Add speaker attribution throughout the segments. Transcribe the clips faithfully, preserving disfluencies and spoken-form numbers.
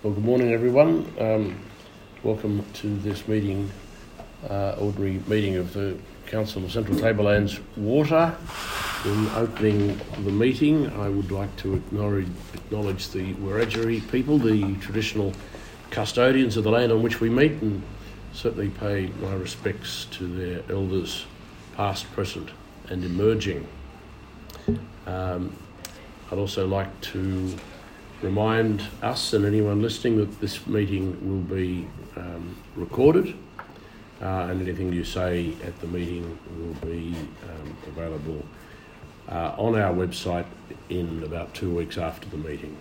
Speaker 1: Well, good morning, everyone. Um, welcome to this meeting, uh, ordinary meeting of the Council of Central Tablelands Water. In opening the meeting, I would like to acknowledge, acknowledge the Wiradjuri people, the traditional custodians of the land on which we meet, and certainly pay my respects to their elders, past, present, and emerging. Um, I'd also like to remind us and anyone listening that this meeting will be um, recorded, uh, and anything you say at the meeting will be um, available uh, on our website in about two weeks after the meeting.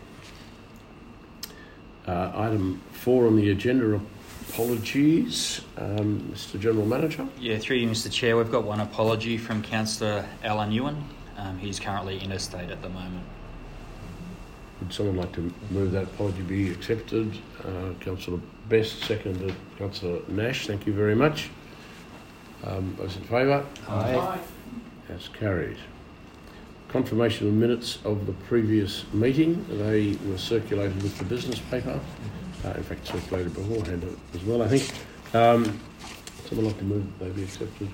Speaker 1: Uh, item four on the agenda, apologies. Um, Mister General Manager?
Speaker 2: Yeah, through you, Mister Chair, we've got one apology from Councillor Alan Ewan. Um, he's currently interstate at the moment.
Speaker 1: Would someone like to move that apology be accepted? Uh, Councillor Best, seconded Councillor Nash. Thank you very much. Um, those in favour?
Speaker 2: Aye.
Speaker 1: Aye. That's carried. Confirmation of minutes of the previous meeting. They were circulated with the business paper. Uh, in fact, circulated beforehand as well, I think. Um, someone like to move that they be accepted?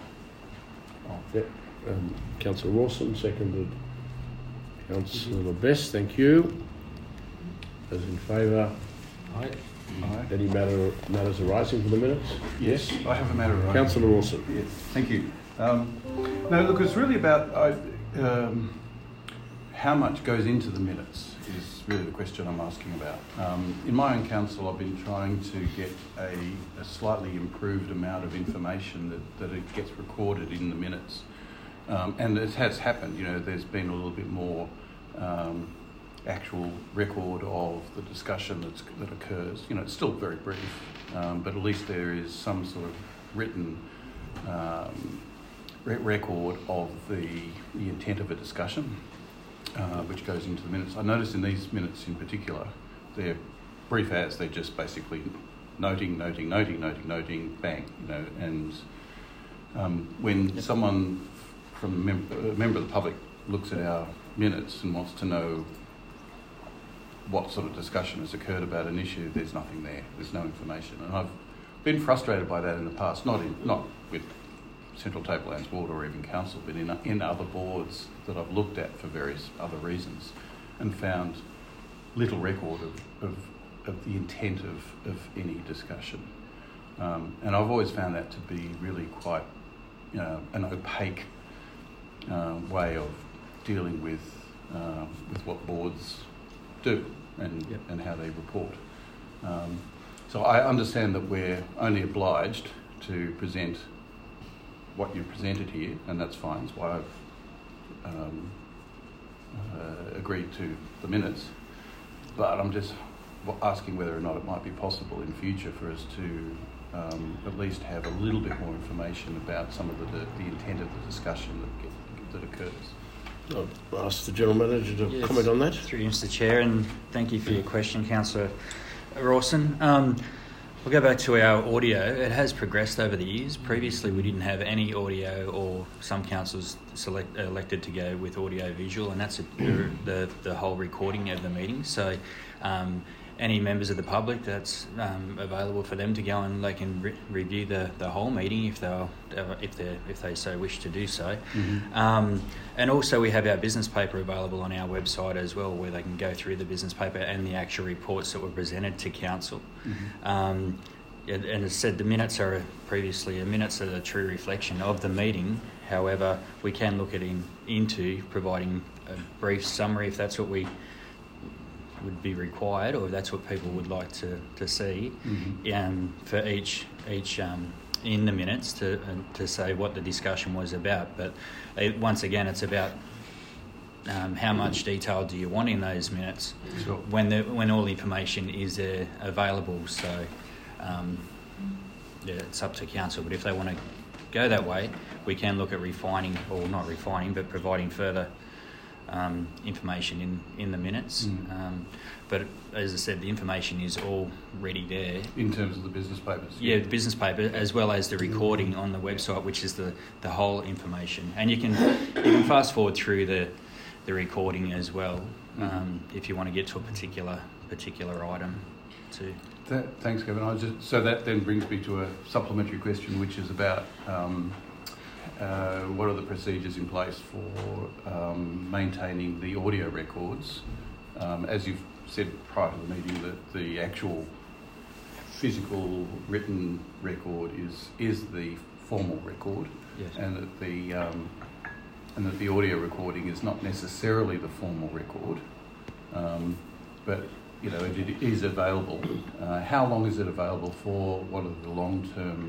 Speaker 1: Oh. Yep. Um, Councillor Rawson, seconded Councillor Best, thank you. Those in favour?
Speaker 3: Aye. Aye.
Speaker 1: Any matter, matters arising from the minutes?
Speaker 3: Yes, I have a matter arising.
Speaker 1: Councillor Rawson.
Speaker 3: Yes, thank you. Um, no, look, it's really about I, um, how much goes into the minutes is really the question I'm asking about. Um, in my own council, I've been trying to get a, a slightly improved amount of information that, that it gets recorded in the minutes. Um, and it has happened, you know, there's been a little bit more um, actual record of the discussion that's, that occurs. You know, it's still very brief, um, but at least there is some sort of written um, re- record of the, the intent of a discussion, uh, which goes into the minutes. I noticed in these minutes in particular, they're brief as, they're just basically noting, noting, noting, noting, noting, bang, you know, and um, when yep. someone from a, mem- a member of the public looks at our minutes and wants to know what sort of discussion has occurred about an issue, there's nothing there. There's no information. And I've been frustrated by that in the past, not in, not with Central Tablelands Water or even Council, but in, in other boards that I've looked at for various other reasons and found little record of, of, of the intent of, of any discussion. Um, and I've always found that to be really quite you know, an opaque Uh, way of dealing with uh, with what boards do and yep. and how they report. Um, so I understand that we're only obliged to present what you presented here, and that's fine. That's why I've um, uh, agreed to the minutes. But I'm just asking whether or not it might be possible in future for us to um, at least have a little bit more information about some of the the intent of the discussion that gets that occurs.
Speaker 1: I'll ask the General Manager to
Speaker 2: yes,
Speaker 1: comment on that.
Speaker 2: Through you, Mister Chair, and thank you for your question, Councillor Rawson. Um, we'll go back to our audio. It has progressed over the years. Previously, we didn't have any audio, or some councils select, elected to go with audio visual, and that's a, the, the whole recording of the meeting. So um, any members of the public, that's um, available for them to go and they can re- review the, the whole meeting if they if they if they so wish to do so. Mm-hmm. Um, and also we have our business paper available on our website as well, where they can go through the business paper and the actual reports that were presented to council. Mm-hmm. Um, and as said, the minutes are previously a minutes are a true reflection of the meeting. However, we can look at in into providing a brief summary if that's what we would be required, or if that's what people would like to, to see, mm-hmm. um, for each each um, in the minutes to uh, to say what the discussion was about. But it, once again, it's about um, how much detail do you want in those minutes sure. when the when all the information is uh, available. So um, yeah, it's up to council. But if they want to go that way, we can look at refining, or not refining, but providing further Um, information in, in the minutes. Mm. Um, but as I said, the information is already there.
Speaker 3: In terms of the business papers?
Speaker 2: Yeah, the business paper, as well as the recording on the website, which is the, the whole information. And you can you can fast forward through the, the recording as well. um, if you want to get to a particular particular item too.
Speaker 3: That, thanks, Kevin. I was just, so that then brings me to a supplementary question, which is about um, uh, what are the procedures in place for um, maintaining the audio records? Um, as you've said prior to the meeting, that the actual physical written record is is the formal record,
Speaker 2: yes.
Speaker 3: and that the um, and that the audio recording is not necessarily the formal record, um, but you know it, it is available. Uh, how long is it available for? What are the long-term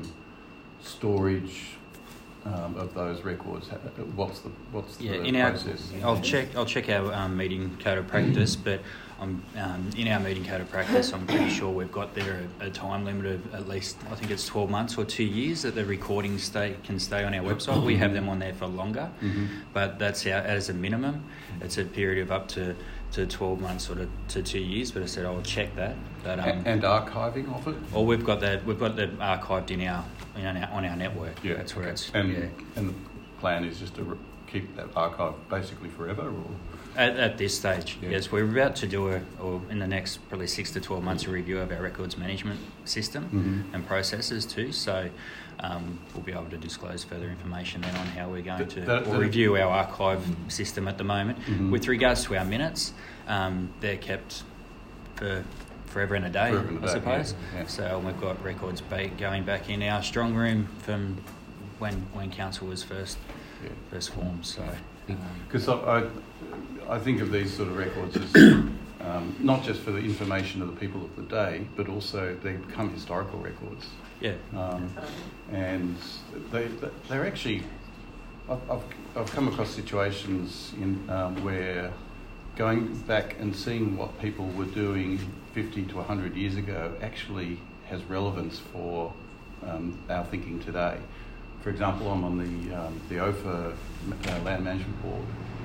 Speaker 3: storage um, of those records? What's the what's
Speaker 2: yeah,
Speaker 3: the
Speaker 2: in
Speaker 3: process?
Speaker 2: Our, I'll check. I'll check our um, meeting code of practice, but I'm, um, in our meeting code of practice, I'm pretty sure we've got there a, a time limit of at least, I think it's twelve months or two years that the recordings stay can stay on our website. We have them on there for longer,
Speaker 3: Mm-hmm.
Speaker 2: but that's our, as a minimum. It's a period of up to, to twelve months or to, to two years. But I said I'll check that. But um,
Speaker 3: and, and archiving of it.
Speaker 2: or we've got that. We've got that archived in our, in our on our network.
Speaker 3: Yeah,
Speaker 2: that's where
Speaker 3: okay.
Speaker 2: it's.
Speaker 3: And
Speaker 2: yeah.
Speaker 3: and the plan is just to re- keep that archive basically forever, or
Speaker 2: At, at this stage,
Speaker 3: Yeah.
Speaker 2: yes, we're about to do a, or in the next probably six to twelve months, a review of our records management system
Speaker 3: Mhm.
Speaker 2: and processes too. So um, we'll be able to disclose further information then on how we're going
Speaker 3: Th-
Speaker 2: to
Speaker 3: that-
Speaker 2: or
Speaker 3: that-
Speaker 2: review our archive system at the moment.
Speaker 3: Mhm.
Speaker 2: With regards to our minutes, um, they're kept for forever and a day,
Speaker 3: Forever and a
Speaker 2: I
Speaker 3: day,
Speaker 2: suppose.
Speaker 3: yeah, yeah.
Speaker 2: So we've got records ba- going back in our strong room from when when council was first
Speaker 3: yeah.
Speaker 2: first formed. So. Um,
Speaker 3: Because I, I, I think of these sort of records as um, not just for the information of the people of the day, but also they become historical records.
Speaker 2: yeah.
Speaker 3: Um, and they, they're actually, I've, I've, I've come across situations in um, where going back and seeing what people were doing fifty to one hundred years ago actually has relevance for um, our thinking today. For example, I'm on the um, the O F A uh, Land Management Board,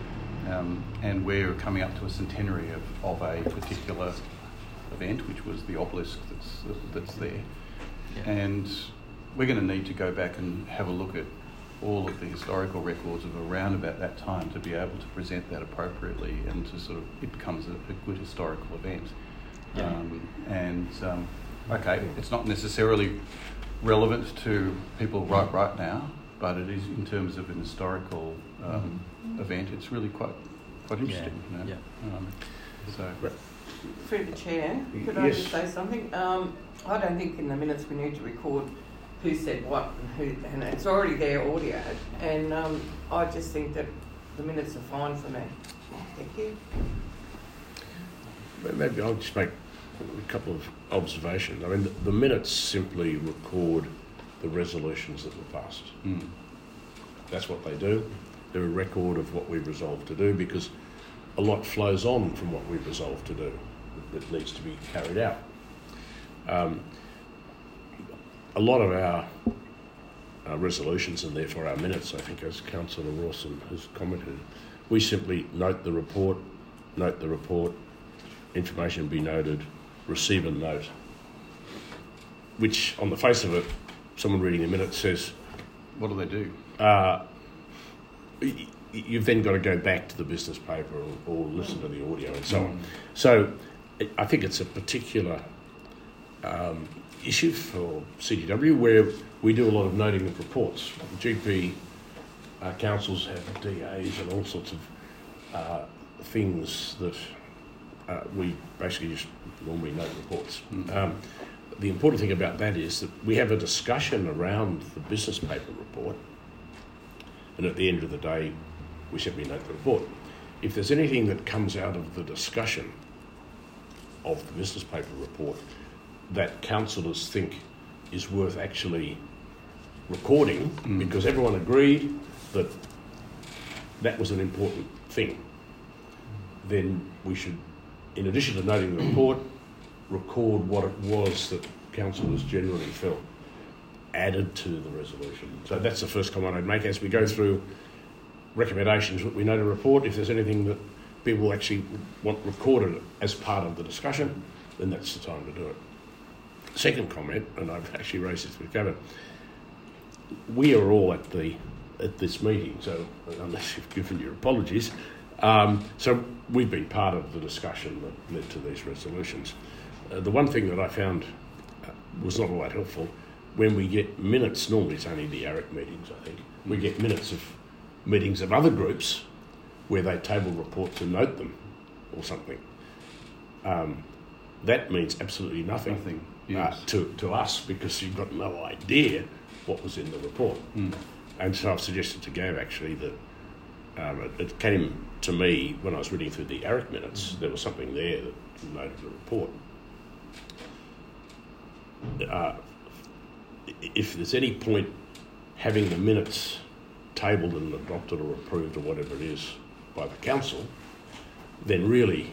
Speaker 3: um, and we're coming up to a centenary of, of a particular event, which was the obelisk that's that's there.
Speaker 2: Yeah.
Speaker 3: And we're going to need to go back and have a look at all of the historical records of around about that time to be able to present that appropriately and to sort of, it becomes a, a good historical event.
Speaker 2: Yeah.
Speaker 3: Um, and, um, okay, it's not necessarily relevant to people right right now, but it is in terms of an historical um, event. It's really quite quite interesting.
Speaker 2: Yeah.
Speaker 3: You know?
Speaker 2: Yeah.
Speaker 3: Um, so,
Speaker 4: Through the chair, could I
Speaker 1: Yes.
Speaker 4: just say something? Um, I don't think in the minutes we need to record who said what and who, and it's already there audio. And um, I just think that the minutes are fine for me. Thank you.
Speaker 1: Maybe I'll just make a couple of observations. I mean, the, the minutes simply record the resolutions that were passed.
Speaker 3: mm,
Speaker 1: That's what they do. They're a record of what we've resolved to do, because a lot flows on from what we've resolved to do that needs to be carried out. Um, a lot of our, our resolutions, and therefore our minutes, I think, as Councillor Rawson has commented, we simply note the report, note the report, information be noted, receive a note, which on the face of it, someone reading the minutes says,
Speaker 3: what do they do?
Speaker 1: uh, y- you've then got to go back to the business paper or, or listen to the audio and so on. So it, I think it's a particular um, issue for C T W where we do a lot of noting of reports. G P uh, councils have D As and all sorts of uh, things that uh, we basically just normally note reports.
Speaker 3: Mm.
Speaker 1: Um, the important thing about that is that we have a discussion around the business paper report, and at the end of the day, we simply note the report. If there's anything that comes out of the discussion of the business paper report that councillors think is worth actually recording,
Speaker 3: Mm.
Speaker 1: because everyone agreed that that was an important thing, then we should, in addition to noting the report, record what it was that councillors generally felt added to the resolution. So that's the first comment I'd make. As we go through recommendations, we note a report. If there's anything that people actually want recorded as part of the discussion, then that's the time to do it. Second comment, and I've actually raised this with Gavin, we are all at the at this meeting, so unless you've given your apologies, Um, so we've been part of the discussion that led to these resolutions. Uh, the one thing that I found uh, was not all that helpful, when we get minutes, normally it's only the A R I C meetings, I think, we get minutes of meetings of other groups where they table reports and note them or something. Um, that means absolutely nothing,
Speaker 3: Nothing,
Speaker 1: uh,
Speaker 3: yes.
Speaker 1: to, to us, because you've got no idea what was in the report.
Speaker 3: Mm.
Speaker 1: And so I've suggested to Gav actually that um, it, it came to me when I was reading through the A R I C minutes, there was something there that noted the report. Uh, if there's any point having the minutes tabled and adopted or approved or whatever it is by the council, then really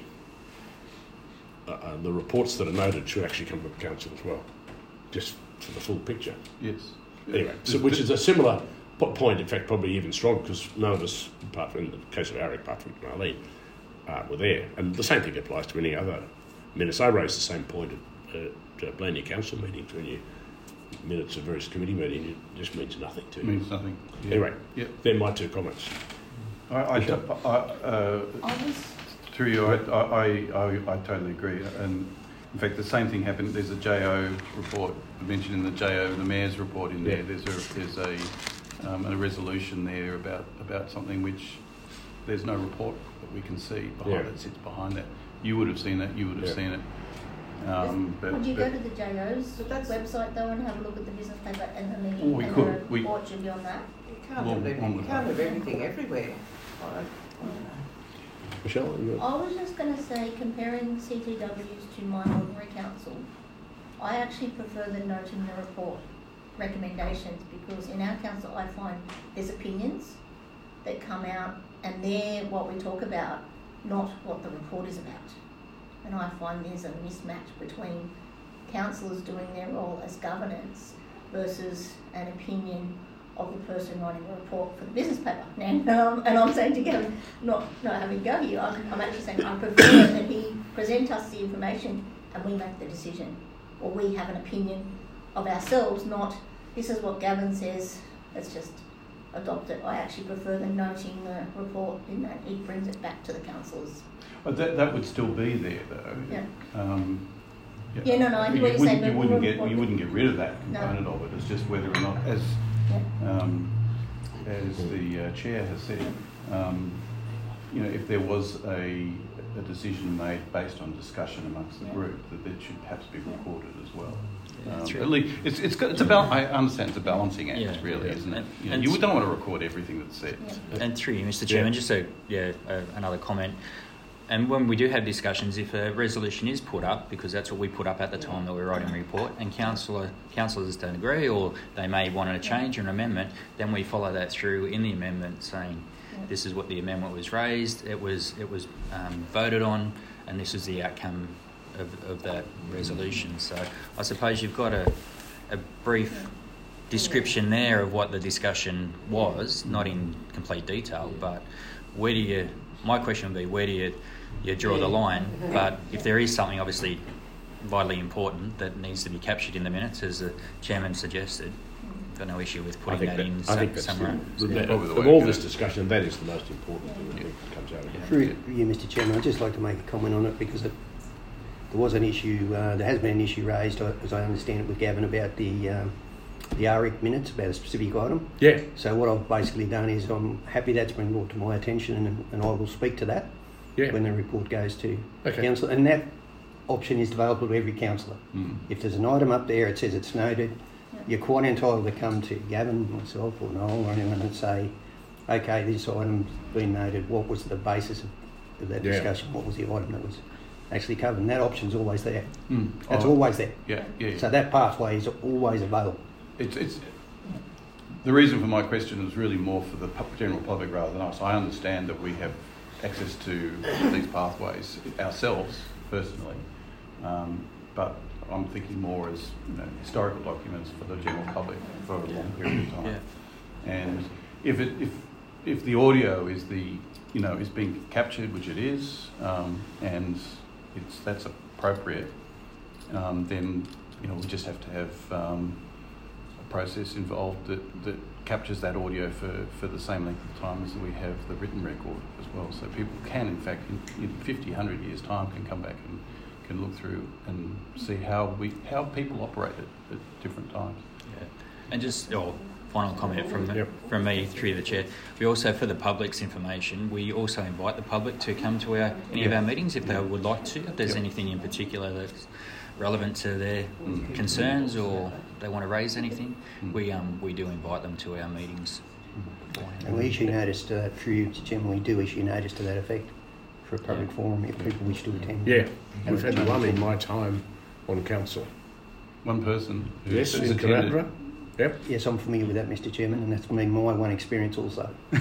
Speaker 1: uh, uh, the reports that are noted should actually come from the council as well, just for the full picture.
Speaker 3: Yes.
Speaker 1: Anyway, so, which is a similar po- point, in fact, probably even stronger, because none of us, apart from in the case of A R I C, apart from Marlene, uh, were there. And the same thing applies to any other minutes. I raised the same point at uh, plenty of council meetings when you minutes of various committee meetings, it just means nothing to
Speaker 3: It
Speaker 1: you.
Speaker 3: means nothing. Yeah.
Speaker 1: Anyway,
Speaker 3: Yep.
Speaker 1: they're my two comments.
Speaker 3: I, I, I, uh,
Speaker 5: I was
Speaker 3: through you, I, I, I, I totally agree. And in fact, the same thing happened. There's a J O report mentioned in the J O, the mayor's report in there.
Speaker 1: Yeah.
Speaker 3: There's a there's a um, a resolution there about about something which there's no report that we can see behind
Speaker 1: Yeah.
Speaker 3: that sits behind that. You would have seen that. You would have
Speaker 1: Yeah.
Speaker 3: seen it. Um, but,
Speaker 5: Would you
Speaker 3: but
Speaker 5: go to the J O's
Speaker 4: But that's-
Speaker 5: website though and have a look at the business paper and the
Speaker 3: Oh,
Speaker 5: meeting
Speaker 3: we
Speaker 5: and
Speaker 3: could.
Speaker 5: the
Speaker 3: We-
Speaker 5: report should be on that?
Speaker 4: You can't,
Speaker 3: Well,
Speaker 4: have, every,
Speaker 3: one
Speaker 4: you
Speaker 3: would
Speaker 4: can't
Speaker 3: hope.
Speaker 4: have everything everywhere. I don't, I don't know.
Speaker 1: Michelle, you
Speaker 5: I was just going to say, comparing C T Ws to my ordinary council, I actually prefer the note in the report recommendations, because in our council I find there's opinions that come out and they're what we talk about, not what the report is about. And I find there's a mismatch between councillors doing their role as governance versus an opinion of the person writing the report for the business paper. And, um, and I'm saying to Gavin, not, not having go here, I'm, I'm actually saying I prefer that he present us the information and we make the decision. Or we have an opinion of ourselves, not this is what Gavin says, let's just adopt it. I actually prefer the noting the report in that it brings it back to the councillors.
Speaker 3: But that that would still be there though.
Speaker 5: Yeah.
Speaker 3: Um,
Speaker 5: Yeah, no, no, I hear
Speaker 3: you
Speaker 5: what you're
Speaker 3: wouldn't,
Speaker 5: saying,
Speaker 3: you
Speaker 5: but
Speaker 3: wouldn't
Speaker 5: we-
Speaker 3: get you wouldn't get rid of that
Speaker 5: No.
Speaker 3: component of it. It's just whether or not, as
Speaker 5: Yeah.
Speaker 3: um, as the uh, chair has said, um, you know, if there was a, a decision made based on discussion amongst the
Speaker 5: Yeah.
Speaker 3: group, that it should perhaps be recorded as well.
Speaker 2: Yeah,
Speaker 3: Um,
Speaker 2: that's right.
Speaker 3: at least it's it's got, it's about I understand it's a balancing act,
Speaker 2: Yeah.
Speaker 3: really,
Speaker 1: Yeah.
Speaker 3: isn't it?
Speaker 2: And-
Speaker 3: You, know,
Speaker 2: and-
Speaker 3: you don't want to record everything that's said.
Speaker 5: Yeah.
Speaker 2: And through you, Mister Chairman,
Speaker 1: Yeah.
Speaker 2: just a, yeah, a, another comment. And when we do have discussions, if a resolution is put up, because that's what we put up at the time that we're writing a report, and councillor, councillors don't agree, or they may want a change or an amendment, then we follow that through in the amendment, saying
Speaker 5: Yeah.
Speaker 2: this is what the amendment was raised, it was it was um, voted on, and this is the outcome of, of that resolution. So I suppose you've got a, a brief description there of what the discussion was, not in complete detail, but where do you, my question would be, where do you, you draw the line? But if there is something obviously vitally important that needs to be captured in the minutes, as the chairman suggested, I've got no issue with
Speaker 1: I
Speaker 2: putting
Speaker 1: think
Speaker 2: that,
Speaker 1: that,
Speaker 2: in
Speaker 1: I
Speaker 2: some,
Speaker 1: think that's
Speaker 2: somewhere.
Speaker 1: the,
Speaker 3: Yeah,
Speaker 1: the,
Speaker 3: probably the
Speaker 1: of
Speaker 3: way
Speaker 1: all
Speaker 3: to
Speaker 1: this
Speaker 3: go.
Speaker 1: discussion, that is the most important thing
Speaker 3: Yeah.
Speaker 1: that comes out of it.
Speaker 6: Through you, Mister Chairman, I'd just like to make a comment on it, because it, there was an issue, uh, there has been an issue raised, uh, as I understand it, with Gavin about the um, the A R I C minutes, about a specific item.
Speaker 1: Yeah,
Speaker 6: So what I've basically done is I'm happy that's been brought to my attention, and, and I will speak to that
Speaker 1: yeah.
Speaker 6: when the report goes to
Speaker 1: Okay.
Speaker 6: council. And that option is available to every councillor.
Speaker 3: Mm.
Speaker 6: If there's an item up there, it says it's noted,
Speaker 5: Yeah.
Speaker 6: you're quite entitled to come to Gavin, myself or Noel or anyone and say, okay, this item's been noted, what was the basis of, of that
Speaker 1: Yeah.
Speaker 6: discussion, what was the item that was actually covered, and that option's always there.
Speaker 3: Mm.
Speaker 6: That's
Speaker 3: Oh,
Speaker 6: always there.
Speaker 3: Yeah, yeah. yeah.
Speaker 6: So that pathway is always available.
Speaker 3: It's, it's the reason for my question is really more for the pu- general public rather than us. I understand that we have access to these pathways ourselves personally, um, but I'm thinking more as you know, historical documents for the general public for a long period of time.
Speaker 2: Yeah.
Speaker 3: And if it if if the audio is the you know is being captured, which it is, um, and it's that's appropriate, um, then you know we just have to have um, a process involved that that captures that audio for, for the same length of time as we have the written record as well. So people can, in fact, in, in fifty, one hundred years' time, can come back and can look through and see how we how people operate at, at different times.
Speaker 2: Yeah. And just oh, final comment from
Speaker 1: Yep.
Speaker 2: from me through the chair. We also, for the public's information, we also invite the public to come to our any of
Speaker 3: Yeah.
Speaker 2: our meetings if they would like to. If there's
Speaker 3: Yep.
Speaker 2: anything in particular that's relevant to their mm. concerns or they want to raise anything, mm. we um we do invite them to our meetings.
Speaker 6: Mm. And we issue notice to that, through you, Mister Chairman, we do issue notice to that effect for a public
Speaker 2: Yeah.
Speaker 6: forum if people wish to attend.
Speaker 1: Yeah, we've had one in my time on council.
Speaker 3: One person who
Speaker 1: Yes,
Speaker 3: has
Speaker 1: in
Speaker 3: attended.
Speaker 1: Canberra. Yep.
Speaker 6: Yes, I'm familiar with that, Mister Chairman, and that's been my one experience also.
Speaker 2: I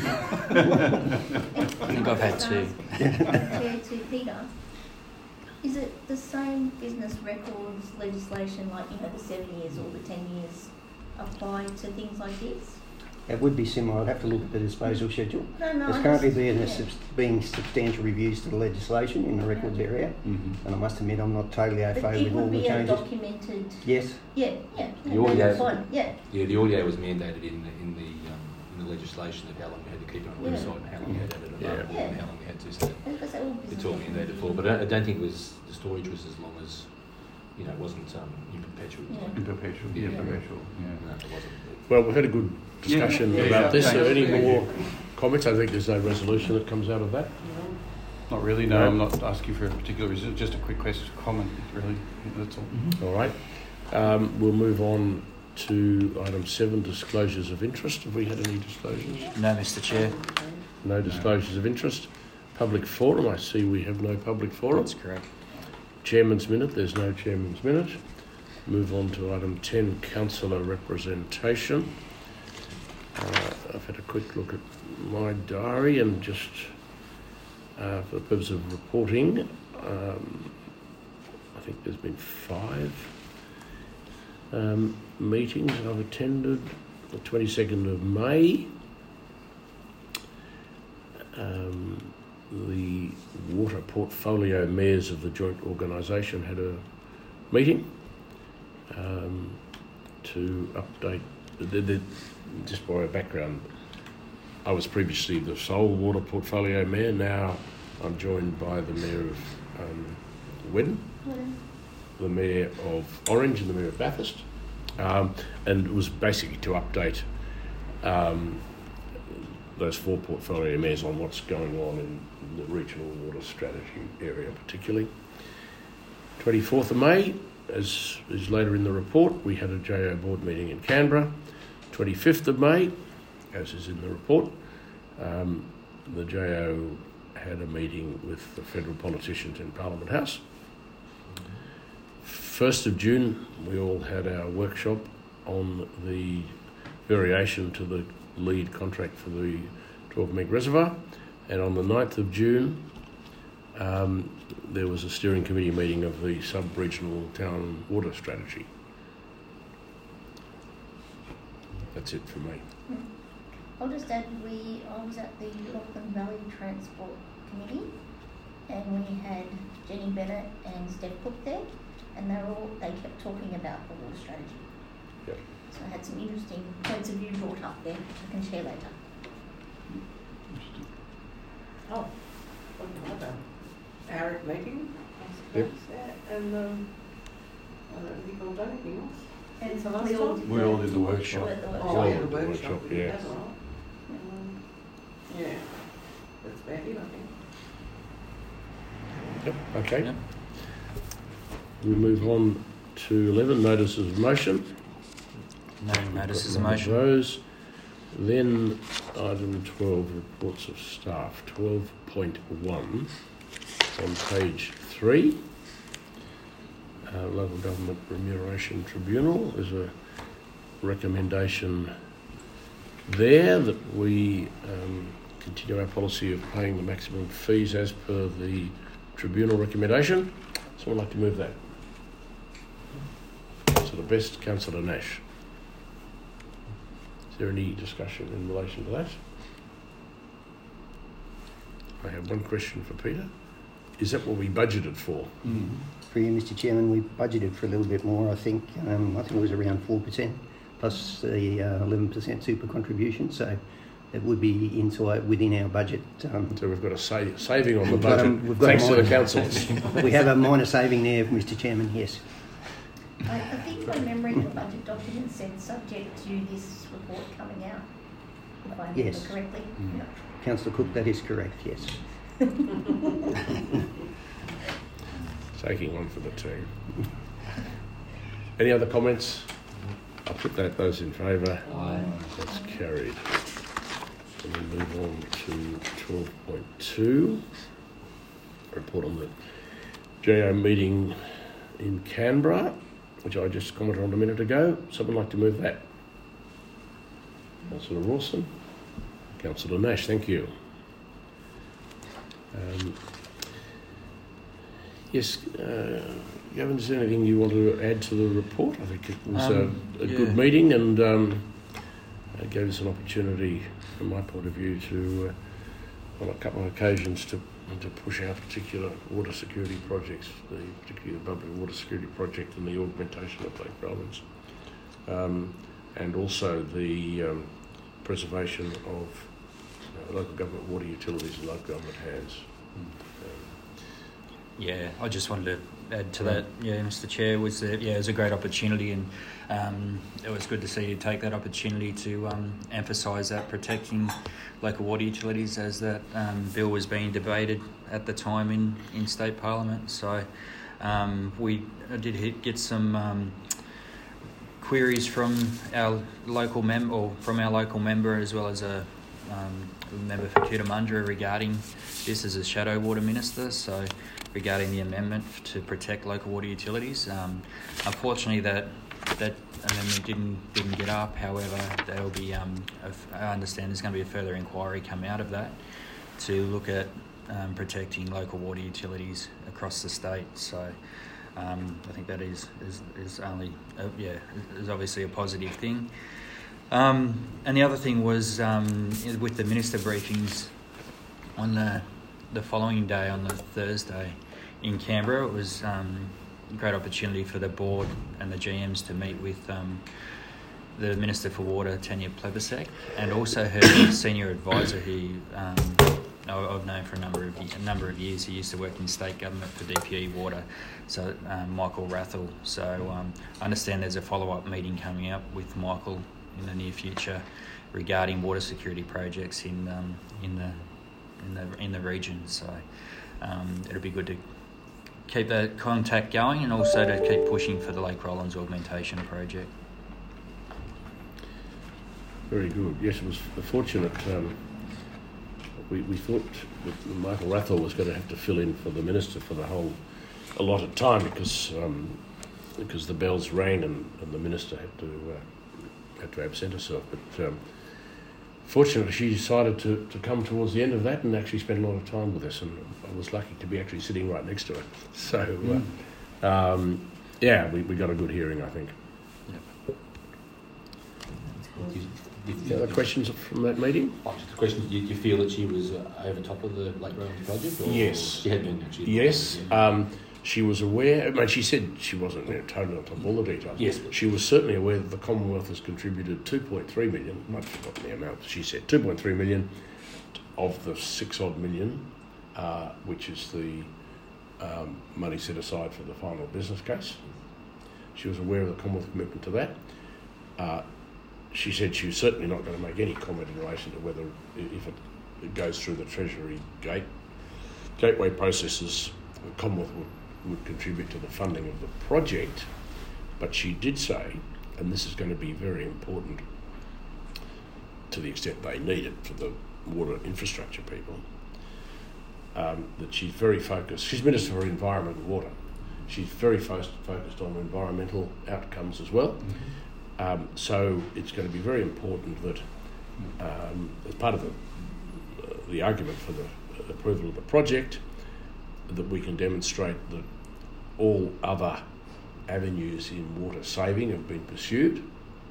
Speaker 2: think I've had two.
Speaker 5: Chair to Peter, is it the same business records legislation, like, you know, the seven years or the ten years apply to things like this?
Speaker 6: It would be similar. I'd have to look at the disposal schedule.
Speaker 5: No, no.
Speaker 6: There's
Speaker 5: I
Speaker 6: currently
Speaker 5: just-
Speaker 6: being,
Speaker 5: yeah.
Speaker 6: sub- being substantial reviews to the legislation in the records area,
Speaker 3: Mm-hmm.
Speaker 6: and I must admit I'm not totally au
Speaker 5: But
Speaker 6: fait
Speaker 5: it
Speaker 6: with all
Speaker 5: would
Speaker 6: the
Speaker 5: be a
Speaker 6: changes.
Speaker 5: documented.
Speaker 6: Yes,
Speaker 5: Yeah, yeah.
Speaker 7: The
Speaker 5: no,
Speaker 7: audio-
Speaker 5: that's fine. Yeah.
Speaker 7: Yeah, the audio was mandated in the, in the, um, in the legislation of how long you had to keep it on the
Speaker 5: Yeah.
Speaker 7: website and how long you had it available
Speaker 5: Yeah.
Speaker 7: and how long you had to. So
Speaker 5: Because they're all
Speaker 7: it's
Speaker 5: business
Speaker 7: all
Speaker 5: records.
Speaker 7: mandated for, but I, I don't think it was, the storage was as long as, you know, it wasn't um, in perpetual.
Speaker 5: Yeah.
Speaker 3: In perpetual.
Speaker 7: Yeah.
Speaker 3: Yeah, perpetual. Yeah.
Speaker 7: No, it wasn't.
Speaker 1: Well, we've had a good discussion
Speaker 3: Yeah, yeah,
Speaker 1: about
Speaker 3: yeah.
Speaker 1: this. Are there any
Speaker 3: Thank
Speaker 1: more
Speaker 3: you.
Speaker 1: comments? I think there's no resolution that comes out of that.
Speaker 3: Not really. No,
Speaker 1: No.
Speaker 3: I'm not asking for a particular reason. Just a quick question, comment. Really, that's all.
Speaker 1: All right. Um, we'll move on to item seven, disclosures of interest. Have we had any disclosures?
Speaker 2: No, Mister Chair.
Speaker 1: No disclosures of interest. Public forum. I see we have no public forum.
Speaker 2: That's correct.
Speaker 1: Chairman's minute. There's no chairman's minute. Move on to item ten, councillor representation. Uh, I've had a quick look at my diary and just uh, for the purpose of reporting, um, I think there's been five um, meetings I've attended. The twenty-second of May, um, the water portfolio mayors of the joint organisation had a meeting um, to update. The, the, just by a background, I was previously the sole water portfolio mayor. Now I'm joined by the mayor of um, Weden,
Speaker 5: Yeah.
Speaker 1: the mayor of Orange, and the mayor of Bathurst, um, and it was basically to update um, those four portfolio mayors on what's going on in the regional water strategy area, particularly. twenty-fourth of May, as is later in the report, we had a J O board meeting in Canberra. twenty-fifth of May, as is in the report, um, the J O had a meeting with the federal politicians in Parliament House. first of June, we all had our workshop on the variation to the lead contract for the twelve meg reservoir, and on the ninth of June, um, there was a steering committee meeting of the sub-regional town water strategy. That's it for me.
Speaker 5: I'll just add, we, I was at the Lachlan Valley Transport Committee, and we had Jenny Bennett and Steph Cook there, and they were all, they kept talking about the water strategy.
Speaker 1: Yep.
Speaker 5: So I had some interesting points of view brought up there, I can share later.
Speaker 4: Oh, what another ARIC meeting, I
Speaker 1: Yep.
Speaker 4: suppose, yeah, and um, I don't think I've done anything else.
Speaker 5: And
Speaker 4: So last
Speaker 5: we all
Speaker 4: time?
Speaker 5: did
Speaker 3: We
Speaker 5: the-
Speaker 3: all did the workshop.
Speaker 5: we did the
Speaker 4: Oh,
Speaker 1: Yeah,
Speaker 4: yeah, the
Speaker 1: the
Speaker 4: workshop,
Speaker 1: workshop,
Speaker 4: we did
Speaker 1: yeah.
Speaker 4: that, all right. Um, yeah, that's about it, I think.
Speaker 1: Yep. Okay.
Speaker 2: Yep.
Speaker 1: We move on to eleven, notices of motion.
Speaker 2: No notices
Speaker 1: Got
Speaker 2: of
Speaker 1: none
Speaker 2: motion.
Speaker 1: those. Then item twelve, reports of staff. twelve point one on page three. Uh, Local Government Remuneration Tribunal. There's a recommendation there that we um, continue our policy of paying the maximum fees as per the tribunal recommendation. Someone like to move that? To the best, Councillor Nash. Is there any discussion in relation to that? I have one question for Peter. Is that what we budgeted for?
Speaker 3: Mm.
Speaker 6: For you, Mister Chairman, we budgeted for a little bit more, I think. Um, I think it was around four percent plus the uh, eleven percent super contribution. So it would be into uh, within our budget. Um,
Speaker 1: So we've got a sa- saving on the
Speaker 6: we've got
Speaker 1: budget.
Speaker 6: a- we've got a
Speaker 1: Thanks to the
Speaker 6: minor-
Speaker 1: council.
Speaker 6: we have a minor saving there, Mister Chairman. Yes.
Speaker 5: I, I think my memory of the budget document said subject to this report coming out, if I remember
Speaker 6: Yes.
Speaker 5: correctly.
Speaker 3: Mm.
Speaker 5: Yeah.
Speaker 6: Councillor Cook, that is correct. Yes.
Speaker 1: Taking one for the team. Any other comments? I'll put that those in favour.
Speaker 7: Aye.
Speaker 1: That's carried. And we move on to twelve point two. Report on the J O meeting in Canberra, which I just commented on a minute ago. Someone like to move that? Councillor Rawson. Councillor Nash, thank you. Um, yes, uh, Gavin, is there anything you want to add to the report? I think it was
Speaker 2: Um,
Speaker 1: a, a
Speaker 2: yeah.
Speaker 1: good meeting, and um, it gave us an opportunity, from my point of view, to, uh, on a couple of occasions, to to push our particular water security projects, the particularly the public water security project and the augmentation of Lake Rollins, um, and also the um, preservation of uh, local government water utilities and local government hands.
Speaker 2: Yeah, I just wanted to add to that. Yeah, Mister Chair, was that yeah, it was a great opportunity, and um, it was good to see you take that opportunity to um, emphasise that protecting local water utilities, as that um, bill was being debated at the time in, in state parliament. So um, we did hit, get some um, queries from our local member, or from our local member, as well as a um, member for Cootamundra regarding this as a shadow water minister. So regarding the amendment to protect local water utilities. Um, unfortunately, that that amendment didn't didn't get up. However, there'll be um, a, I understand there's going to be a further inquiry come out of that to look at um, protecting local water utilities across the state. So um, I think that is is, is only uh, yeah is obviously a positive thing. Um, and the other thing was um, with the minister briefings on the the following day, on the Thursday in Canberra. It was um, a great opportunity for the board and the G Ms to meet with um, the Minister for Water, Tanya Plibersek, and also her senior advisor, who um, I've known for a number of a number of years. He used to work in state government for D P E Water, so um, Michael Rathel. So um, I understand there's a follow-up meeting coming up with Michael in the near future regarding water security projects in um, in the in the in the region. So um, it'll be good to keep that contact going, and also to keep pushing for the Lake Rollins augmentation project.
Speaker 1: Very good. Yes, it was fortunate. Um, we, we thought that Michael Rathel was going to have to fill in for the minister for the whole allotted time, because um, because the bells rang and, and the minister had to uh, had to absent herself. But um, fortunately, she decided to, to come towards the end of that and actually spend a lot of time with us, and I was lucky to be actually sitting right next to her. So, uh, um, yeah, we, we got a good hearing, I think.
Speaker 7: Do you, do you,
Speaker 1: Any other questions from that meeting?
Speaker 7: Oh, just a question. Do you, do you feel that she was uh, over top of the Lake Rollins project? Or
Speaker 1: Yes.
Speaker 7: She had been actually.
Speaker 1: Yes. Um, she was aware, I mean, she said she wasn't you know, totally on top of all the details.
Speaker 7: Yes.
Speaker 1: She was certainly aware that the Commonwealth has contributed two point three million, I might have forgotten the amount, she said two point three million of the six odd million, uh, which is the um, money set aside for the final business case. She was aware of the Commonwealth commitment to that. Uh, she said she was certainly not going to make any comment in relation to whether, if it, it goes through the Treasury gate gateway processes, the Commonwealth would would contribute to the funding of the project, but she did say, and this is going to be very important to the extent they need it for the water infrastructure people, um, that she's very focused. She's Minister for Environment and Water. She's very fo- focused on environmental outcomes as well. Mm-hmm. Um, so it's going to be very important that, um, as part of the, uh, the argument for the approval of the project, that we can demonstrate that all other avenues in water saving have been pursued.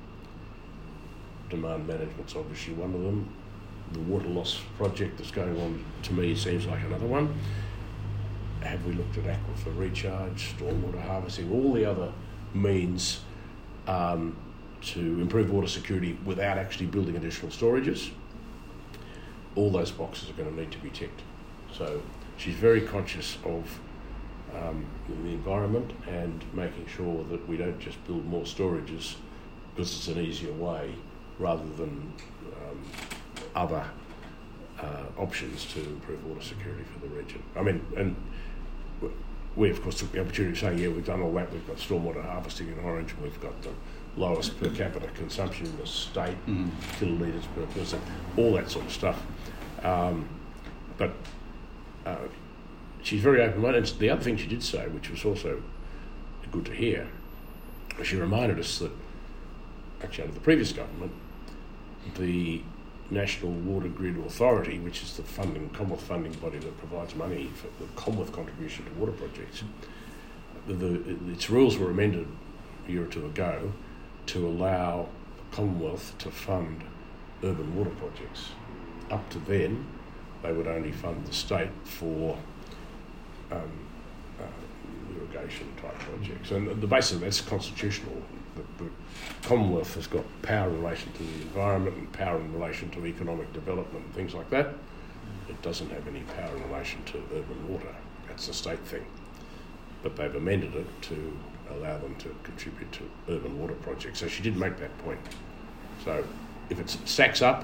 Speaker 1: Demand management's obviously one of them. The water loss project that's going on, to me, seems like another one. Have we looked at aquifer recharge, stormwater harvesting, all the other means um, to improve water security without actually building additional storages. All those boxes are going to need to be ticked. So she's very conscious of um, the environment and making sure that we don't just build more storages because it's an easier way rather than um, other uh, options to improve water security for the region. I mean, and we of course took the opportunity of saying, yeah, we've done all that, we've got stormwater harvesting in Orange, we've got the lowest per capita consumption in the state, mm. kilolitres per person, all that sort of stuff. Um, but uh, she's very open-minded. And the other thing she did say, which was also good to hear, she reminded us that actually under the previous government, the National Water Grid Authority, which is the funding Commonwealth funding body that provides money for the Commonwealth contribution to water projects, the, the, its rules were amended a year or two ago to allow the Commonwealth to fund urban water projects. Up to then, they would only fund the state for um, uh, irrigation type projects. And the basis of that's constitutional. The, the Commonwealth has got power in relation to the environment and power in relation to economic development and things like that. It doesn't have any power in relation to urban water. That's a state thing. But they've amended it to allow them to contribute to urban water projects. So she did make that point. So if it stacks up,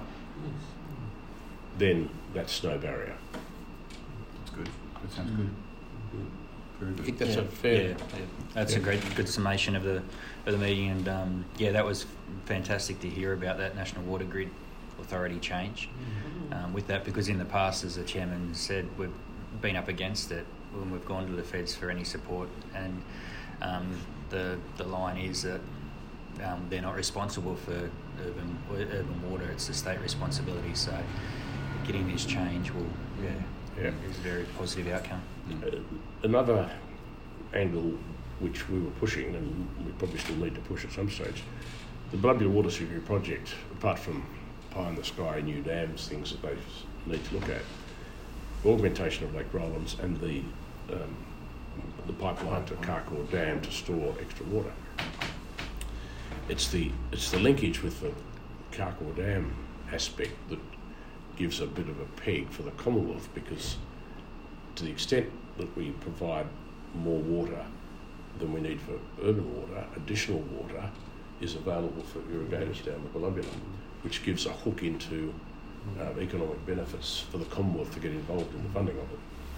Speaker 1: then that's no barrier.
Speaker 3: That's good. That sounds good. Very good.
Speaker 1: I think that's
Speaker 2: yeah.
Speaker 1: a fair...
Speaker 2: Yeah. That's yeah. a great, good summation of the of the meeting, and um, yeah, that was fantastic to hear about that National Water Grid Authority change mm-hmm. um, with that, because in the past, as the chairman said, we've been up against it when we've gone to the feds for any support, and um, the the line is that um, they're not responsible for urban urban water; it's the state responsibility. So, getting this change will yeah, yeah. is a very positive outcome.
Speaker 1: Uh, another angle which we were pushing, and we probably still need to push at some stage, the Blubbia Water Security Project, apart from pie in the sky, new dams, things that they need to look at, augmentation of Lake Rowlands and the um, the pipeline to Carcoar Dam to store extra water. It's the it's the linkage with the Carcoar Dam aspect that gives a bit of a peg for the Commonwealth, because to the extent that we provide more water than we need for urban water, additional water is available for irrigators down the Blubbia, which gives a hook into uh, economic benefits for the Commonwealth to get involved in the funding of it.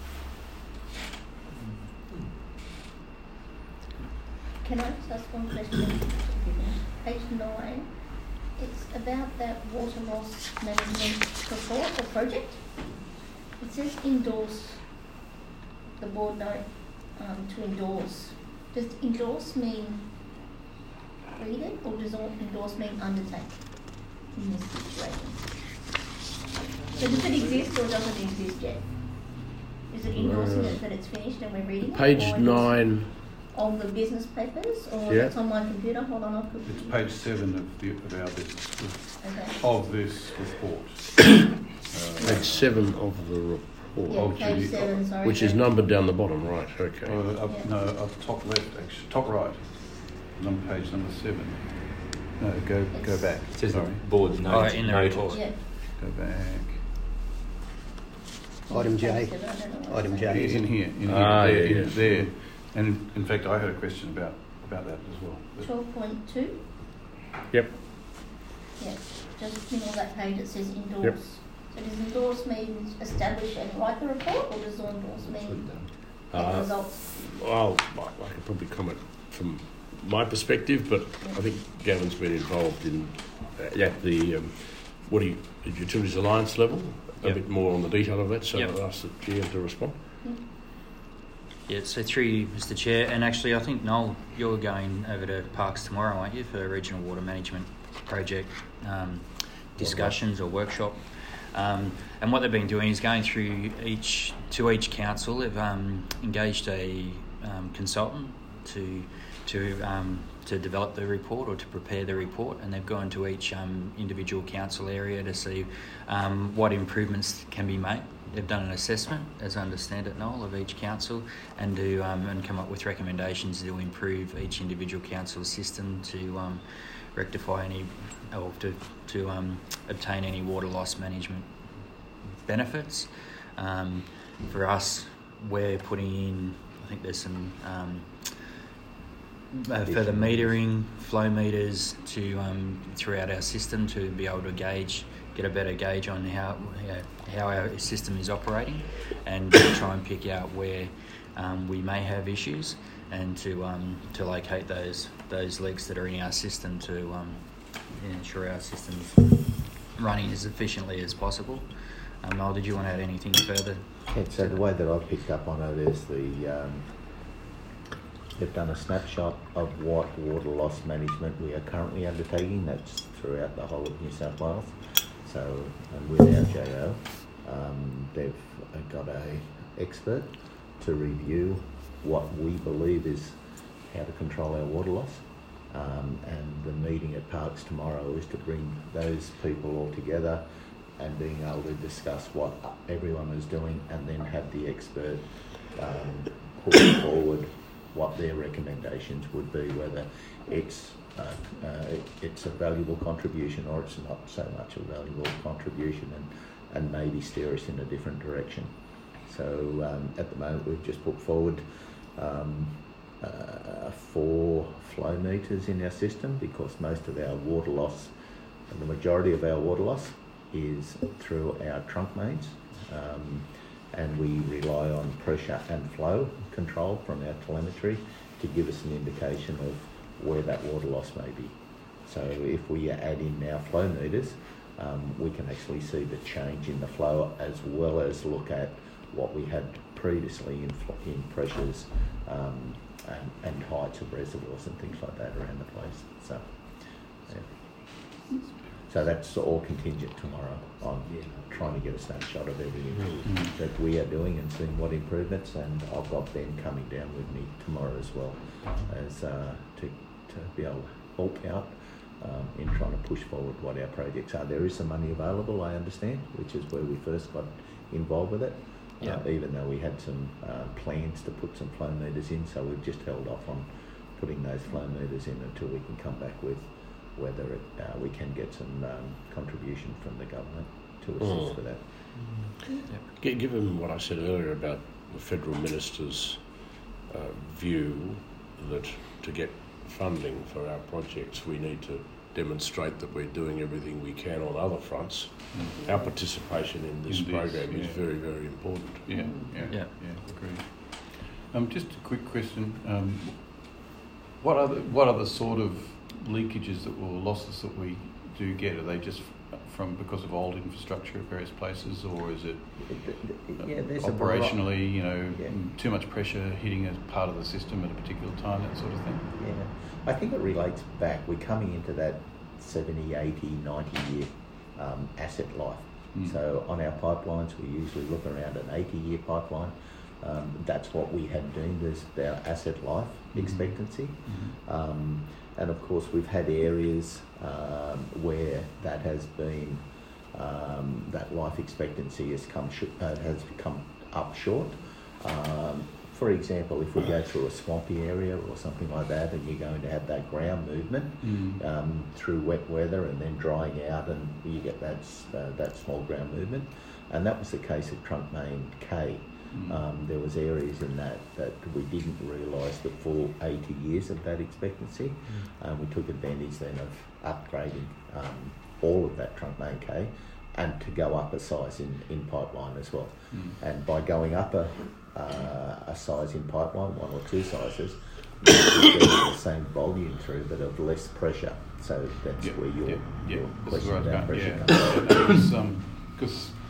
Speaker 5: Can I just ask one question? Page nine, it's about that water loss management report or project. It says endorse, the board note um, to endorse. Does endorse mean read it, or does endorse mean undertake in this situation? So does it exist or doesn't it exist yet? Is it endorsing uh, it that it's finished and we're reading
Speaker 1: page
Speaker 5: it? Page
Speaker 1: nine.
Speaker 5: On the business papers, or
Speaker 1: yeah.
Speaker 5: it's on my computer? Hold on, I'll put
Speaker 3: It's page seven of, the, of our business,
Speaker 5: okay.
Speaker 3: of this report. uh,
Speaker 1: Page seven of the report.
Speaker 5: Yeah,
Speaker 3: of
Speaker 5: page
Speaker 3: the,
Speaker 5: seven, sorry.
Speaker 1: Which is numbered down the bottom right, okay.
Speaker 3: Uh, up,
Speaker 5: yeah.
Speaker 3: No, up top left, actually. Top right. On page number seven. No, go
Speaker 5: it's
Speaker 3: go back.
Speaker 7: It says
Speaker 3: Sorry.
Speaker 7: the board note.
Speaker 2: Oh, in the
Speaker 7: noted.
Speaker 2: report.
Speaker 5: Yeah.
Speaker 3: Go back.
Speaker 6: Item J.
Speaker 5: Page seven, I don't know what
Speaker 6: Item
Speaker 5: it's
Speaker 6: J.
Speaker 5: saying.
Speaker 3: In here, in here,
Speaker 1: Ah,
Speaker 3: there,
Speaker 1: yeah,
Speaker 3: in,
Speaker 1: yeah.
Speaker 3: there. And in, in fact, I had a question about, about that as well. But
Speaker 5: twelve point two?
Speaker 1: Yep.
Speaker 5: Yeah, just in on that page it says endorse.
Speaker 1: Yep.
Speaker 5: So does endorse mean establish and write the report, or does endorse mean
Speaker 1: Uh,
Speaker 5: get results?
Speaker 1: Well, I I could probably comment from my perspective, but I think Gavin's been involved in uh, at the um, what do you, the Utilities Alliance level, a
Speaker 2: Yep.
Speaker 1: bit more on the detail of that, so
Speaker 2: Yep.
Speaker 1: I'll ask the G M to respond.
Speaker 5: Yeah.
Speaker 2: Yeah, so through you, Mister Chair, and actually I think, Noel, you're going over to Parks tomorrow, aren't you, for the Regional Water Management Project um, discussions or workshop. Um, and what they've been doing is going through each, to each council, they've um, engaged a um, consultant to to um, to develop the report or to prepare the report, and they've gone to each um, individual council area to see um, what improvements can be made they've done an assessment, as I understand it, Noel, of each council, and to um, and come up with recommendations to improve each individual council's system to um, rectify any or to to um, obtain any water loss management benefits. Um, for us, we're putting in, I think there's some um, uh, further metering, flow meters to um, throughout our system to be able to gauge, get a better gauge on how how our system is operating, and try and pick out where um, we may have issues, and to um, to locate those those leaks that are in our system to um, ensure our system's running as efficiently as possible. Um, Noel, did you want to add anything further?
Speaker 8: Yeah, so the way that I've picked up on it is the um, they've done a snapshot of what water loss management we are currently undertaking. That's throughout the whole of New South Wales. So, and with our J O, um, they've got a expert to review what we believe is how to control our water loss. Um, and the meeting at Parks tomorrow is to bring those people all together and being able to discuss what everyone is doing, and then have the expert um, put forward what their recommendations would be, whether it's uh, uh, it's a valuable contribution or it's not so much a valuable contribution, and, and maybe steer us in a different direction. So um, at the moment we've just put forward um, uh, four flow meters in our system, because most of our water loss, and the majority of our water loss, is through our trunk mains, um, and we rely on pressure and flow control from our telemetry to give us an indication of where that water loss may be. So if we add in our flow meters, um, we can actually see the change in the flow, as well as look at what we had previously in, in pressures um, and, and heights of reservoirs and things like that around the place. So, yeah. So that's all contingent tomorrow on trying to get a snapshot of everything mm-hmm. that we are doing and seeing what improvements, and I've got Ben coming down with me tomorrow as well, as uh, to, to be able to help out um, in trying to push forward what our projects are. There is some money available, I understand, which is where we first got involved with it, yeah. uh, even though we had some uh, plans to put some flow meters in, so we've just held off on putting those flow meters in until we can come back with whether it, uh, we can get some um, contribution from the government to assist mm. with that.
Speaker 1: Mm. Yep. Given what I said earlier about the Federal Minister's uh, view that to get funding for our projects we need to demonstrate that we're doing everything we can on other fronts, mm. our participation in this in program this, yeah. is very, very important.
Speaker 3: Yeah, yeah, yeah, yeah agreed. Um, just a quick question. Um, what are the, what are the sort of leakages that or losses that we do get? Are they just from because of old infrastructure at various places, or is it
Speaker 8: yeah,
Speaker 3: operationally, you know, yeah. too much pressure hitting a part of the system at a particular time, that sort of thing?
Speaker 8: Yeah, I think it relates back. We're coming into that seventy, eighty, ninety year um, asset life. Mm. So on our pipelines, we usually look around an eighty year pipeline. Um, that's what we had deemed as our asset life mm-hmm. expectancy. Mm-hmm. Um, And of course, we've had areas um, where that has been um, that life expectancy has come sh- uh, has come up short. Um, for example, if we go through a swampy area or something like that, and you're going to have that ground movement mm. um, through wet weather and then drying out, and you get that uh, that small ground movement, and that was the case of Trunk Main K. Um, there was areas in that that we didn't realise the full eighty years of that expectancy. Mm. Um, we took advantage then of upgrading um, all of that Trunk Main K, and to go up a size in, in pipeline as well. Mm. And by going up a uh, a size in pipeline, one or two sizes, we're getting the same volume through, but of less pressure. So that's yep, where your,
Speaker 3: yep, yep.
Speaker 8: your question about pressure
Speaker 3: yeah.
Speaker 8: comes
Speaker 3: from. Because um,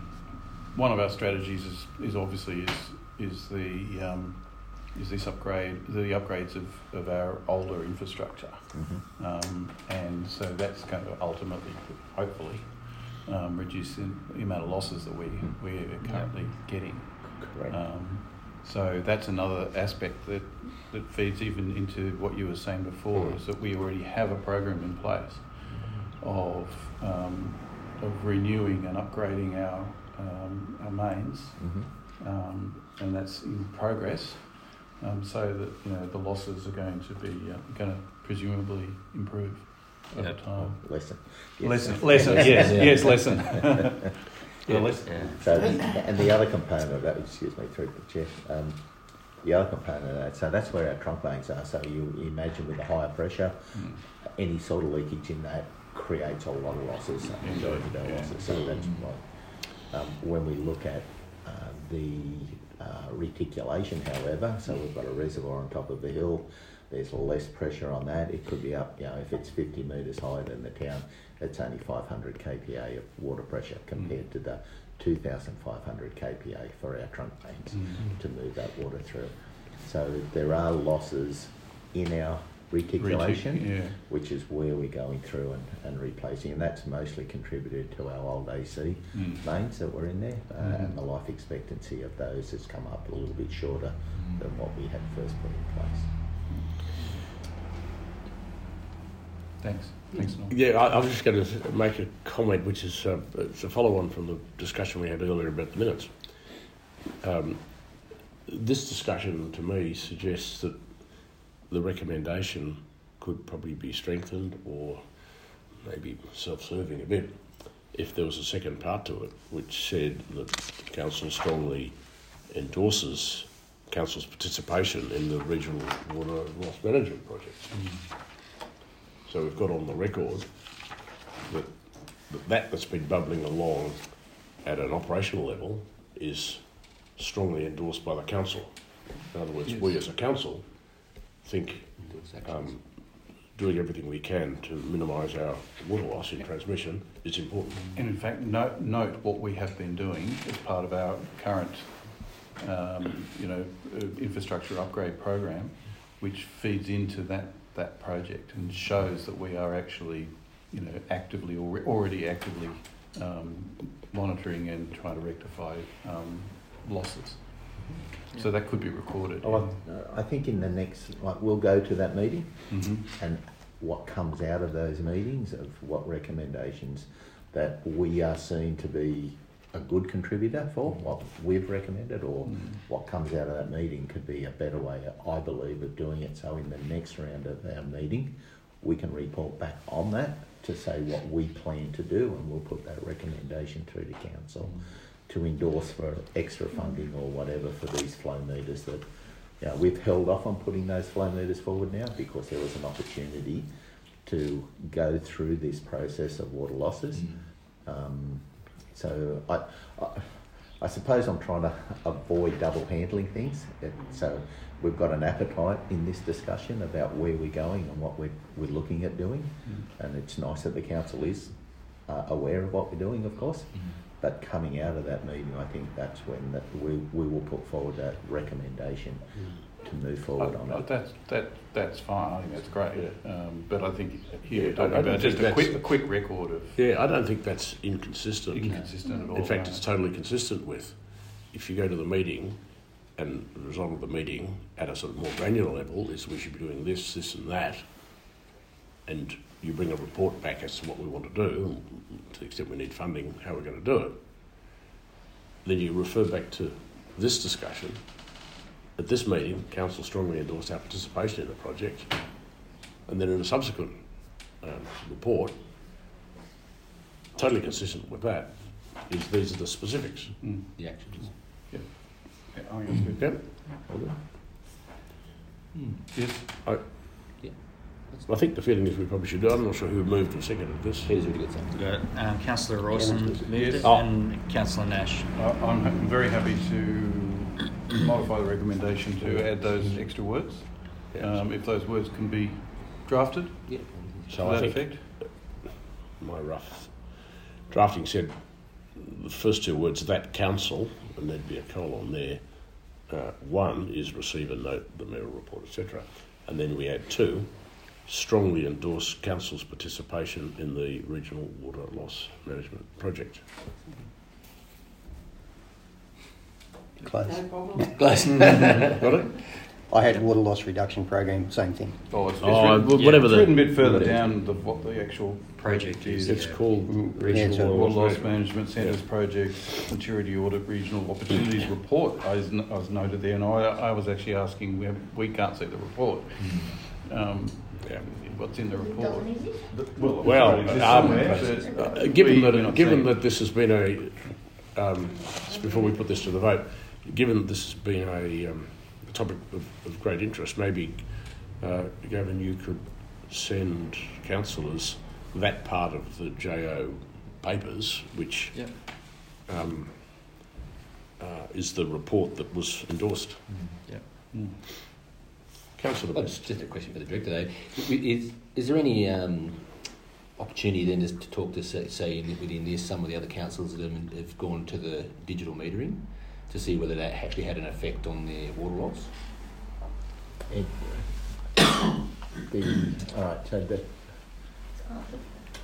Speaker 3: one of our strategies is, is obviously is is the um, is this upgrade the upgrades of, of our older infrastructure, mm-hmm. um, and so that's going to ultimately, hopefully, um, reduce the, the amount of losses that we we are currently yep. getting.
Speaker 8: Correct.
Speaker 3: Um, so that's another aspect that, that feeds even into what you were saying before, mm. is that we already have a program in place of um, of renewing and upgrading our um, our mains,
Speaker 8: Mm-hmm.
Speaker 3: um, and that's in progress. Um, so that you know the losses are going to be uh, going to presumably improve over
Speaker 2: Yeah.
Speaker 3: time.
Speaker 8: Lesson.
Speaker 3: Lesson, lesson, yes,
Speaker 8: Yeah.
Speaker 3: yes, lesson.
Speaker 2: Yeah.
Speaker 3: lesson.
Speaker 2: Yeah.
Speaker 8: So, and the other component of that, excuse me, through the chair, um, the other component of that, so that's where our trunk mains are. So you imagine with the higher pressure,
Speaker 3: Mm.
Speaker 8: any sort of leakage in that creates a lot of losses, majority of our
Speaker 3: Yeah.
Speaker 8: losses. So that's why um, when we look at uh, the uh, reticulation, however, so we've got a reservoir on top of the hill, there's less pressure on that. It could be up, you know, if it's fifty metres higher than the town, it's only five hundred k P A of water pressure compared to the two thousand five hundred k P A for our trunk mains
Speaker 3: Mm.
Speaker 8: to move that water through. So there are losses in our reticulation,
Speaker 3: Retic- yeah.
Speaker 8: which is where we're going through and, and replacing, and that's mostly contributed to our old A C
Speaker 3: Mm.
Speaker 8: mains that were in there, uh,
Speaker 3: Mhm.
Speaker 8: and the life expectancy of those has come up a little bit shorter than what we had first put in place.
Speaker 3: Thanks. Thanks, Norm.
Speaker 1: Yeah, I, I was just going to make a comment, which is uh, it's a follow-on from the discussion we had earlier about the minutes. Um, this discussion, to me, suggests that the recommendation could probably be strengthened or maybe self-serving a bit if there was a second part to it, which said that Council strongly endorses Council's participation in the regional water loss management project.
Speaker 3: Mm.
Speaker 1: So we've got on the record that that, that that's been bubbling along at an operational level is strongly endorsed by the council. In other words,
Speaker 3: Yes.
Speaker 1: we as a council think um, doing everything we can to minimise our water loss in transmission is important.
Speaker 3: And in fact, note, note what we have been doing as part of our current, um, you know, uh, infrastructure upgrade program, which feeds into that, that project and shows that we are actually, you know, actively or already actively um, monitoring and trying to rectify um, losses. So that could be recorded.
Speaker 8: Oh, I, I think in the next, like, we'll go to that meeting,
Speaker 3: Mm-hmm.
Speaker 8: and what comes out of those meetings, of what recommendations that we are seen to be a good contributor for, what we've recommended, or
Speaker 3: Mm.
Speaker 8: what comes out of that meeting could be a better way, I believe, of doing it. So in the next round of our meeting, we can report back on that to say what we plan to do, and we'll put that recommendation through to council to endorse for extra funding or whatever for these flow meters that, you know, we've held off on putting those flow meters forward now because there was an opportunity to go through this process of water losses. Um, so I, I, I suppose I'm trying to avoid double handling things. It, so we've got an appetite in this discussion about where we're going and what we're, we're looking at doing.
Speaker 3: Mm.
Speaker 8: And it's nice that the council is uh, aware of what we're doing, of course. But coming out of that meeting, I think that's when that we, we will put forward that recommendation to move forward
Speaker 3: Uh,
Speaker 8: on
Speaker 3: uh,
Speaker 8: it.
Speaker 3: That's that that's fine. I think that's great. Um, but I think here
Speaker 1: Yeah,
Speaker 3: we're talking
Speaker 1: I- I don't
Speaker 3: about just
Speaker 1: think
Speaker 3: a quick
Speaker 1: that's-
Speaker 3: a quick record of
Speaker 1: Yeah, I don't think that's inconsistent.
Speaker 3: inconsistent at all.
Speaker 1: In fact,
Speaker 3: no.
Speaker 1: it's totally consistent with if you go to the meeting and the result of the meeting at a sort of more granular level is we should be doing this, this and that, and you bring a report back as to what we want to do, to the extent we need funding, how we're going to do it, then you refer back to this discussion. At this meeting, Council strongly endorsed our participation in the project, and then in a subsequent um, report, totally consistent with that, is these are the specifics.
Speaker 3: Mm.
Speaker 7: The actions.
Speaker 3: Yeah, I think that's good.
Speaker 1: Yep.
Speaker 3: Yes.
Speaker 1: I, I think the feeling is we probably should do. I'm not sure who moved or seconded this.
Speaker 7: Peter's really good something.
Speaker 2: We got um, Councillor Rawson moved
Speaker 3: Yes.
Speaker 2: it
Speaker 1: Oh.
Speaker 2: and Councillor Nash.
Speaker 3: I- I'm ha- very happy to modify the recommendation to add those extra words,
Speaker 1: Yeah.
Speaker 3: um, if those words can be drafted
Speaker 7: Yeah.
Speaker 1: So
Speaker 3: to
Speaker 1: I
Speaker 3: that
Speaker 1: think
Speaker 3: effect.
Speaker 1: my rough drafting said the first two words, that council, and there'd be a colon there. Uh, one is receive and note the mayoral report, et cetera. And then we add two, strongly endorse council's participation in the regional water loss management project.
Speaker 6: Close.
Speaker 4: No problem.
Speaker 1: Got it?
Speaker 6: I had water loss reduction program, same thing.
Speaker 3: Oh, it's, it's
Speaker 1: Oh,
Speaker 3: written,
Speaker 1: wh- whatever
Speaker 3: it's
Speaker 1: the-
Speaker 3: written a bit further
Speaker 1: whatever.
Speaker 3: down the, what the actual
Speaker 2: Project is,
Speaker 1: It's
Speaker 2: yeah.
Speaker 1: called
Speaker 6: Mm,
Speaker 1: Regional
Speaker 6: yeah, so-
Speaker 3: Water Loss
Speaker 1: Management.
Speaker 3: Management Centres Project Maturity Audit Regional Opportunities Report. I was, I was noted there, and I, I was actually asking. We, have, we can't see the report. Um,
Speaker 1: Yeah.
Speaker 3: What's in the report?
Speaker 5: Doesn't exist.
Speaker 3: The- Well,
Speaker 1: Well,
Speaker 3: sorry, it's
Speaker 1: um,
Speaker 3: somewhere, but,
Speaker 1: Uh,
Speaker 3: uh,
Speaker 1: given
Speaker 3: we-
Speaker 1: that,
Speaker 3: we're not
Speaker 1: given
Speaker 3: seeing it.
Speaker 1: that this has been a, um, just before we put this to the vote, given that this has been a, um, a topic of, of great interest, maybe, uh, Gavin, you could send councillors that part of the J O papers, which
Speaker 2: Yep.
Speaker 1: um, uh, is the report that was endorsed.
Speaker 2: Yep.
Speaker 3: Mm.
Speaker 1: Councillor
Speaker 7: Well,
Speaker 1: Best.
Speaker 7: just a question for the director, though. Is, is there any um, opportunity then to talk to, say, say in, within this, some of the other councils that have, have gone to the digital metering to see whether that actually had an effect on their water loss?
Speaker 8: It, the, all right, so the,
Speaker 5: It's after.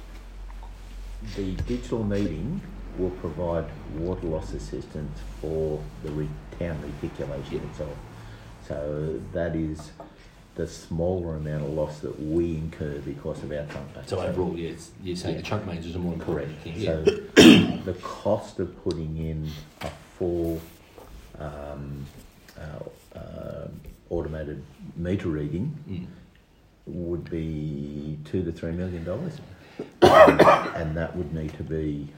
Speaker 8: the digital meeting will provide water loss assistance for the re- town reticulation itself. So that is the smaller amount of loss that we incur because of our trunk mains.
Speaker 7: So overall, yeah, it's, you're saying
Speaker 8: Yeah.
Speaker 7: the trunk mains is a more important
Speaker 8: Correct.
Speaker 7: thing. Yeah.
Speaker 8: So the cost of putting in a full um, uh, uh, automated meter reading
Speaker 7: Mm.
Speaker 8: would be two to three million dollars, and that would need to be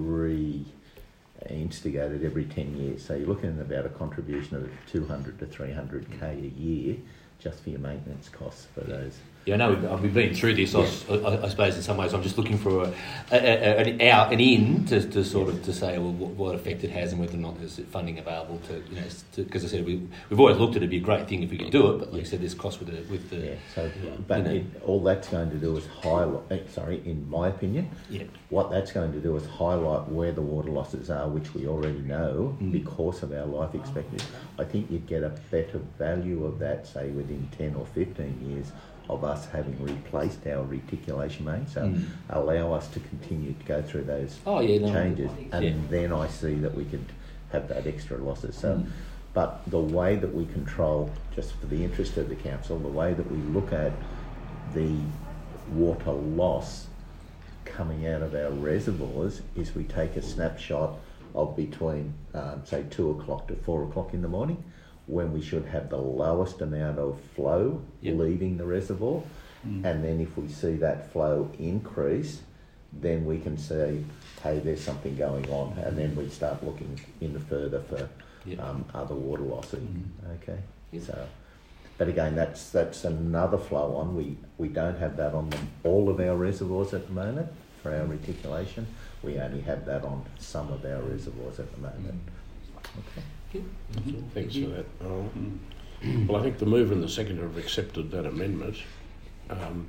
Speaker 8: re-instigated every ten years. So you're looking at about a contribution of two hundred to three hundred k a year just for your maintenance costs for those.
Speaker 7: Yeah, I know we've, we've been through this. I, was, I, I suppose in some ways I'm just looking for a, a, a, an out, an in to, to sort of to say well what, what effect it has and whether or not there's funding available to you know because I said we we've always looked at it'd be a great thing if we could do it, but like I said, there's cost with the with the
Speaker 8: Yeah, so but
Speaker 7: you know.
Speaker 8: it, all that's going to do is highlight. Sorry, in my opinion,
Speaker 7: yeah.
Speaker 8: what that's going to do is highlight where the water losses are, which we already know
Speaker 7: Mm.
Speaker 8: because of our life expectancy. I think you'd get a better value of that, say, within ten or fifteen years of us having replaced our reticulation main. So
Speaker 7: Mm.
Speaker 8: allow us to continue to go through those
Speaker 7: Oh yeah, no.
Speaker 8: changes, and
Speaker 7: Yeah.
Speaker 8: then I see that we could have that extra losses. So,
Speaker 7: Mm.
Speaker 8: but the way that we control, just for the interest of the council, the way that we look at the water loss coming out of our reservoirs is we take a snapshot of between, um, say, two o'clock to four o'clock in the morning, when we should have the lowest amount of flow
Speaker 7: Yep.
Speaker 8: leaving the reservoir.
Speaker 3: Mm.
Speaker 8: And then if we see that flow increase, then we can say, hey, there's something going on, and then we start looking in further for
Speaker 7: Yep.
Speaker 8: um, other water lossing.
Speaker 3: Mm.
Speaker 8: Okay,
Speaker 7: Yep.
Speaker 8: so, but again, that's that's another flow on. We we don't have that on the, all of our reservoirs at the moment for our reticulation. We only have that on some of our reservoirs at the moment. Okay.
Speaker 1: Thanks for that. Oh.
Speaker 3: Mm.
Speaker 1: Well, I think the mover and the seconder have accepted that amendment. Um,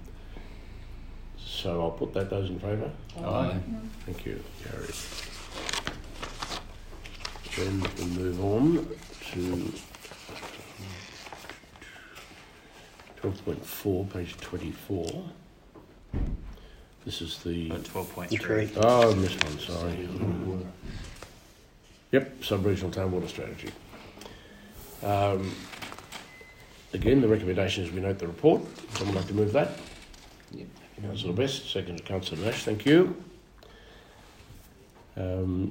Speaker 1: so I'll put that. Those in favour?
Speaker 3: Aye.
Speaker 1: Thank you, Gary. Then we move on to twelve point four, page twenty-four. This is the...
Speaker 2: twelve point
Speaker 6: Three.
Speaker 2: three.
Speaker 1: Oh, I missed one, sorry. Yep, sub-regional town water strategy. Um, again, the recommendation is we note the report. Someone like to move that?
Speaker 7: Yep.
Speaker 1: Councillor Best, second to Councillor Nash, thank you. Um,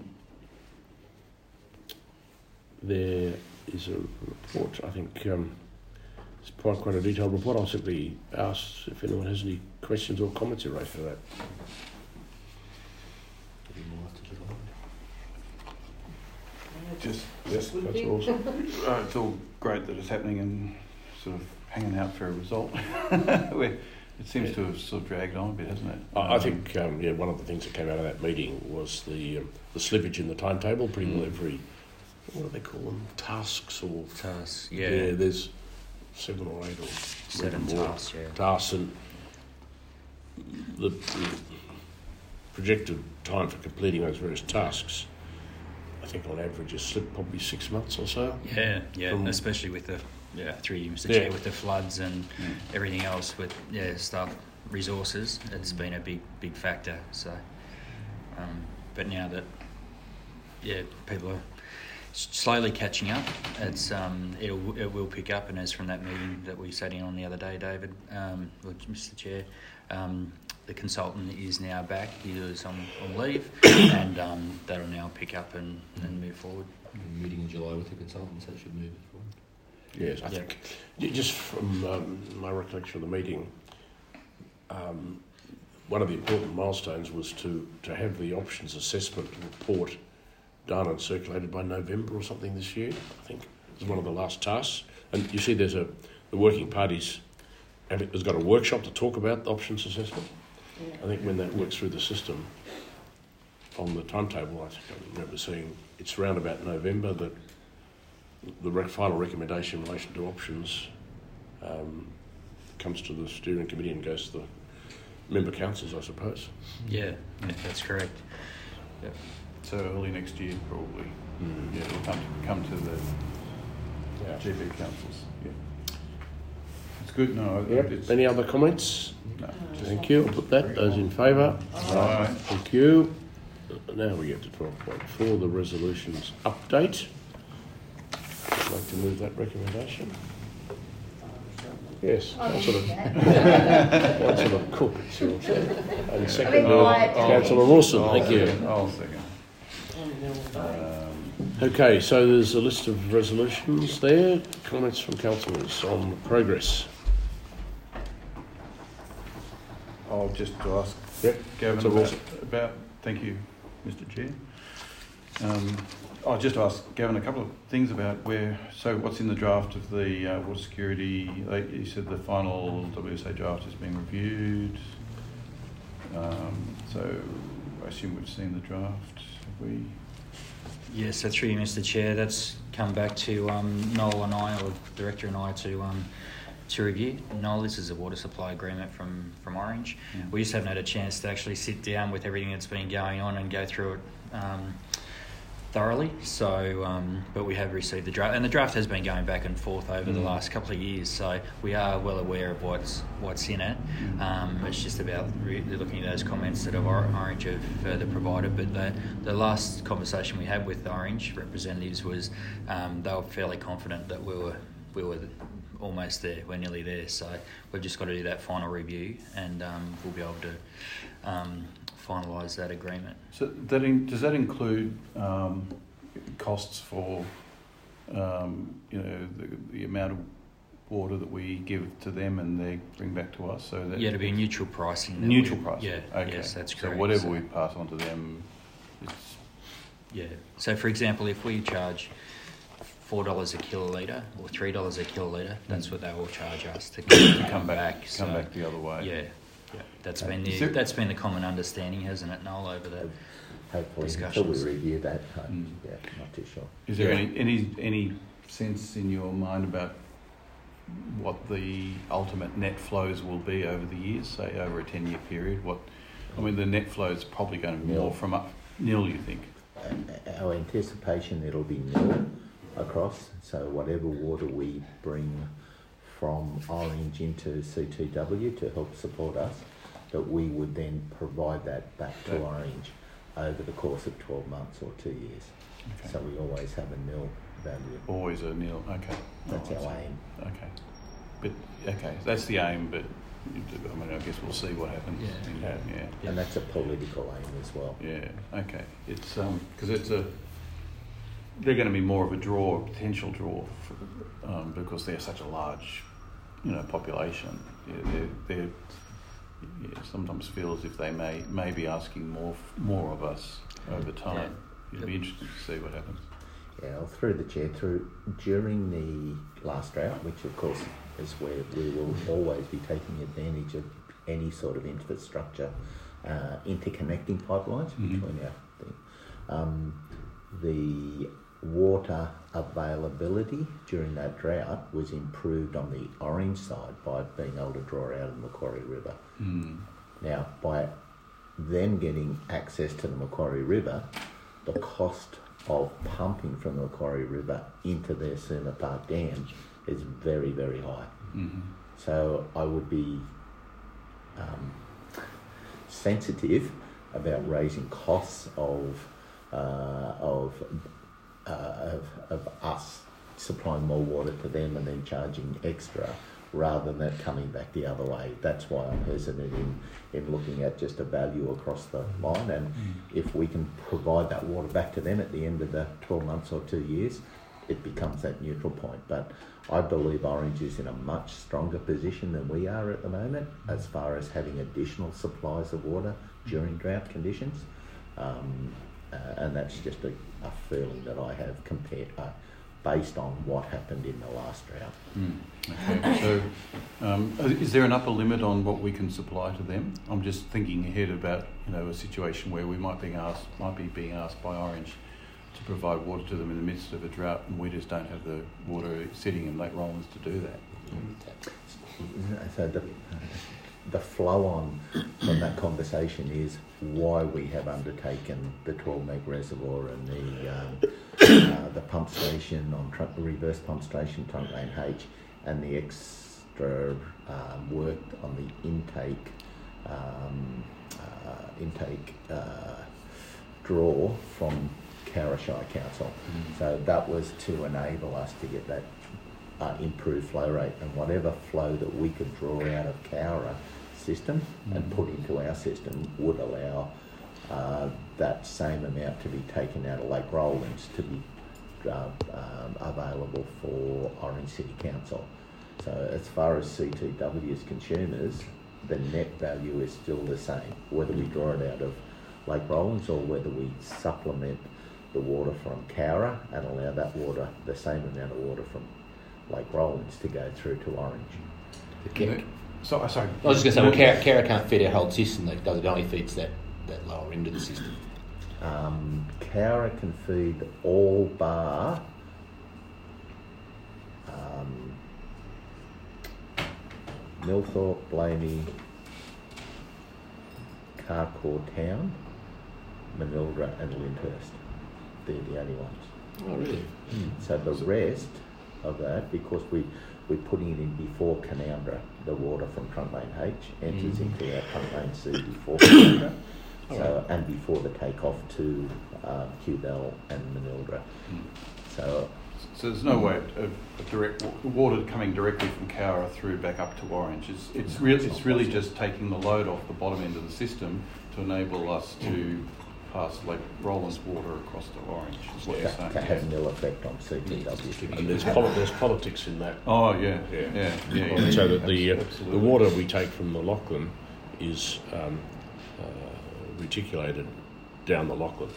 Speaker 1: there is a report, I think um, it's quite, quite a detailed report. I'll simply ask if anyone has any questions or comments in relation to that.
Speaker 3: Just,
Speaker 1: Yes, that's awesome.
Speaker 3: uh, it's all great that it's happening and sort of hanging out for a result. Where it seems to have sort of dragged on a bit, hasn't it?
Speaker 1: I I think um, yeah, one of the things that came out of that meeting was the um, the slippage in the timetable. Pretty well every, what do they call them, tasks or
Speaker 2: Tasks, yeah.
Speaker 1: yeah, there's seven or eight or
Speaker 2: Seven
Speaker 1: maybe more
Speaker 2: tasks, yeah.
Speaker 1: tasks, and the, the projected time for completing those various tasks, I think on average has slipped probably six months or so.
Speaker 2: Yeah, yeah,
Speaker 1: From-
Speaker 2: especially with the yeah through you, Mister
Speaker 1: Yeah.
Speaker 2: Chair, with the floods and everything else with yeah stuff resources. It's been a big big factor. So, um, but now that yeah people are slowly catching up. It's um, it'll, it will pick up, and as from that meeting that we sat in on the other day, David, um, Mister Chair, um, the consultant is now back. He was on, on leave, and um, that'll now pick up and, and move forward.
Speaker 7: Meeting in July with the consultants, that should move it forward.
Speaker 1: Yes, I
Speaker 2: Yeah.
Speaker 1: think j- just from um, my recollection of the meeting, um, one of the important milestones was to, to have the options assessment report done and circulated by November or something this year. I think it was one of the last tasks. And you see, there's a the working parties have has got a workshop to talk about the options assessment.
Speaker 4: Yeah.
Speaker 1: I think when that works through the system on the timetable, I think I remember seeing it's around about November that the rec- final recommendation in relation to options um, comes to the steering committee and goes to the member councils, I suppose.
Speaker 2: Yeah, yeah, that's correct. Yeah.
Speaker 3: So early next year, probably.
Speaker 1: Mm.
Speaker 3: Yeah, it'll come to, come to the
Speaker 1: Yeah.
Speaker 3: G B councils. Yeah, it's good. No,
Speaker 1: Yep.
Speaker 3: it's
Speaker 1: Any other comments?
Speaker 3: no.
Speaker 1: Thank you. I'll put that. Those in favour?
Speaker 3: Aye.
Speaker 1: Thank you. Now we get to twelve point four, the resolutions update. I'd like to move that recommendation. Yes,
Speaker 5: I'll
Speaker 1: Councillor
Speaker 5: do that.
Speaker 1: Councillor Cook. And
Speaker 5: I've
Speaker 1: second,
Speaker 5: been quiet.
Speaker 1: Councillor Rawson.
Speaker 3: I'll
Speaker 1: Thank you.
Speaker 3: second. I'll second. Um,
Speaker 1: Okay, so there's a list of resolutions there. Comments from councillors on progress.
Speaker 3: I'll just ask
Speaker 1: Yep.
Speaker 3: Gavin
Speaker 1: Councillor
Speaker 3: about,
Speaker 1: Rawson.
Speaker 3: about. Thank you, Mister Chair. Um, I'll just ask Gavin a couple of things about where. So, what's in the draft of the uh, water security? Like you said, the final W S A draft is being reviewed. Um, so, I assume we've seen the draft. Have we?
Speaker 2: Yes, that's really, Mister Chair. That's come back to um, Noel and I, or Director and I, to um, to review. Noel, this is a water supply agreement from, from Orange.
Speaker 3: Yeah.
Speaker 2: We just haven't had a chance to actually sit down with everything that's been going on and go through it um, thoroughly. So, um, but we have received the draft, and the draft has been going back and forth over mm. the last couple of years. So we are well aware of what's what's in it. Mm. Um, it's just about re- looking at those comments that have Orange have further provided. But the the last conversation we had with the Orange representatives was um, they were fairly confident that we were we were almost there. We're nearly there. So we've just got to do that final review, and um, we'll be able to um, finalise that agreement.
Speaker 3: So that in, does that include um, costs for um, you know the, the amount of water that we give to them and they bring back to us? So that
Speaker 2: Yeah, to be neutral pricing. that
Speaker 3: neutral
Speaker 2: we-
Speaker 3: pricing.
Speaker 2: Yeah,
Speaker 3: Okay.
Speaker 2: yes, that's correct.
Speaker 3: So whatever
Speaker 2: So-
Speaker 3: we pass on to them, it's
Speaker 2: Yeah. So, for example, if we charge four dollars a kilolitre or three dollars a kilolitre, that's what they will charge us to come,
Speaker 3: to come back,
Speaker 2: back.
Speaker 3: come
Speaker 2: So,
Speaker 3: back the other way.
Speaker 2: Yeah, yeah. That's
Speaker 8: Okay.
Speaker 2: been the
Speaker 3: Is there-
Speaker 2: that's been the common understanding, hasn't it, Noel, over the
Speaker 8: Hopefully, until we
Speaker 2: discussions.
Speaker 8: review that, uh,
Speaker 3: Mm.
Speaker 8: yeah, not too sure.
Speaker 3: Is there
Speaker 1: Yeah.
Speaker 3: any, any any sense in your mind about what the ultimate net flows will be over the years, say over a ten-year period? What I mean, the net flow is probably going to be
Speaker 8: Nil.
Speaker 3: more from up nil. You think?
Speaker 8: Uh, Our anticipation it'll be nil across. So whatever water we bring from Orange into C T W to help support us, that we would then provide that back to
Speaker 3: Okay.
Speaker 8: Orange over the course of twelve months or two years.
Speaker 3: Okay.
Speaker 8: So we always have a nil value.
Speaker 3: Always a nil. Okay.
Speaker 8: That's
Speaker 3: Oh, I
Speaker 8: our
Speaker 3: see.
Speaker 8: aim.
Speaker 3: Okay. But okay, that's the aim. But I mean, I guess we'll see what happens.
Speaker 2: Yeah.
Speaker 3: in that, yeah.
Speaker 2: Yeah.
Speaker 8: And that's a political aim as well.
Speaker 3: Yeah. Okay. It's um because it's a they're going to be more of a draw, a potential draw, for, um, because they're such a large, you know, population. Yeah, they're they're yeah, sometimes feel as if they may may be asking more more of us over time.
Speaker 2: Yeah.
Speaker 3: It'd be interesting to see what happens.
Speaker 8: Yeah, well, through the chair, through during the last drought, which of course is where we will always be taking advantage of any sort of infrastructure, uh, interconnecting pipelines
Speaker 3: Mhm.
Speaker 8: between our thing. Um, the water availability during that drought was improved on the Orange side by being able to draw out of the Macquarie River.
Speaker 3: Mm.
Speaker 8: Now, by them getting access to the Macquarie River, the cost of pumping from the Macquarie River into their Suma Park Dam is very, very high.
Speaker 3: Mm-hmm.
Speaker 8: So I would be um, sensitive about raising costs of uh, of uh, of, of us supplying more water to them and then charging extra, rather than that coming back the other way. That's why I'm hesitant in, in looking at just a value across the line. And mm. if we can provide that water back to them at the end of the twelve months or two years, it becomes that neutral point. But I believe Orange is in a much stronger position than we are at the moment as far as having additional supplies of water during drought conditions. Um, uh, and that's just a, a feeling that I have compared uh, based on what happened in the last drought.
Speaker 3: Mm. Okay, so um, is there an upper limit on what we can supply to them? I'm just thinking ahead about, you know, a situation where we might be asked, might be being asked by Orange to provide water to them in the midst of a drought, and we just don't have the water sitting in Lake Rollins to do that.
Speaker 8: Mm. So the, the flow on from that conversation is why we have undertaken the twelve meg reservoir and the um, uh, the pump station on Trunk, the reverse pump station Trunk Lane H, and the extra um, work on the intake um, uh, intake uh, draw from Cowra Shire Council. Mm. So that was to enable us to get that uh, improved flow rate, and whatever flow that we could draw out of Cowra system mm. and put into our system would allow uh, that same amount to be taken out of Lake Rollins to be uh, um, available for Orange City Council. So as far as C T W as consumers, the net value is still the same, whether we draw it out of Lake Rollins or whether we supplement the water from Cowra and allow that water, the same amount of water from Lake Rollins, to go through to Orange.
Speaker 7: Okay.
Speaker 3: So, sorry.
Speaker 7: I was just going to say, well, Cowra, Cowra can't feed our whole system. It does. It only feeds that, that lower end of the system.
Speaker 8: Um, Cowra can feed all bar um, Millthorpe, Blamey, Carcoar Town, Manildra and Lyndhurst. They're the only ones.
Speaker 1: Oh, really?
Speaker 8: Mm. So the rest of that, because we, we're putting it in before Canowindra, the water from Trunk Lane H enters mm. into our Trunk Lane C before Canowindra, so, right. and before the takeoff to um, Cubell and Manildra. Mm. So,
Speaker 3: so there's no way of, of direct water coming directly from Cowra through back up to Orange. It's it's, no, really, it's really just taking the load off the bottom end of the system to enable us to mm. pass Lake Rollins water across to Orange, is what
Speaker 8: yeah,
Speaker 3: you're saying.
Speaker 8: That has no effect on C T W.
Speaker 1: And there's, poli- there's politics in that.
Speaker 3: Oh, yeah,
Speaker 1: yeah.
Speaker 3: yeah, yeah, yeah, yeah.
Speaker 1: So that the, uh, the water we take from the Lachlan is um, uh, reticulated down the Lachlan,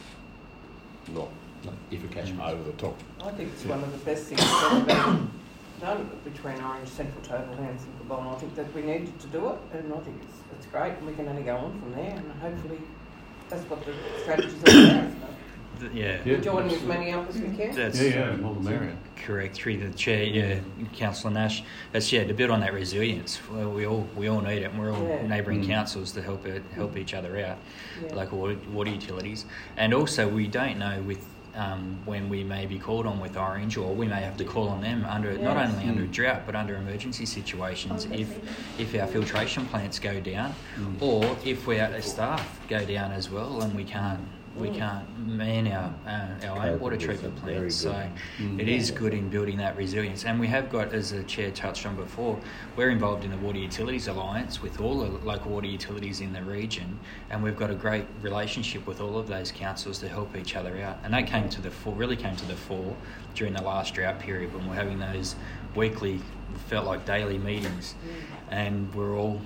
Speaker 1: not, not
Speaker 7: efficacious
Speaker 1: over the top.
Speaker 4: I think it's one of the best things that have been done between Orange, Central Tablelands and Cabonne. I think that we needed to do it, and I think it's, it's great, and we can only go on from there, and hopefully that's what the strategy's all about, isn't it?
Speaker 2: Yeah.
Speaker 4: We're joining as many up as we can.
Speaker 2: That's
Speaker 3: yeah, yeah, more the merrier.
Speaker 2: Correct. Through the chair, yeah, Councillor Nash. That's yeah, to build on that resilience. Well, we all we all need it, and we're all
Speaker 4: yeah.
Speaker 2: neighbouring
Speaker 3: mm.
Speaker 2: councils to help it, help each other out,
Speaker 4: yeah.
Speaker 2: local water, water utilities, and also we don't know with. Um, when we may be called on with Orange, or we may have to call on them under yes. not only under
Speaker 3: mm.
Speaker 2: drought but under emergency situations
Speaker 5: oh,
Speaker 2: if if our filtration plants go down,
Speaker 3: mm.
Speaker 2: or if our staff go down as well, and we can't we
Speaker 4: mm.
Speaker 2: can't man our uh, our own water treatment plants. So
Speaker 3: mm.
Speaker 2: it is good in building that resilience, and we have got, as the chair touched on before, we're involved in the Water Utilities Alliance with all the local water utilities in the region, and we've got a great relationship with all of those councils to help each other out, and that came to the fore, really came to the fore during the last drought period when we're having those weekly, felt like daily meetings,
Speaker 4: mm.
Speaker 2: and we're all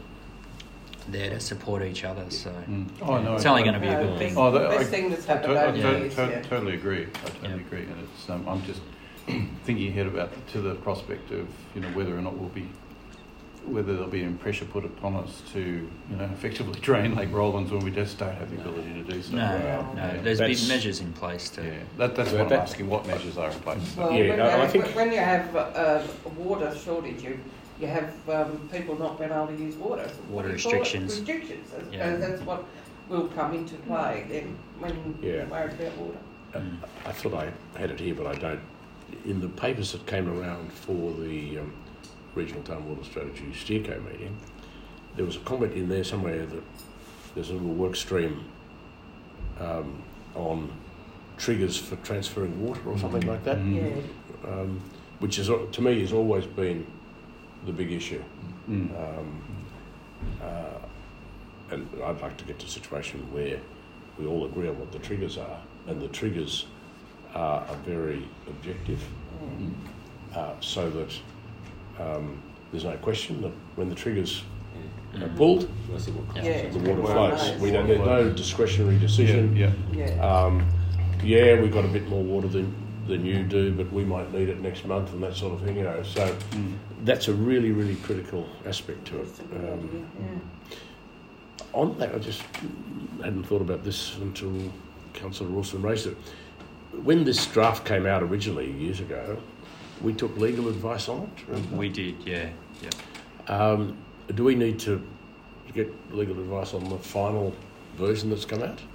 Speaker 2: there to support each other. So
Speaker 3: mm. oh, no,
Speaker 2: it's
Speaker 3: I,
Speaker 2: only
Speaker 3: I,
Speaker 2: going to be a good
Speaker 4: uh,
Speaker 2: thing.
Speaker 3: Oh, the,
Speaker 4: best
Speaker 3: I,
Speaker 4: thing that's
Speaker 3: I,
Speaker 4: happened
Speaker 3: I,
Speaker 4: over
Speaker 3: I,
Speaker 4: the years,
Speaker 3: to,
Speaker 4: yeah.
Speaker 3: totally agree. I totally
Speaker 2: yeah.
Speaker 3: agree, and it's um, I'm just thinking ahead about to the prospect of you know whether or not we'll be whether there'll be any pressure put upon us to you know effectively drain Lake Rollins when we just don't have the ability to do so.
Speaker 2: No,
Speaker 3: well.
Speaker 2: no,
Speaker 3: yeah.
Speaker 2: there's
Speaker 1: That's,
Speaker 2: big measures in place to.
Speaker 3: Yeah, that, that's
Speaker 1: well,
Speaker 3: what
Speaker 1: that,
Speaker 3: I'm asking. What measures are in place?
Speaker 4: Well,
Speaker 1: yeah,
Speaker 4: when,
Speaker 1: I,
Speaker 4: you
Speaker 1: I
Speaker 4: have,
Speaker 1: think
Speaker 4: when you have uh, a water shortage, you you have um, people not being able to use water.
Speaker 2: Water
Speaker 4: What do you call it?
Speaker 2: restrictions.
Speaker 4: Restrictions. That's,
Speaker 2: Yeah.
Speaker 4: that's what will come into play then when
Speaker 1: Yeah.
Speaker 4: you're worried about water.
Speaker 1: Uh, I thought I had it here, but I don't. In the papers that came around for the um, Regional Town Water Strategy Steerco meeting, there was a comment in there somewhere that there's a little work stream um, on triggers for transferring water or something like that,
Speaker 3: Mm.
Speaker 4: Yeah.
Speaker 1: um, which is to me has always been the big issue.
Speaker 3: Mm.
Speaker 1: Um, uh, and I'd like to get to a situation where we all agree on what the triggers are, and the triggers are, are very objective,
Speaker 3: Mm.
Speaker 1: uh, so that um, there's no question that when the triggers are pulled,
Speaker 7: I see what comes
Speaker 4: Yeah.
Speaker 1: the water
Speaker 4: Well,
Speaker 1: flows.
Speaker 4: nice.
Speaker 1: We don't, there's no discretionary decision.
Speaker 3: Yeah.
Speaker 4: Yeah.
Speaker 1: Um, yeah, we've got a bit more water than than you do, but we might need it next month and that sort of thing, you know. So
Speaker 3: Mm.
Speaker 1: that's a really, really critical aspect to it.
Speaker 4: That's a good
Speaker 1: Um,
Speaker 4: idea, yeah.
Speaker 1: on that, I just hadn't thought about this until Councillor Rawson raised it. When this draft came out originally years ago, we took legal advice on it. remember?
Speaker 2: We did, yeah. yeah.
Speaker 1: Um, do we need to get legal advice on the final version that's come out?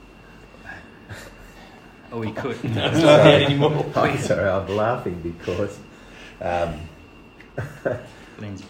Speaker 2: Oh, we could.
Speaker 8: Sorry, I'm sorry, I'm laughing because, um,
Speaker 2: Means-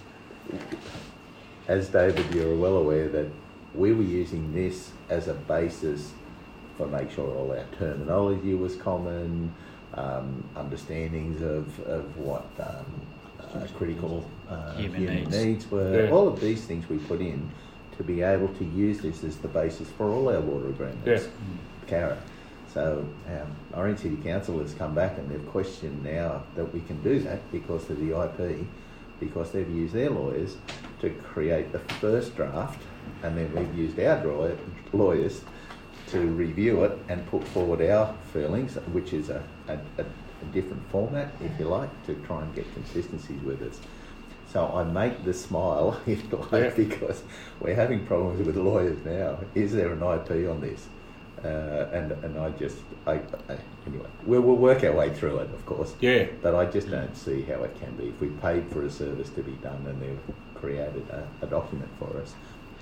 Speaker 8: as David, you're well aware that we were using this as a basis for make sure all our terminology was common, um, understandings of, of what um, uh, critical uh,
Speaker 2: Human
Speaker 8: human,
Speaker 2: needs.
Speaker 8: needs, were.
Speaker 1: Yeah.
Speaker 8: All of these things we put in to be able to use this as the basis for all our water agreements.
Speaker 1: Yeah.
Speaker 8: Cara. So um, Orange City Council has come back and they've questioned now that we can do that because of the I P, because they've used their lawyers to create the first draft, and then we've used our draw- lawyers to review it and put forward our feelings, which is a, a, a, a different format, if you like, to try and get consistencies with us. So I make the smile, if you like,
Speaker 1: Yeah.
Speaker 8: because we're having problems with lawyers now. Is there an I P on this? Uh, and and I just, I, I, anyway, we'll, we'll work our way through it, of course.
Speaker 1: Yeah.
Speaker 8: But I just don't see how it can be. If we paid for a service to be done and they've created a, a document for us,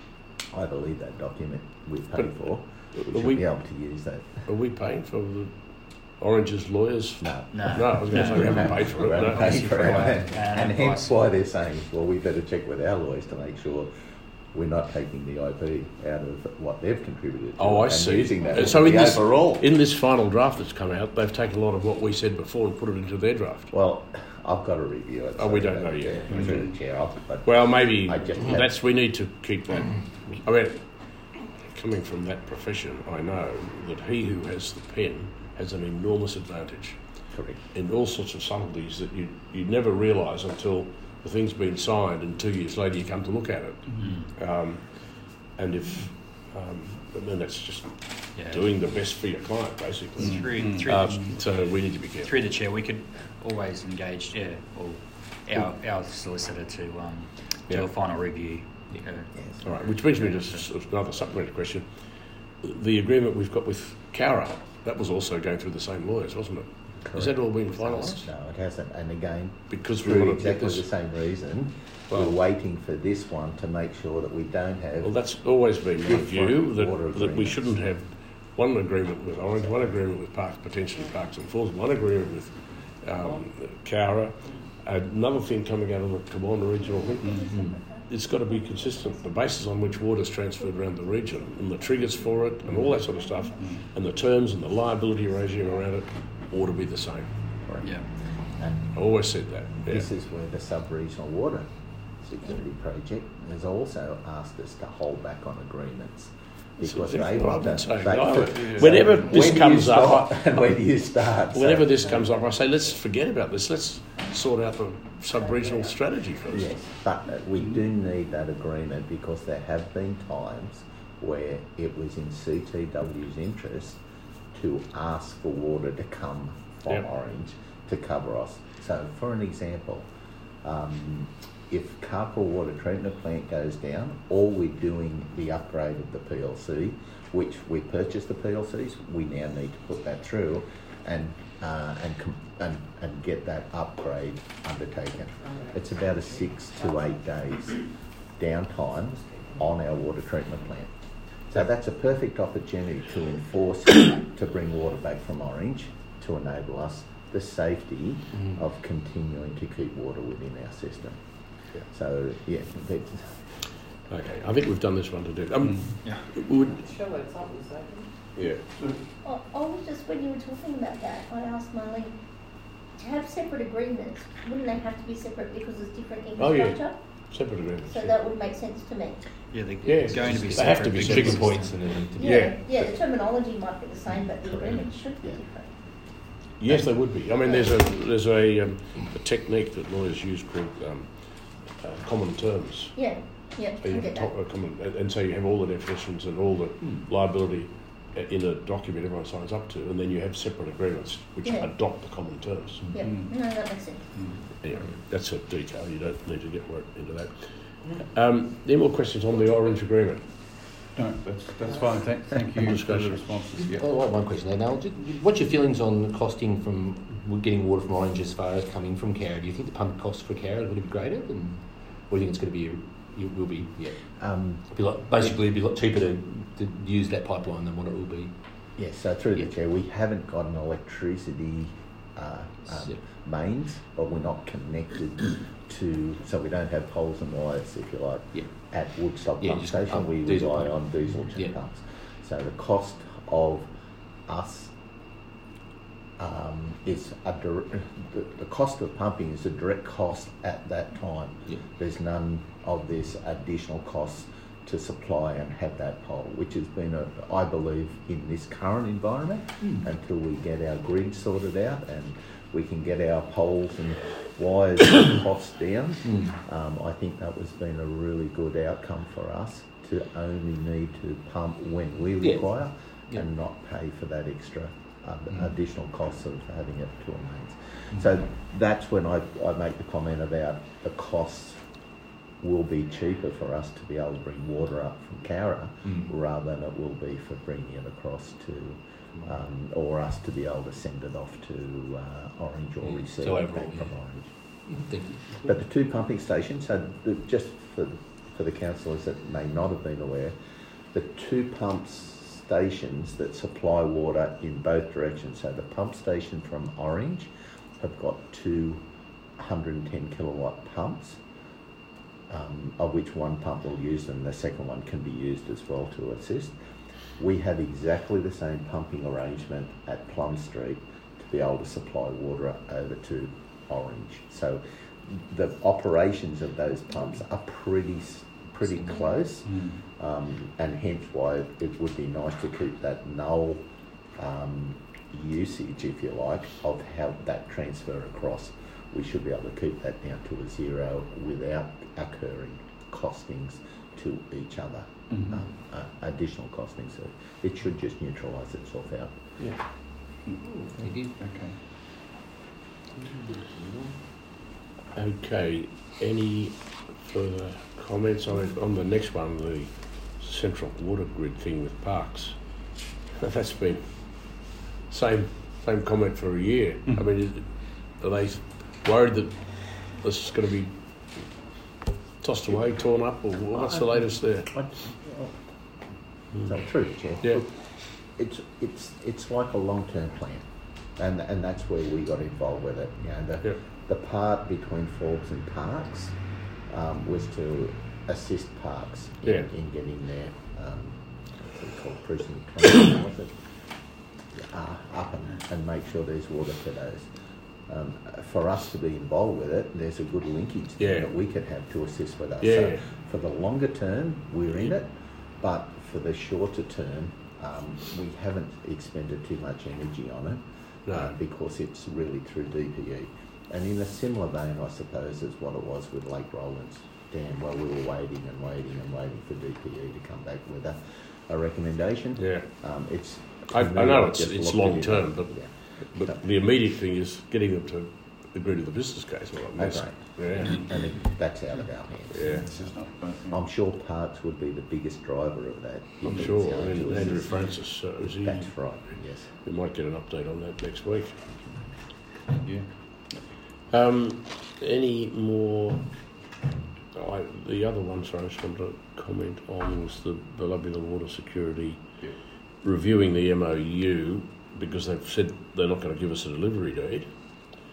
Speaker 8: I believe that document we've paid
Speaker 1: But
Speaker 8: for, we
Speaker 1: are
Speaker 8: should
Speaker 1: we-
Speaker 8: be able to use that.
Speaker 1: Are we paying for the Orange's lawyers?
Speaker 8: No.
Speaker 2: No.
Speaker 1: No, I was going to say we haven't paid for
Speaker 8: We
Speaker 1: it.
Speaker 8: haven't
Speaker 1: No.
Speaker 8: paid for it. And,
Speaker 2: And
Speaker 8: and hence
Speaker 2: advice.
Speaker 8: why they're saying, well, we better check with our lawyers to make sure we're not taking the I P out of what they've contributed to
Speaker 1: Oh, I
Speaker 8: and
Speaker 1: see.
Speaker 8: using that
Speaker 1: So
Speaker 8: for
Speaker 1: in
Speaker 8: the
Speaker 1: this,
Speaker 8: overall.
Speaker 1: in this final draft that's come out, they've taken a lot of what we said before and put it into their draft.
Speaker 8: Well, I've got to review it.
Speaker 1: Oh, we
Speaker 8: so
Speaker 1: don't know
Speaker 8: that-
Speaker 1: yet.
Speaker 8: yeah, Through the chair, I'll- but
Speaker 1: Well, maybe
Speaker 8: I just had-
Speaker 1: that's we need to keep that. I mean, coming from that profession, I know that he who has the pen has an enormous advantage
Speaker 8: correct.
Speaker 1: in all sorts of subtleties that you you never realise until the thing's been signed, and two years later you come to look at it. Um, and if um, and then that's just
Speaker 2: Yeah.
Speaker 1: doing the best for your client, basically.
Speaker 2: Through, through,
Speaker 1: Um,
Speaker 2: the,
Speaker 1: so we need to be careful.
Speaker 2: through the chair, we could always engage, yeah, or our, our solicitor to um, do
Speaker 1: Yeah.
Speaker 2: a final review. Uh,
Speaker 8: Yes.
Speaker 1: All right, which brings me to s- s- another supplementary question. The agreement we've got with Cara, that was also going through the same lawyers, wasn't it? Has that all been finalised?
Speaker 8: No, it hasn't. And again,
Speaker 1: Because we
Speaker 8: for
Speaker 1: want to get
Speaker 8: exactly the
Speaker 1: this.
Speaker 8: same reason,
Speaker 1: Well-
Speaker 8: we're waiting for this one to make sure that we don't have.
Speaker 1: Well, that's always been my
Speaker 8: Different
Speaker 1: view,
Speaker 8: water
Speaker 1: that, that we
Speaker 8: agreements.
Speaker 1: shouldn't have one agreement with Orange, one agreement with Parks, potentially Parks and Falls, one agreement with um, Cara, another thing coming out of the Kawana regional thing.
Speaker 8: Mm-hmm.
Speaker 1: It's got to be consistent. The basis on which water is transferred around the region and the triggers for it and all that sort of stuff and the terms and the liability regime around it ought to be the same.
Speaker 2: yeah.
Speaker 8: And
Speaker 1: I always said that. Yeah.
Speaker 8: this is where the sub-regional water security project has also asked us to hold back on agreements because
Speaker 1: That's
Speaker 8: they
Speaker 1: what
Speaker 8: want
Speaker 1: I've
Speaker 8: to.
Speaker 1: been saying.
Speaker 8: they-
Speaker 1: No,
Speaker 8: so
Speaker 1: whenever this
Speaker 8: when do
Speaker 1: comes
Speaker 8: you
Speaker 1: up,
Speaker 8: stop and when do you start? So-
Speaker 1: Whenever this comes up, I say, let's forget about this. Let's sort out the sub-regional strategy first.
Speaker 8: Yes, but we do need that agreement because there have been times where it was in C T W's interest to ask for water to come from
Speaker 1: Yep.
Speaker 8: Orange to cover us. So, for an example, um, if Carpool Water Treatment Plant goes down, or we're doing the upgrade of the P L C, which we purchased the P L Cs, we now need to put that through and uh, and, com- and and get that upgrade undertaken. It's about a six to eight days downtime on our water treatment plant. So that's a perfect opportunity to enforce to bring water back from Orange to enable us the safety
Speaker 1: Mm.
Speaker 8: of continuing to keep water within our system.
Speaker 1: Yeah.
Speaker 8: So yeah, that's,
Speaker 1: Okay, I think we've done this one to do. Um,
Speaker 2: Yeah.
Speaker 1: would,
Speaker 4: Shall I something second?
Speaker 1: yeah.
Speaker 5: I, I was just, when you were talking about that, I asked Marlene, to have separate agreements, wouldn't they have to be separate because it's different
Speaker 1: Oh, yeah.
Speaker 5: infrastructure?
Speaker 1: Separate agreements.
Speaker 5: So
Speaker 1: yeah.
Speaker 5: that would make sense to me.
Speaker 2: Yeah, they're
Speaker 1: Yeah,
Speaker 2: going to be
Speaker 1: they
Speaker 2: separate.
Speaker 1: have to be
Speaker 2: because
Speaker 1: separate.
Speaker 7: Trigger
Speaker 2: it's-
Speaker 7: points and everything. to be-
Speaker 5: Yeah,
Speaker 1: Yeah.
Speaker 5: yeah, the terminology might be the same, but the agreement should be
Speaker 8: Yeah.
Speaker 5: different.
Speaker 1: Yes, they would be. I mean, there's a there's a, um, a technique that lawyers use called um, uh, common terms.
Speaker 5: Yeah, yeah,
Speaker 1: So you
Speaker 5: I
Speaker 1: have
Speaker 5: get
Speaker 1: top,
Speaker 5: that.
Speaker 1: uh, common, and, and so you have all the definitions and all the liability uh, in a document everyone signs up to, and then you have separate agreements which
Speaker 5: Yeah.
Speaker 1: adopt the common terms.
Speaker 5: Yeah,
Speaker 3: Mm.
Speaker 5: no, that makes sense.
Speaker 1: Anyway, that's a detail. You don't need to get more into that. Um, any more questions on the Orange Agreement?
Speaker 3: No, that's, that's fine. Thank, thank you for the
Speaker 1: Discussion.
Speaker 3: responses. Yeah.
Speaker 7: Oh, one question there, Noel. What's your feelings on costing from getting water from Orange as far as coming from Carra? Do you think the pump cost for Carra is going to be greater than what do you think it's going to be? It will be, yeah.
Speaker 8: Um,
Speaker 7: It'll be like, basically, it'd be a lot cheaper to, to use that pipeline than what it will be.
Speaker 8: yes, so through
Speaker 7: Yeah.
Speaker 8: the chair, we haven't got an electricity uh, um,
Speaker 7: Yeah.
Speaker 8: mains, but we're not connected to, so we don't have poles and wires, if you like,
Speaker 7: Yeah.
Speaker 8: at Woodstock
Speaker 7: Yeah,
Speaker 8: Pump
Speaker 7: just
Speaker 8: Station.
Speaker 7: pump,
Speaker 8: We
Speaker 7: diesel
Speaker 8: rely
Speaker 7: pump.
Speaker 8: on diesel jet
Speaker 7: Yeah.
Speaker 8: pumps. So the cost of us um, is a dir- the, the cost of pumping is a direct cost at that time.
Speaker 7: Yeah.
Speaker 8: There's none of this additional costs to supply and have that pole, which has been, a, I believe, in this current environment,
Speaker 7: Mm.
Speaker 8: until we get our grid sorted out and we can get our poles and wires costs down.
Speaker 7: Mm.
Speaker 8: Um, I think that was been a really good outcome for us to only need to pump when we
Speaker 7: Yeah.
Speaker 8: require
Speaker 7: Yeah.
Speaker 8: and not pay for that extra uh,
Speaker 7: Mm.
Speaker 8: additional costs of having it to a mains. So that's when I, I make the comment about the costs will be cheaper for us to be able to bring water up from Carra
Speaker 7: Mm.
Speaker 8: rather than it will be for bringing it across to, um, or us to be able to send it off to uh, Orange or
Speaker 7: Yeah,
Speaker 8: receive
Speaker 7: so
Speaker 8: it
Speaker 7: overall,
Speaker 8: back from
Speaker 7: yeah.
Speaker 8: Orange.
Speaker 7: Thank you.
Speaker 8: But the two pumping stations, so the, just for, for the councillors that may not have been aware, the two pump stations that supply water in both directions, so the pump station from Orange have got two one hundred ten kilowatt pumps, um, of which one pump will use and the second one can be used as well to assist. We have exactly the same pumping arrangement at Plum Street to be able to supply water over to Orange. So the operations of those pumps are pretty pretty close,
Speaker 3: Mm.
Speaker 8: um, and hence why it would be nice to keep that null um, usage, if you like, of how that transfer across. We should be able to keep that down to a zero without occurring costings to each other,
Speaker 3: Mhm.
Speaker 8: um, uh, additional costings. So it should just neutralise itself out.
Speaker 3: Yeah.
Speaker 7: Thank you.
Speaker 3: Okay.
Speaker 1: Okay, any further comments on it? On the next one, the central water grid thing with Parks. That's been same same comment for a year.
Speaker 3: Mm.
Speaker 1: I mean, is, are they worried that this is going to be tossed away, torn up, or what's the latest there?
Speaker 8: So through the chair.
Speaker 1: Yeah.
Speaker 8: It's it's it's like a long term plan, and and that's where we got involved with it. You know, the
Speaker 1: Yeah.
Speaker 8: the part between Forbes and Parks um, was to assist Parks in,
Speaker 1: Yeah.
Speaker 8: in getting their um, what's it called, precinct twenty, what's it, uh, up and, and make sure there's water for those. Um, for us to be involved with it, there's a good linkage there
Speaker 1: Yeah.
Speaker 8: that we could have to assist with us.
Speaker 1: Yeah.
Speaker 8: So for the longer term, we're in it, but for the shorter term, um, we haven't expended too much energy on it uh,
Speaker 1: No.
Speaker 8: because it's really through D P E. And in a similar vein, I suppose, as what it was with Lake Rollins Dam, where we were waiting and waiting and waiting for D P E to come back with a, a recommendation.
Speaker 1: Yeah,
Speaker 8: Um, it's.
Speaker 1: I,
Speaker 8: to
Speaker 1: I
Speaker 8: me,
Speaker 1: know
Speaker 8: I've
Speaker 1: it's
Speaker 8: just
Speaker 1: it's
Speaker 8: looked at
Speaker 1: long
Speaker 8: it
Speaker 1: term,
Speaker 8: and-
Speaker 1: but
Speaker 8: yeah.
Speaker 1: but the immediate thing is getting them to agree to the business case. Well,
Speaker 8: That's
Speaker 1: that's-
Speaker 8: right.
Speaker 1: Yeah,
Speaker 8: And it, that's out of our hands.
Speaker 1: yeah.
Speaker 3: It's just not, but, yeah.
Speaker 8: I'm sure Parks would be the biggest driver of that.
Speaker 1: I'm
Speaker 8: If it's
Speaker 1: sure.
Speaker 8: going
Speaker 1: I mean,
Speaker 8: to
Speaker 1: Andrew
Speaker 8: assist.
Speaker 1: Francis, uh, is he?
Speaker 8: That's right, yes.
Speaker 1: We might get an update on that next week.
Speaker 3: Yeah.
Speaker 1: Um, any more? oh, I, the other one, sorry, I just wanted to comment on was the Belubula Water Security
Speaker 3: Yeah.
Speaker 1: reviewing the M O U because they've said they're not going to give us a delivery date.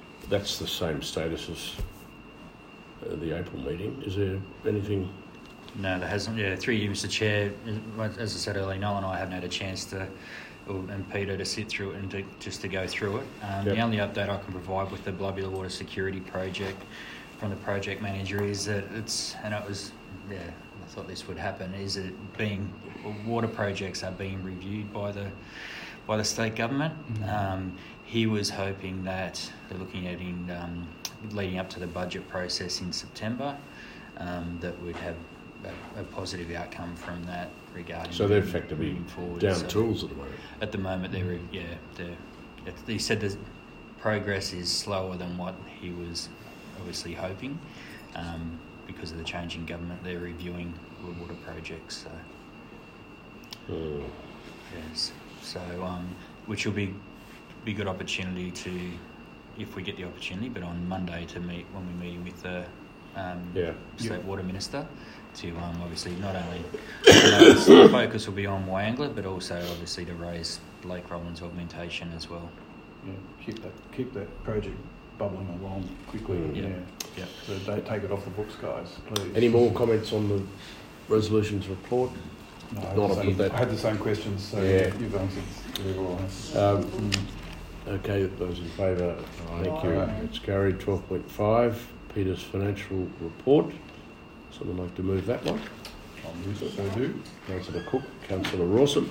Speaker 1: That's the same status as uh, the April meeting. Is there anything
Speaker 2: No, there hasn't. Yeah, through you, Mister Chair. As I said earlier, Noel and I haven't had a chance to, and Peter, to sit through it and to, just to go through it. Um,
Speaker 1: Yep.
Speaker 2: The only update I can provide with the Globular Water Security Project from the project manager is that it's, and it was, yeah, I thought this would happen, is it being, water projects are being reviewed by the by the state government.
Speaker 3: Mm-hmm.
Speaker 2: Um, he was hoping that they're looking at in um, leading up to the budget process in September, um, that would have a, a positive outcome from that regarding.
Speaker 1: So they're
Speaker 2: moving-
Speaker 1: effectively
Speaker 2: moving forward.
Speaker 1: down
Speaker 2: So
Speaker 1: tools at the moment.
Speaker 2: At the moment, they're yeah, they're, it, he said the progress is slower than what he was obviously hoping, um, because of the change in government. They're reviewing the water projects. So.
Speaker 1: Mm.
Speaker 2: Yes. So, um, which will be be good opportunity to, if we get the opportunity, but on Monday to meet when we're meeting with the um,
Speaker 1: Yeah.
Speaker 2: State
Speaker 3: Yeah.
Speaker 2: Water Minister, to um, obviously not only the focus will be on Wangler, but also obviously to raise Lake Rollins augmentation as well.
Speaker 3: Yeah, keep that keep that project bubbling along quickly.
Speaker 1: Mm.
Speaker 3: Yeah.
Speaker 2: Yeah.
Speaker 3: So don't take it off the books, guys, please.
Speaker 1: Any more comments on the resolutions report?
Speaker 3: No, I,
Speaker 1: Not
Speaker 3: had the
Speaker 1: up
Speaker 3: same,
Speaker 1: with that.
Speaker 3: I had the same questions, so
Speaker 1: Yeah.
Speaker 3: you've answered everyone.
Speaker 1: Um,
Speaker 3: Mm.
Speaker 1: Okay, those in favour, thank you.
Speaker 3: Aye.
Speaker 1: It's carried. twelve point five, Peter's financial report. Someone like to move that one?
Speaker 3: I'll move it, so do.
Speaker 1: Councillor Cook, Councillor Rawson.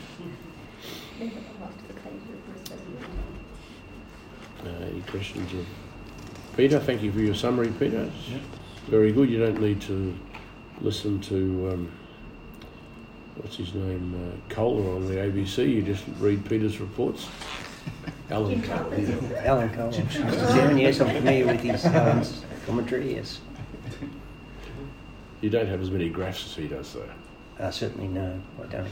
Speaker 1: Uh, any questions of Peter? Thank you for your summary, Peter. It's
Speaker 3: Yeah.
Speaker 1: very good. You don't need to listen to, um, what's his name, uh, Kohler on the A B C. You just read Peter's reports. Alan Kohler.
Speaker 6: Alan Cole. Mister Chairman, yes, I'm familiar with his Alan's commentary, yes.
Speaker 1: You don't have as many graphs as he does, though.
Speaker 6: Uh, certainly no, I don't.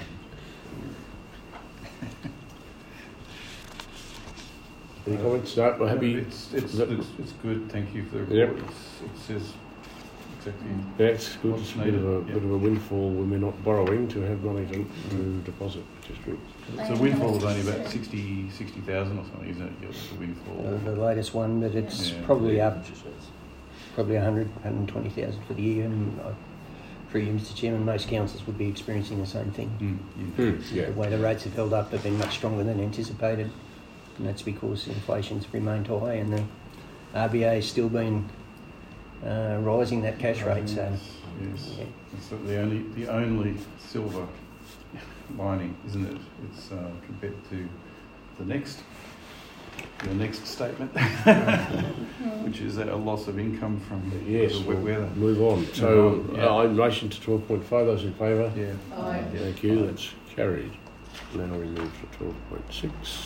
Speaker 1: Any comments? No, we're happy.
Speaker 3: It's, it's,
Speaker 1: Is that-
Speaker 3: it's, it's good, thank you for the
Speaker 1: Yep.
Speaker 3: report. It's, it says exactly.
Speaker 1: Yeah, it's good.
Speaker 3: What's
Speaker 1: It's a bit of a
Speaker 3: needed, yeah.
Speaker 1: bit of a windfall when we're not borrowing to have money to, to deposit, which is good.
Speaker 3: So windfall is only about sixty thousand or something, isn't it? Yeah, it's a windfall.
Speaker 6: Uh, the latest one, but it's
Speaker 3: Yeah.
Speaker 6: probably up, probably one hundred, one hundred twenty thousand for the year, and I, for you, Mister Chairman, most councils would be experiencing the same thing.
Speaker 3: Mm, yeah.
Speaker 1: Hmm, yeah.
Speaker 6: The way the rates have held up have been much stronger than anticipated, and that's because inflation's remained high and the R B A has still been uh, rising that cash rate. So,
Speaker 3: Yes.
Speaker 6: yeah.
Speaker 3: It's the only the only silver lining, isn't it? It's uh, compared to the next the next statement, which is a loss of income from
Speaker 1: Yes,
Speaker 3: the wet
Speaker 1: we'll
Speaker 3: weather.
Speaker 1: move on. So,
Speaker 3: Move on, yeah.
Speaker 1: uh, in relation to twelve point five, those in favour?
Speaker 3: Yeah.
Speaker 4: Aye.
Speaker 3: Yeah.
Speaker 1: Thank you, that's carried. Now we move to twelve point six.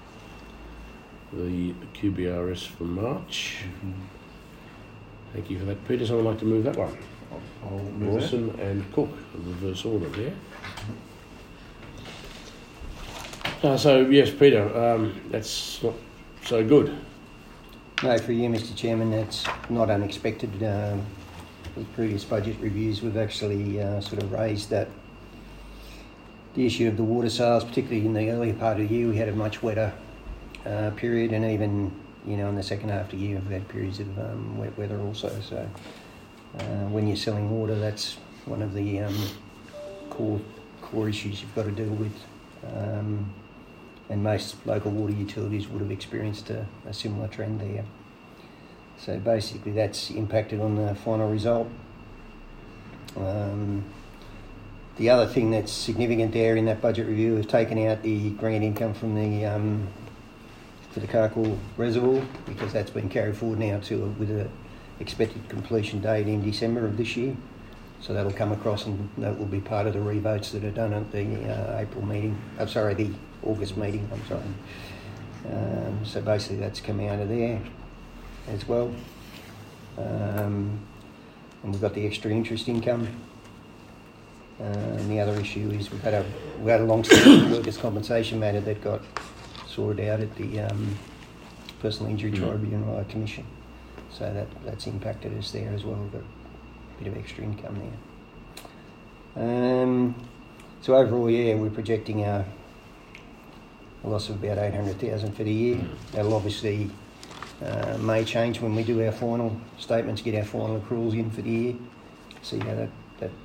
Speaker 1: The Q B R S for March.
Speaker 3: Mhm.
Speaker 1: Thank you for that, Peter. Someone like to move that one?
Speaker 3: I'll, I'll move that.
Speaker 1: Lawson and Cook, in reverse order there. Uh, so, yes, Peter, um, that's not so good.
Speaker 6: No, for you, Mister Chairman, that's not unexpected. Um, with previous budget reviews, we've actually uh, sort of raised that the issue of the water sales, particularly in the earlier part of the year. We had a much wetter uh, period, and even you know in the second half of the year, we've had periods of um, wet weather also. So, uh, when you're selling water, that's one of the um, core core issues you've got to deal with. Um, and most local water utilities would have experienced a, a similar trend there. So basically that's impacted on the final result. Um, the other thing that's significant there in that budget review is taking out the grant income from the um, for the Carcool Reservoir, because that's been carried forward now to with a expected completion date in December of this year. So that'll come across and that will be part of the revotes that are done at the uh, April meeting. I'm sorry, the August meeting, I'm sorry. Um, so basically that's coming out of there as well. Um, and we've got the extra interest income. Uh, and the other issue is we've had a, we had a long-standing workers' compensation matter that got sorted out at the um, Personal Injury Tribunal uh, Commission. So that, that's impacted us there as well. We've got a bit of extra income there. Um, so overall, yeah, we're projecting a, a loss of about eight hundred thousand for the year. That'll obviously uh, may change when we do our final statements, get our final accruals in for the year. See how that, that, that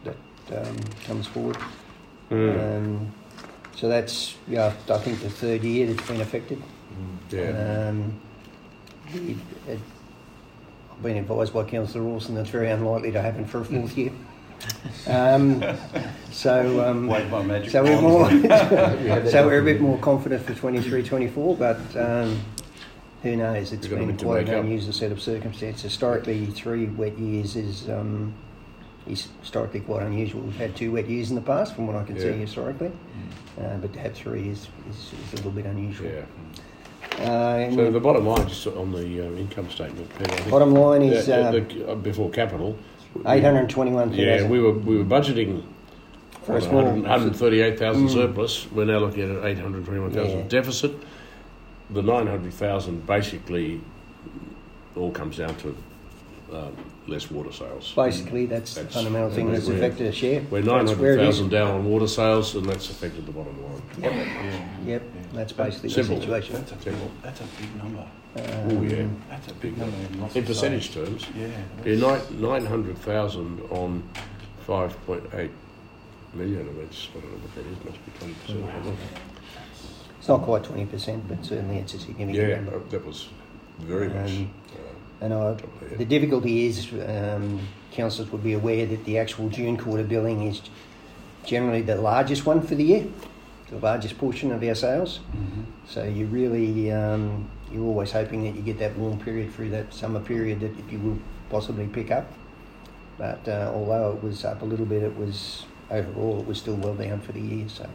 Speaker 6: um, comes forward.
Speaker 1: Mm.
Speaker 6: Um, so that's, yeah, I think the third year that's been affected.
Speaker 1: Yeah.
Speaker 6: Um, the, it, I've been advised by Councillor Rawson that's very unlikely to happen for a fourth year. Um, so, um,
Speaker 3: Wave my magic
Speaker 6: so we're
Speaker 3: wand.
Speaker 6: more, so we're a bit more confident for twenty-three twenty-four, but um, who knows? It's
Speaker 1: We've got a
Speaker 6: been
Speaker 1: bit to
Speaker 6: quite
Speaker 1: make
Speaker 6: an
Speaker 1: up.
Speaker 6: unusual set of circumstances. Historically, three wet years is um, is historically quite unusual. We've had two wet years in the past, from what I can
Speaker 1: Yeah.
Speaker 6: see historically, uh, but to have three is, is, is a little bit unusual.
Speaker 1: Yeah.
Speaker 6: Uh,
Speaker 1: So the bottom line, just on the um, income statement, Peter, I think,
Speaker 6: bottom line is
Speaker 1: uh, uh,
Speaker 6: uh,
Speaker 1: the, uh, before capital.
Speaker 6: eight hundred twenty-one thousand.
Speaker 1: Yeah, we were we were budgeting
Speaker 6: For a
Speaker 1: what,
Speaker 6: small-
Speaker 1: one hundred thirty-eight thousand
Speaker 6: Mm.
Speaker 1: surplus. We're now looking at an eight hundred twenty-one thousand
Speaker 6: Yeah.
Speaker 1: deficit. The nine hundred thousand basically all comes down to um, less water sales.
Speaker 6: Basically, that's, the
Speaker 1: That's-
Speaker 6: fundamental thing that's
Speaker 1: we're-
Speaker 6: affected us, yeah.
Speaker 1: We're nine
Speaker 6: That's where
Speaker 1: hundred
Speaker 6: it is.
Speaker 1: thousand down on water sales, and that's affected the bottom line.
Speaker 6: Yep,
Speaker 3: Yeah.
Speaker 6: yep, that's basically
Speaker 1: Simple.
Speaker 6: the situation.
Speaker 3: That's a,
Speaker 1: Simple.
Speaker 3: that's a big number.
Speaker 1: Oh yeah,
Speaker 6: Um,
Speaker 3: That's a big number in loss
Speaker 1: in
Speaker 3: of
Speaker 1: percentage
Speaker 3: sales.
Speaker 1: terms,
Speaker 3: Yeah.
Speaker 1: yeah, nine nine hundred thousand on five point eight million of it's I don't know what that is. Must be twenty percent.
Speaker 6: It's not quite twenty percent, but certainly it's a significant
Speaker 1: Yeah,
Speaker 6: number.
Speaker 1: uh, that was very much.
Speaker 6: Um,
Speaker 1: Uh,
Speaker 6: And I,
Speaker 1: top of the head.
Speaker 6: the difficulty is, um, councillors would be aware that the actual June quarter billing is generally the largest one for the year, the largest portion of our sales.
Speaker 3: Mm-hmm.
Speaker 6: So you really, um, you're always hoping that you get that warm period through that summer period that you will possibly pick up. But uh, although it was up a little bit, it was overall it was still well down for the year. So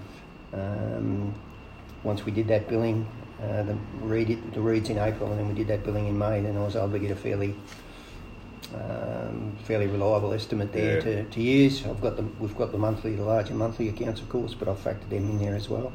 Speaker 6: um, once we did that billing, uh, the read it, the reads in April, and then we did that billing in May, then I was able to get a fairly um, fairly reliable estimate there
Speaker 1: Yeah.
Speaker 6: to, to use. I've got the we've got the monthly, the larger monthly accounts, of course, but I've factored them in there as well.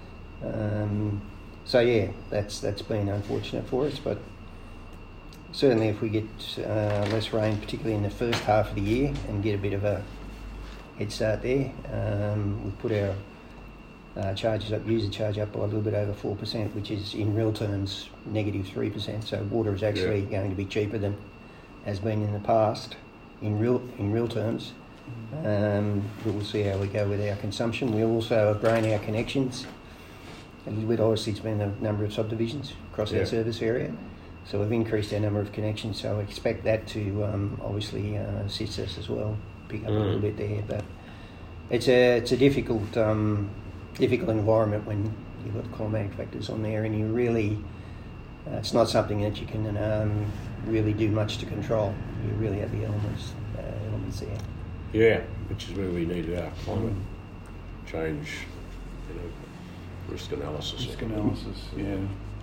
Speaker 6: Um, so yeah, that's that's been unfortunate for us, but certainly if we get uh, less rain, particularly in the first half of the year, and get a bit of a head start there, um, we've put our uh, charges up, user charge up by a little bit over four percent, which is in real terms negative three percent. So water is actually
Speaker 1: Yeah.
Speaker 6: going to be cheaper than has been in the past in real in real terms. Um, but we'll see how we go with our consumption. We also have grown our connections a little bit. Obviously, it's been the number of subdivisions across
Speaker 1: Yeah.
Speaker 6: our service area. So we've increased our number of connections, so I expect that to um, obviously uh, assist us as well, pick up
Speaker 1: Mm.
Speaker 6: a little bit there. But it's a it's a difficult um, difficult environment when you've got the climatic factors on there, and you really uh, it's not something that you can um, really do much to control. You really have the elements uh, elements there.
Speaker 1: Yeah, which is where we need our climate change, you know, risk analysis.
Speaker 3: Risk analysis, yeah.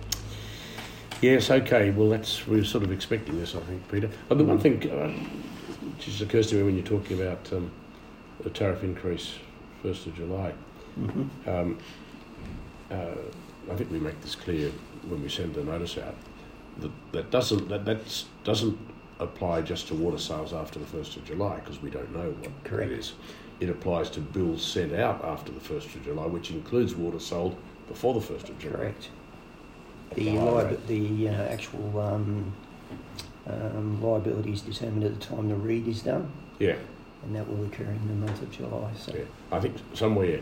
Speaker 1: Yes, okay. Well, that's we were sort of expecting this, I think, Peter. But the one thing uh, which just occurs to me when you're talking about um, the tariff increase first of July,
Speaker 6: Mm-hmm.
Speaker 1: um, uh, I think we make this clear when we send the notice out that that doesn't that that's, doesn't apply just to water sales after the first of July, because we don't know what
Speaker 6: Correct.
Speaker 1: it is. It applies to bills sent out after the first of July, which includes water sold before the first of July.
Speaker 6: Correct. The,
Speaker 1: Oh,
Speaker 6: li-
Speaker 1: right.
Speaker 6: the uh, actual um, um, liability is determined at the time the read is done,
Speaker 1: Yeah.
Speaker 6: and that will occur in the month of July. So
Speaker 1: Yeah, I think somewhere,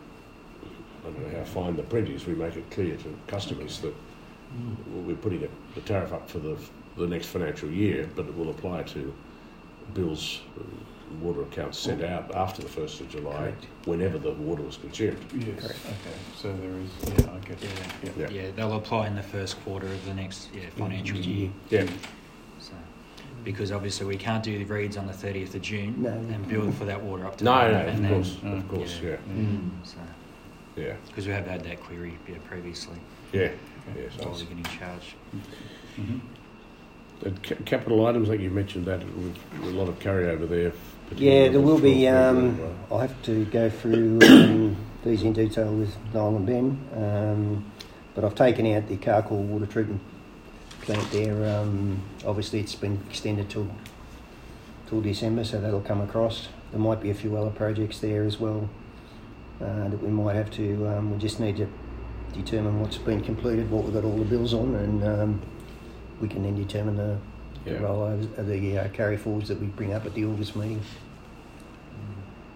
Speaker 1: I don't know how fine the print is, we make it clear to customers that we're putting it, the tariff up for the the next financial year, but it will apply to bills, uh, water accounts sent out after the first of July,
Speaker 6: Correct.
Speaker 1: whenever the water was consumed.
Speaker 3: Yes,
Speaker 6: Correct.
Speaker 3: okay. So there is, yeah, I get that. Yeah.
Speaker 1: Yeah.
Speaker 2: Yeah, they'll apply in the first quarter of the next yeah, financial year.
Speaker 1: Yeah,
Speaker 2: So, because obviously we can't do the reads on the thirtieth of June
Speaker 6: No.
Speaker 2: and bill for that water up to
Speaker 1: no,
Speaker 2: then,
Speaker 1: no,
Speaker 2: and
Speaker 1: of
Speaker 2: then,
Speaker 1: course,
Speaker 3: Mm.
Speaker 1: of course, yeah,
Speaker 6: Mm.
Speaker 2: So,
Speaker 1: yeah,
Speaker 2: because we have had that query yeah, previously,
Speaker 1: yeah, yeah. So
Speaker 2: while we're getting charged.
Speaker 3: Mm-hmm.
Speaker 1: And ca- capital items, like you mentioned that, with a lot of carryover there.
Speaker 6: yeah, there will be. Um,
Speaker 1: particularly
Speaker 6: I'll have to go through um, these in detail with Noel and Ben, um, but I've taken out the Carcool water treatment plant there. Um, obviously, it's been extended till till December, so that'll come across. There might be a few other projects there as well uh, that we might have to. Um, we just need to determine what's been completed, what we've got all the bills on, and um, we can then determine the, the
Speaker 1: Yeah.
Speaker 6: rollovers, uh, the uh, carry forwards that we bring up at the August meeting.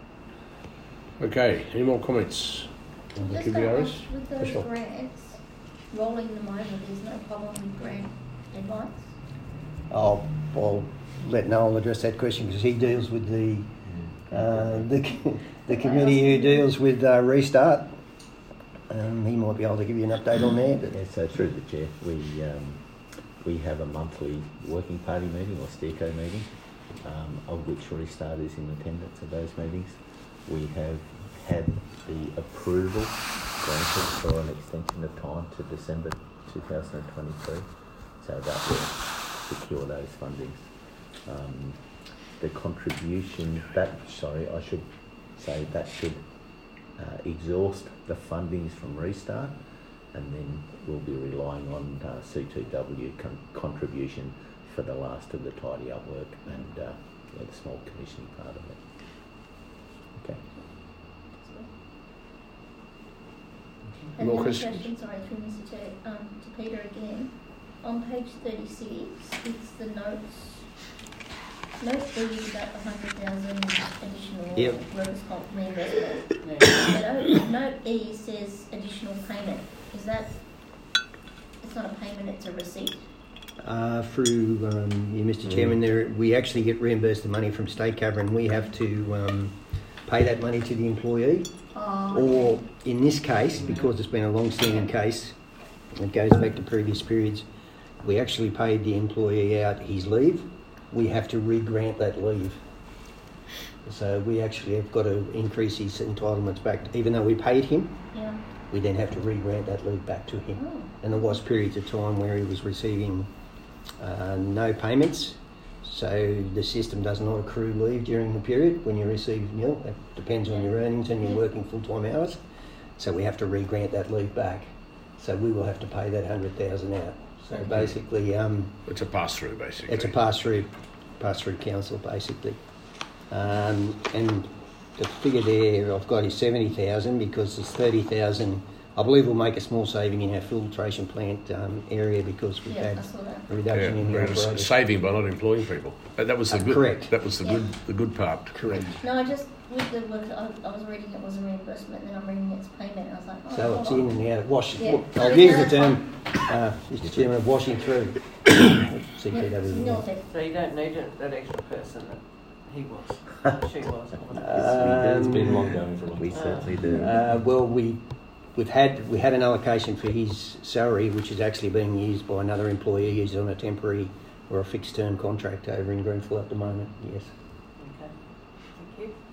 Speaker 1: Okay, any more comments on the
Speaker 5: Just
Speaker 1: Q B R S?
Speaker 5: ask, with those
Speaker 1: Michelle?
Speaker 5: grants, rolling them over, there's no problem with grant advance?
Speaker 6: I'll, I'll let Noel address that question because he deals with the uh, the, the committee who deals with uh, Restart. Um, he might be able to give you an update on that. But
Speaker 8: Yeah, so through the chair, we um, we have a monthly working party meeting or STECO meeting, um, of which Restart is in attendance at those meetings. We have had the approval granted for an extension of time to December two thousand twenty-three, so that will secure those fundings. Um, the contribution, that, sorry, I should say that should uh, exhaust the fundings from Restart, and then we'll be relying on uh, C two W con- contribution for the last of the tidy up work and uh, yeah, the small commissioning part of it. Okay.
Speaker 5: And
Speaker 1: More
Speaker 5: the other
Speaker 1: questions?
Speaker 5: question, sorry, through Mister Chair, um, to Peter again. On page thirty-six, it's the notes. Note three is about the hundred thousand additional
Speaker 6: Yep.
Speaker 5: workers' comp reimbursement.
Speaker 4: Yeah.
Speaker 5: But note E says additional payment. Is that, it's not a payment, it's a receipt?
Speaker 6: Uh, through um, you, Mister Chairman, there we actually get reimbursed the money from State Cover, and we have to um, pay that money to the employee.
Speaker 5: Oh,
Speaker 6: Or
Speaker 5: okay.
Speaker 6: in this case, because it's been a long-standing case, it goes back to previous periods, we actually paid the employee out his leave. We have to re-grant that leave. So we actually have got to increase his entitlements back. Even though we paid him,
Speaker 5: Yeah.
Speaker 6: we then have to re-grant that leave back to him.
Speaker 5: Oh.
Speaker 6: And there was periods of time where he was receiving uh, no payments. So the system does not accrue leave during the period when you receive nil. It depends on your earnings and your working full-time hours. So we have to re-grant that leave back. So we will have to pay that one hundred thousand dollars out. So basically, um,
Speaker 1: It's a pass-through, basically.
Speaker 6: it's a pass-through, pass-through council, basically. Um, and the figure there I've got is seventy thousand because there's thirty thousand. I believe we'll make a small saving in our filtration plant um, area because we've
Speaker 5: Yeah,
Speaker 6: had
Speaker 5: I saw that.
Speaker 6: a
Speaker 1: Yeah,
Speaker 6: reduction in the
Speaker 1: we're just
Speaker 6: operation.
Speaker 1: saving by not employing people. Uh, That was the
Speaker 6: Uh,
Speaker 1: good.
Speaker 6: correct.
Speaker 1: That was the
Speaker 5: Yeah.
Speaker 1: good. The good part.
Speaker 6: Correct.
Speaker 5: No, I just, with the work, I, I was reading it was a reimbursement, and then I'm reading it's payment, and I was like, oh,
Speaker 6: So
Speaker 5: hold
Speaker 6: it's
Speaker 5: on.
Speaker 6: in and out, wash,
Speaker 5: Yeah.
Speaker 6: I'll use the term, uh, Mister Chairman, of washing through. C P
Speaker 5: Yeah,
Speaker 6: W.
Speaker 5: no effect.
Speaker 4: So you don't need it, that extra person that he was, she was.
Speaker 7: it's been
Speaker 6: Um,
Speaker 7: long going for a long
Speaker 8: We
Speaker 7: time.
Speaker 8: certainly do.
Speaker 6: Uh, well, we, we've had, we had an allocation for his salary, which is actually being used by another employee. He's on a temporary or a fixed term contract over in Greenfield at the moment, yes.
Speaker 4: Okay, thank you.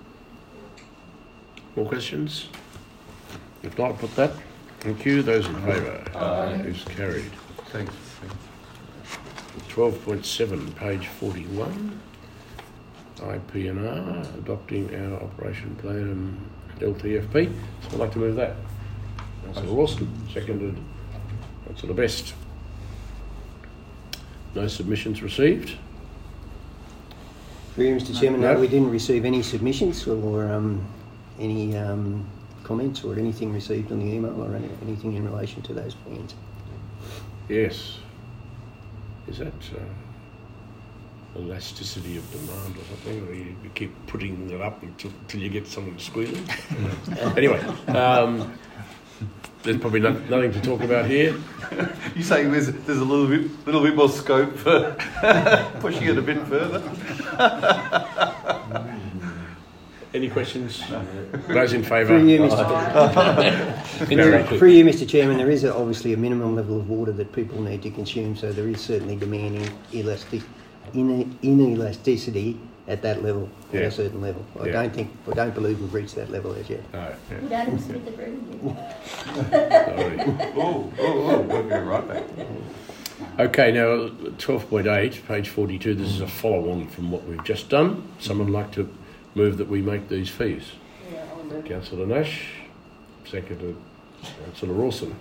Speaker 1: More questions? If not, put that. Thank you. Those in favour?
Speaker 4: Aye.
Speaker 1: Who's carried?
Speaker 3: Thanks. Thanks.
Speaker 1: twelve point seven, page forty-one. I P N R, adopting our operation plan and L T F P. So I'd like to move that. Councillor Rawson, seconded. Councillor Best. No submissions received.
Speaker 6: Through you, Mister Chairman, no,
Speaker 1: No.
Speaker 6: we didn't receive any submissions or um, any um, comments or anything received on the email or any, anything in relation to those plans.
Speaker 1: Yes. Is that uh, elasticity of demand or something, or you, you keep putting it up until, until you get someone squealing? Anyway, um, there's probably no, nothing to talk about here.
Speaker 3: You saying there's there's a little bit little bit more scope for pushing it a bit further?
Speaker 1: Any questions? Those in favour?
Speaker 6: Through you, Mister
Speaker 1: Very
Speaker 6: Through you, Mister Chairman, there is a, obviously a minimum level of water that people need to consume, so there is certainly demand in elastic, in, inelasticity at that level, at
Speaker 1: Yeah.
Speaker 6: a certain level. I
Speaker 1: Yeah.
Speaker 6: don't think, I don't believe we've reached that level as yet.
Speaker 1: No.
Speaker 5: Would Adam Smith agree with you?
Speaker 1: Sorry.
Speaker 3: Oh, oh, oh, we're going right back.
Speaker 1: Okay, now twelve point eight, page forty-two. This is a follow-on from what we've just done. Someone like to move that we make these fees.
Speaker 4: Yeah, I'll move.
Speaker 1: Councillor Nash, seconded Councillor Rawson.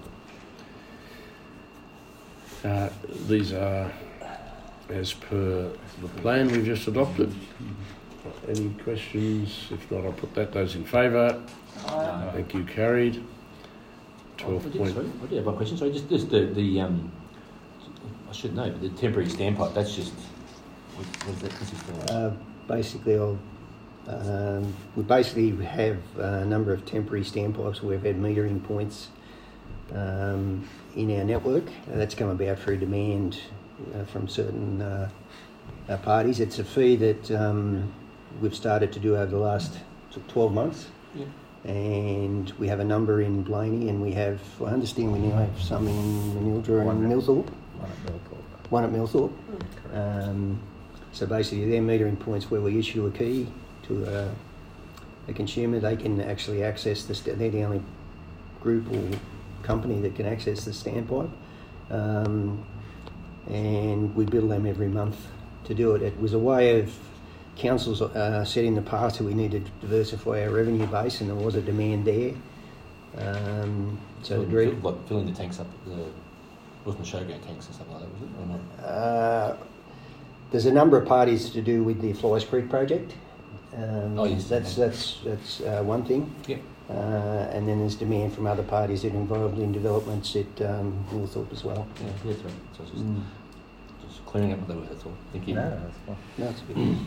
Speaker 1: Uh, these are as per the plan we've just adopted. Any questions? If not, I'll put that. Those in favour?
Speaker 4: Aye.
Speaker 1: Thank you, carried.
Speaker 7: Oh,
Speaker 1: twelve
Speaker 7: I did,
Speaker 1: point...
Speaker 7: sorry, I did have one question. Sorry, just, just the, the um, I should know, but the temporary standpipe, that's just, what, what is that consist of?
Speaker 6: Uh, basically, I'll Um, we basically have a number of temporary standpipes where we've had metering points um, in our network. Uh, that's come about through demand uh, from certain uh, uh, parties. It's a fee that um, we've started to do over the last twelve months.
Speaker 1: Yeah.
Speaker 6: And we have a number in Blaney, and we have, I understand we now have some in Manildra and Millthorpe.
Speaker 8: One at Millthorpe.
Speaker 6: One at Millthorpe.
Speaker 8: Correct.
Speaker 6: Um, so basically they're metering points where we issue a key to a, a consumer. They can actually access the, st- they're the only group or company that can access the standpipe. Um, and we bill them every month to do it. It was a way of councils uh, said in the past that we needed to diversify our revenue base, and there was a demand there. Um, so
Speaker 7: Fill-
Speaker 6: the re-
Speaker 7: fill- like filling the tanks up, the wasn't the showground tanks or something like that, was it, or not?
Speaker 6: uh, there's a number of parties to do with the Flies Creek project. Um,
Speaker 7: Oh, yes.
Speaker 6: That's that's that's uh, one thing.
Speaker 7: Yeah.
Speaker 6: Uh, and then there's demand from other parties that are involved in developments at um, Millthorpe as well.
Speaker 7: Yeah, yeah, that's right. So it's just,
Speaker 6: Mm.
Speaker 7: just clearing up what that was, that's all. Thank you.
Speaker 8: No, that's fine.
Speaker 6: No, it's a bit.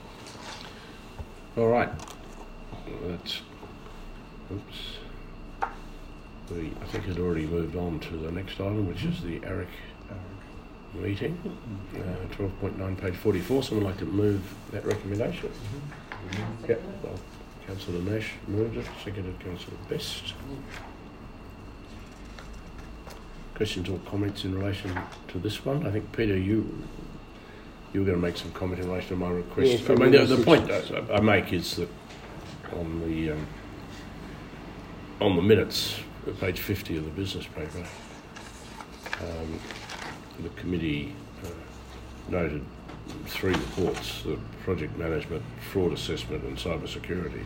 Speaker 1: All right. That's. Oops. We, I think it already moved on to the next item, which is the A R C meeting. Uh, twelve point nine, page forty-four. Someone like to move that recommendation? Yep. Well, Councillor Nash moved it, seconded Councillor Best. Questions or comments in relation to this one? I think, Peter, you you were going to make some comment in relation to my request.
Speaker 6: Yes,
Speaker 1: I mean, the, the
Speaker 6: message.
Speaker 1: point I, I make is that on the um, on the minutes, page fifty of the business paper, um, the committee uh, noted three reports: the project management, fraud assessment, and cyber security.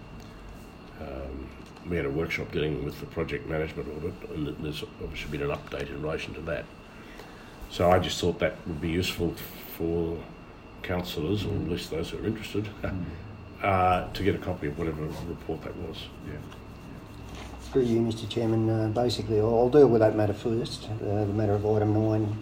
Speaker 1: Um, we had a workshop dealing with the project management audit, and there's obviously been an update in relation to that. So I just thought that would be useful for councillors, or at least those who are interested, uh, to get a copy of whatever report that was. Yeah.
Speaker 6: Through you, Mister Chairman, uh, basically I'll I'll deal with that matter first, uh, the matter of item nine.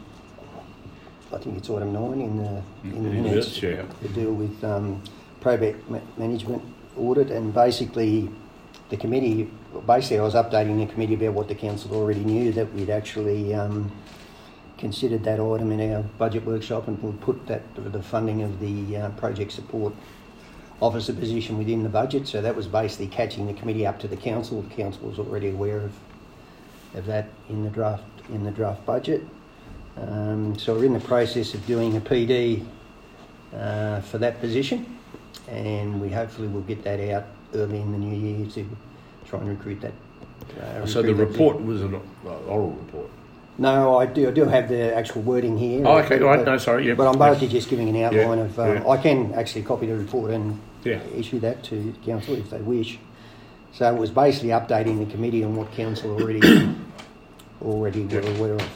Speaker 6: I think it's item nine in the, in the
Speaker 1: In the
Speaker 6: minutes.
Speaker 1: minutes, yeah.
Speaker 6: To deal with um, project ma- management audit, and basically the committee, basically I was updating the committee about what the council already knew, that we'd actually um, considered that item in our budget workshop, and we'll put that the funding of the uh, project support officer position within the budget. So that was basically catching the committee up to the council. The council was already aware of of that in the draft in the draft budget. Um, so we're in the process of doing a P D uh, for that position, and we hopefully will get that out early in the new year to try and recruit that. Uh,
Speaker 1: So the
Speaker 6: recruit that
Speaker 1: report was an uh, oral report.
Speaker 6: No, I do. I do have the actual wording here.
Speaker 1: Oh, okay,
Speaker 6: but,
Speaker 1: right. No, sorry. Yeah.
Speaker 6: But I'm
Speaker 1: yeah.
Speaker 6: basically just giving an outline
Speaker 1: Yeah,
Speaker 6: of. Um,
Speaker 1: yeah.
Speaker 6: I can actually copy the report and
Speaker 1: Yeah.
Speaker 6: issue that to council if they wish. So it was basically updating the committee on what council already already were aware of.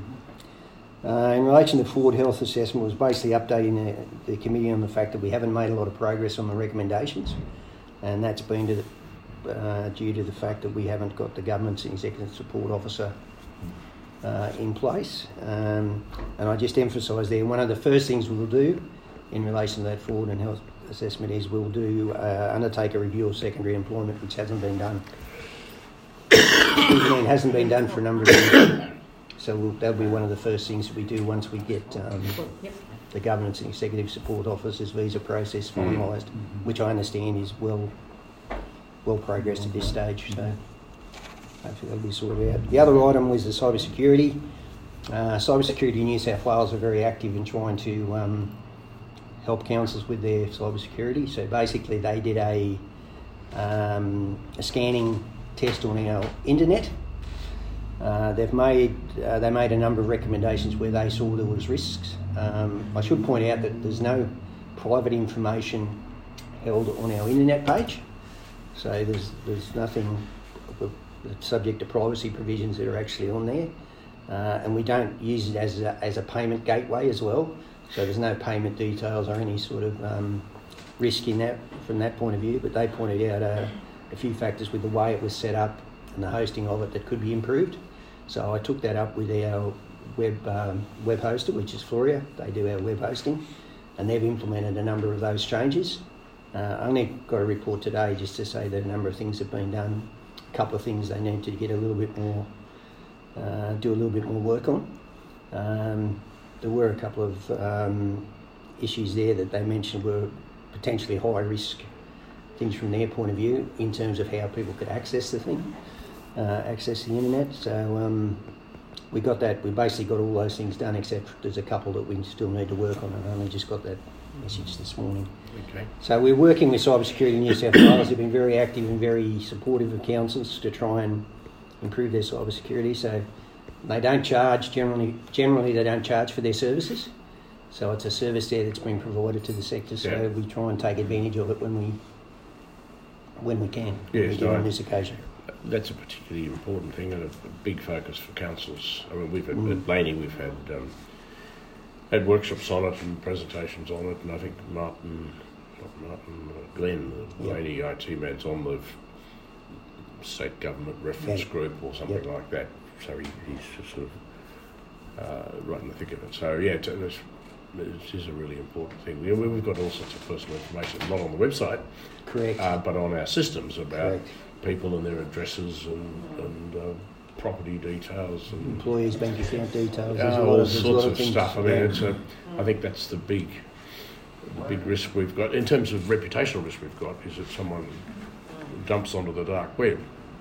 Speaker 6: Uh, in relation to Ford Health Assessment, was basically updating the, the committee on the fact that we haven't made a lot of progress on the recommendations, and that's been to the, uh, due to the fact that we haven't got the government's executive support officer uh, in place. Um, and I just emphasise there, one of the first things we'll do in relation to that Ford and Health Assessment is we'll do uh, undertake a review of secondary employment, which hasn't been done. Excuse me, it hasn't been done for a number of years. So we'll, that'll be one of the first things that we do once we get um, the governance and executive support officers visa process finalised,
Speaker 3: Mm-hmm.
Speaker 6: which I understand is well well progressed at this stage. So hopefully that'll be sorted out. The other item was the cyber security. Uh, cyber security in New South Wales are very active in trying to um, help councils with their cyber security. So basically they did a, um, a scanning test on our internet. Uh, they've made uh, they made a number of recommendations where they saw there was risks. Um, I should point out that there's no private information held on our internet page, so there's there's nothing that's subject to privacy provisions that are actually on there, uh, and we don't use it as a, as a payment gateway as well. So there's no payment details or any sort of um, risk in that from that point of view. But they pointed out uh, a few factors with the way it was set up and the hosting of it that could be improved. So I took that up with our web um, web hoster, which is Floria. They do our web hosting, and they've implemented a number of those changes. Uh, I only got a report today just to say that a number of things have been done. A couple of things they need to get a little bit more, uh, do a little bit more work on. Um, there were a couple of um, issues there that they mentioned were potentially high risk things from their point of view in terms of how people could access the thing, uh, access the internet. So um, we got that, we basically got all those things done, except there's a couple that we still need to work on, and I only just got that message this morning.
Speaker 1: Okay.
Speaker 6: So we're working with Cybersecurity New South Wales. They've been very active and very supportive of councils to try and improve their cybersecurity. So they don't charge, generally Generally they don't charge for their services. So it's a service there that's been provided to the sector, so
Speaker 1: Yeah.
Speaker 6: we try and take advantage of it when we when we can, when
Speaker 1: Yes,
Speaker 6: we do
Speaker 1: no,
Speaker 6: on this occasion.
Speaker 1: That's a particularly important thing and a, a big focus for councils. I mean, we've had,
Speaker 6: Mm.
Speaker 1: at Laney, we've had um, had workshops on it and presentations on it, and I think Martin, not Martin, uh, Glenn, the
Speaker 6: Yep.
Speaker 1: Laney I T man's on the state government reference
Speaker 6: Yep.
Speaker 1: group or something
Speaker 6: Yep.
Speaker 1: like that. So he, he's just sort of uh, right in the thick of it. So yeah, it's, it's, it is a really important thing. We, we've got all sorts of personal information, not on the website,
Speaker 6: Correct.
Speaker 1: uh, but on our systems about
Speaker 6: Correct.
Speaker 1: people and their addresses and, and uh, property details and
Speaker 6: Employees' bank account details.
Speaker 1: uh,
Speaker 6: there's a lot
Speaker 1: all
Speaker 6: of, there's a
Speaker 1: sorts
Speaker 6: lot
Speaker 1: of
Speaker 6: things.
Speaker 1: stuff. I mean,
Speaker 6: Yeah.
Speaker 1: it's a, I think that's the big, the big risk we've got in terms of reputational risk we've got is that someone dumps onto the dark web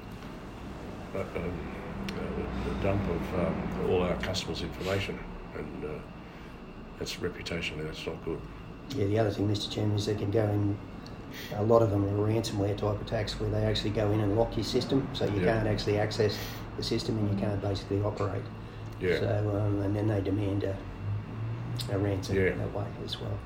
Speaker 1: a, um, a, a dump of um, all our customers' information, and uh, that's reputationally that's not good.
Speaker 6: Yeah, the other thing, Mister Chairman, is they can go in, a lot of them are ransomware type attacks where they actually go in and lock your system, so you
Speaker 1: Yeah.
Speaker 6: can't actually access the system and you can't basically operate.
Speaker 1: Yeah.
Speaker 6: So, um, and then they demand a, a ransom
Speaker 1: Yeah.
Speaker 6: that way as well.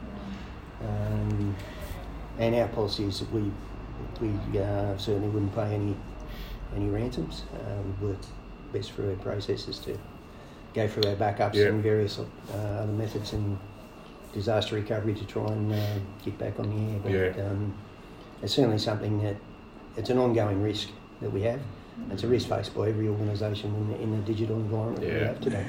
Speaker 6: Um, and our policy is that we we uh, certainly wouldn't pay any any ransoms. Uh, we work best through our processes to go through our backups
Speaker 1: Yeah.
Speaker 6: and various uh, other methods and disaster recovery to try and uh, get back on the air. But
Speaker 1: Yeah.
Speaker 6: um, it's certainly something that it's an ongoing risk that we have. It's a risk faced by every organisation in the, in the digital environment that we
Speaker 1: Yeah.
Speaker 6: have today.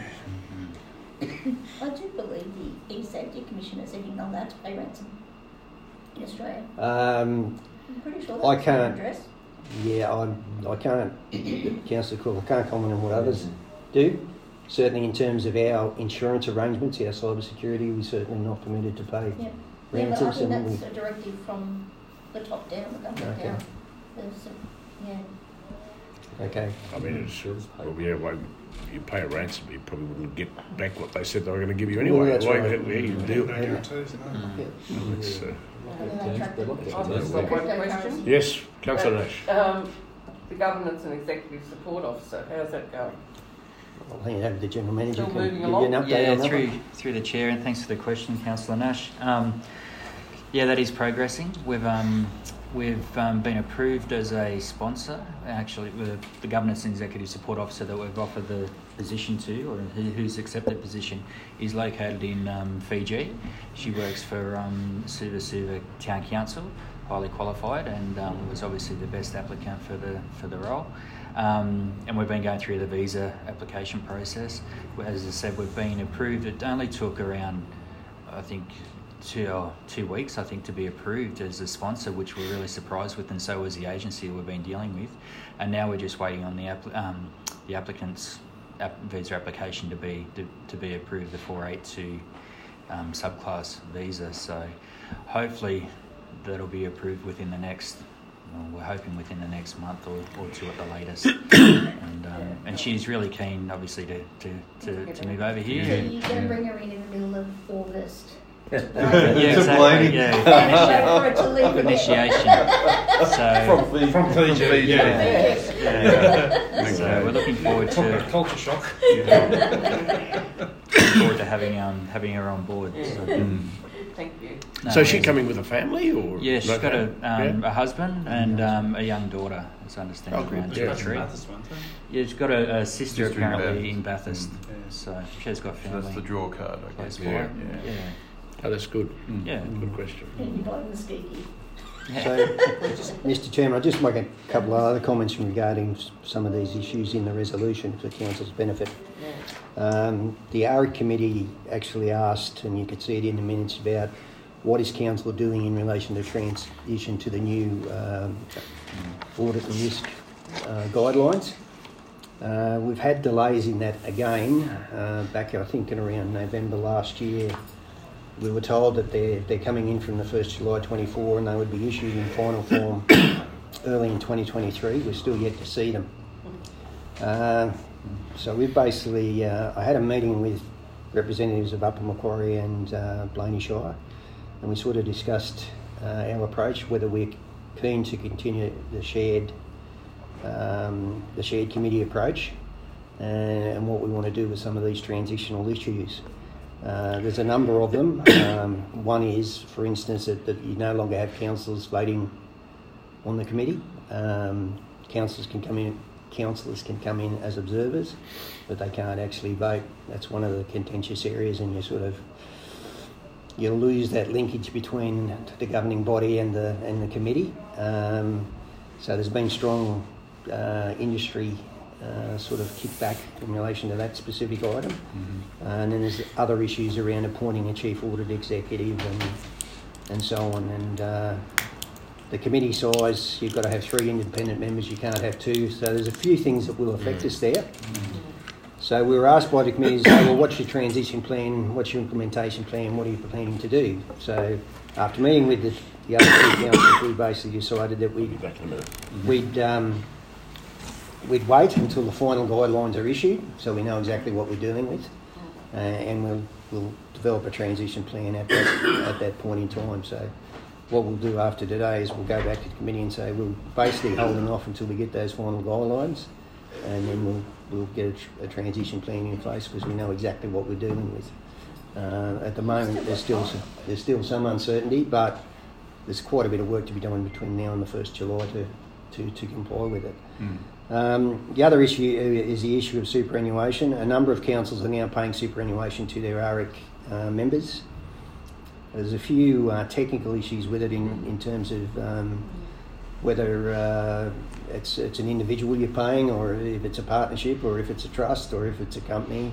Speaker 5: I do believe the E-Safety Commissioner said you're not allowed to pay ransom in Australia.
Speaker 6: Um,
Speaker 5: I'm pretty sure
Speaker 6: I
Speaker 5: that's
Speaker 6: can't-
Speaker 5: the address.
Speaker 6: yeah, I'm, I can't, Councillor Cook, I can't comment on what others do. Certainly in terms of our insurance arrangements, our cyber security, we're certainly not permitted to pay
Speaker 5: Yeah. Yeah, but I
Speaker 6: ransoms.
Speaker 5: think
Speaker 6: and
Speaker 5: that's
Speaker 6: we,
Speaker 5: a directive from the top down, the government
Speaker 6: Okay.
Speaker 5: down. There's some, yeah.
Speaker 6: okay.
Speaker 1: I mean, it's well, yeah, well, you pay a ransom, you probably wouldn't get back what they said they were going to give you anyway.
Speaker 6: Well, that's
Speaker 1: Why-
Speaker 6: right.
Speaker 1: yeah, you do.
Speaker 6: Yeah.
Speaker 5: Mm.
Speaker 1: It's, uh,
Speaker 5: And then they track the-
Speaker 4: I've just got one question.
Speaker 1: yes, Councillor Nash.
Speaker 4: Um, the governance and executive support officer, how's that going?
Speaker 6: I'll hand it over to the General Manager.
Speaker 4: Still
Speaker 6: Can
Speaker 4: moving
Speaker 6: give you
Speaker 4: along?
Speaker 6: an update
Speaker 2: Yeah,
Speaker 6: on that
Speaker 2: through
Speaker 6: one?
Speaker 2: through the chair, and thanks for the question, Councillor Nash. Um, yeah, that is progressing. We've um, we've um, been approved as a sponsor. Actually, with the governance and executive support officer that we've offered the position to, or who, who's accepted the position, is located in um, Fiji. She works for um, Suva Suva Town Council, highly qualified, and um, was obviously the best applicant for the for the role. Um, and we've been going through the visa application process. As I said, we've been approved. It only took around, I think, two or two weeks, I think, to be approved as a sponsor, which we're really surprised with, and so was the agency we've been dealing with. And now we're just waiting on the app, um, the applicant's app, visa application to be to, to be approved, the four eighty-two um, subclass visa. So hopefully that'll be approved within the next. Well, we're hoping within the next month or, or two at the latest. and um, and she's really keen, obviously, to, to, to, to move over here.
Speaker 5: So
Speaker 2: And,
Speaker 5: you're going to bring her in in the middle of August.
Speaker 2: yeah,
Speaker 8: It's a
Speaker 2: exactly.
Speaker 8: blaming.
Speaker 2: Yeah,
Speaker 5: Wait for it to leave
Speaker 2: initiation. So,
Speaker 3: Fiji. From Fiji.
Speaker 2: yeah,
Speaker 5: Yes.
Speaker 2: yeah. So we're looking forward to
Speaker 9: Culture shock.
Speaker 2: looking forward to having um having her on board. So,
Speaker 1: Mm.
Speaker 4: Thank you.
Speaker 2: no,
Speaker 1: So is she
Speaker 2: amazing.
Speaker 1: coming with a family, or
Speaker 2: Yeah, she's
Speaker 1: no
Speaker 2: got a
Speaker 1: family?
Speaker 2: um,
Speaker 1: Yeah?
Speaker 2: a husband and um, a young daughter, as I understand,
Speaker 1: Oh, good.
Speaker 2: around
Speaker 1: Yeah.
Speaker 2: two or three.
Speaker 9: Bathurst one, too.
Speaker 2: Yeah, she's got a, a sister
Speaker 3: Sister in
Speaker 2: apparently
Speaker 3: Bathurst.
Speaker 2: in Bathurst,
Speaker 3: Mm.
Speaker 9: Yeah.
Speaker 2: so she's got
Speaker 3: So
Speaker 2: family.
Speaker 3: that's the draw card, I
Speaker 2: close
Speaker 3: guess.
Speaker 2: by.
Speaker 1: Yeah.
Speaker 2: Yeah.
Speaker 1: Oh, that's good.
Speaker 3: Mm.
Speaker 2: Yeah.
Speaker 1: Good question.
Speaker 5: You buy the skeeky.
Speaker 2: Yeah.
Speaker 6: So, Mister Chairman, I'll just make a couple of other comments regarding s- some of these issues in the resolution for Council's benefit.
Speaker 4: Yeah.
Speaker 6: Um, the A R I committee actually asked, and you could see it in the minutes, about what is council doing in relation to transition to the new um, audit and risk uh, guidelines. Uh, we've had delays in that again. Uh, back, I think, in around November last year, we were told that they're, they're coming in from the first of July twenty-four and they would be issued in final form early in twenty twenty-three. We're still yet to see them. Uh, so we basically, uh, I had a meeting with representatives of Upper Macquarie and uh, Blaney Shire, and we sort of discussed uh, our approach, whether we're keen to continue the shared um, the shared committee approach and, and what we want to do with some of these transitional issues. Uh, there's a number of them. Um, one is, for instance, that, that you no longer have councillors voting on the committee. Um, councillors can come in, councillors can come in as observers, but they can't actually vote. That's one of the contentious areas, and you sort of you lose that linkage between the governing body and the and the committee. Um, so there's been strong uh, industry uh, sort of kickback in relation to that specific item. Mm-hmm. Uh, and then there's other issues around appointing a chief audit executive and and so on. And uh, the committee size, you've got to have three independent members, you can't have two. So there's a few things that will affect mm-hmm. us there. Mm-hmm. So we were asked by the committee to say, well, what's your transition plan, what's your implementation plan, what are you planning to do? So after meeting with the, the other two councillors, we basically decided that we'd, we'd, um, we'd wait until the final guidelines are issued, so we know exactly what we're dealing with, uh, and we'll, we'll develop a transition plan at that, at that point in time. So what we'll do after today is we'll go back to the committee and say we're basically holding off until we get those final guidelines, and then we'll we'll get a, tr- a transition plan in place because we know exactly what we're dealing with. Uh, at the moment, there's still some, there's still some uncertainty, but there's quite a bit of work to be done between now and the first of July to to, to comply with it. Mm. Um, the other issue is the issue of superannuation. A number of councils are now paying superannuation to their A R E C uh, members. There's a few uh, technical issues with it in, in terms of um, whether uh, it's it's an individual you're paying, or if it's a partnership, or if it's a trust, or if it's a company.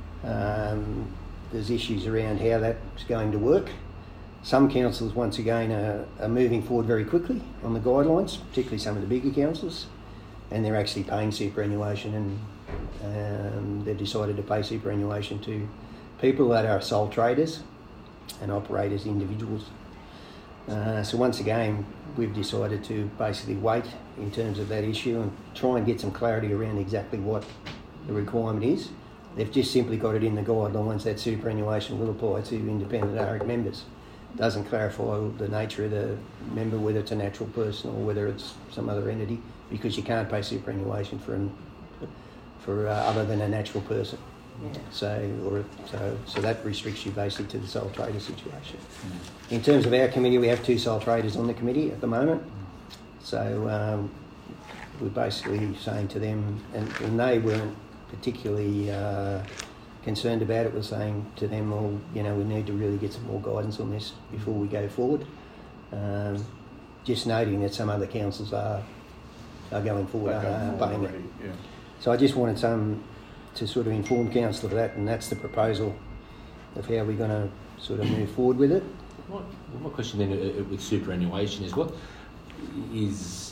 Speaker 6: Um, there's issues around how that's going to work. Some councils, once again, are, are moving forward very quickly on the guidelines, particularly some of the bigger councils, and they're actually paying superannuation, and um, they've decided to pay superannuation to people that are sole traders and operate as individuals. Uh, so once again, we've decided to basically wait in terms of that issue and try and get some clarity around exactly what the requirement is. They've just simply got it in the guidelines that superannuation will apply to independent A R E C members. It doesn't clarify the nature of the member, whether it's a natural person or whether it's some other entity, because you can't pay superannuation for an, for uh, other than a natural person. Yeah. So, or, so, so that restricts you basically to the sole trader situation. Mm. In terms of our committee, we have two sole traders on the committee at the moment. So um, we're basically saying to them, and, and they weren't particularly uh, concerned about it. We're saying to them, well, you know, we need to really get some more guidance on this before we go forward. Um, just noting that some other councils are are going forward, are paying it. Yeah. So I just wanted some. to sort of inform council of that, and that's the proposal of how we're going to sort of move forward with it.
Speaker 7: What, my question then uh, with superannuation is what is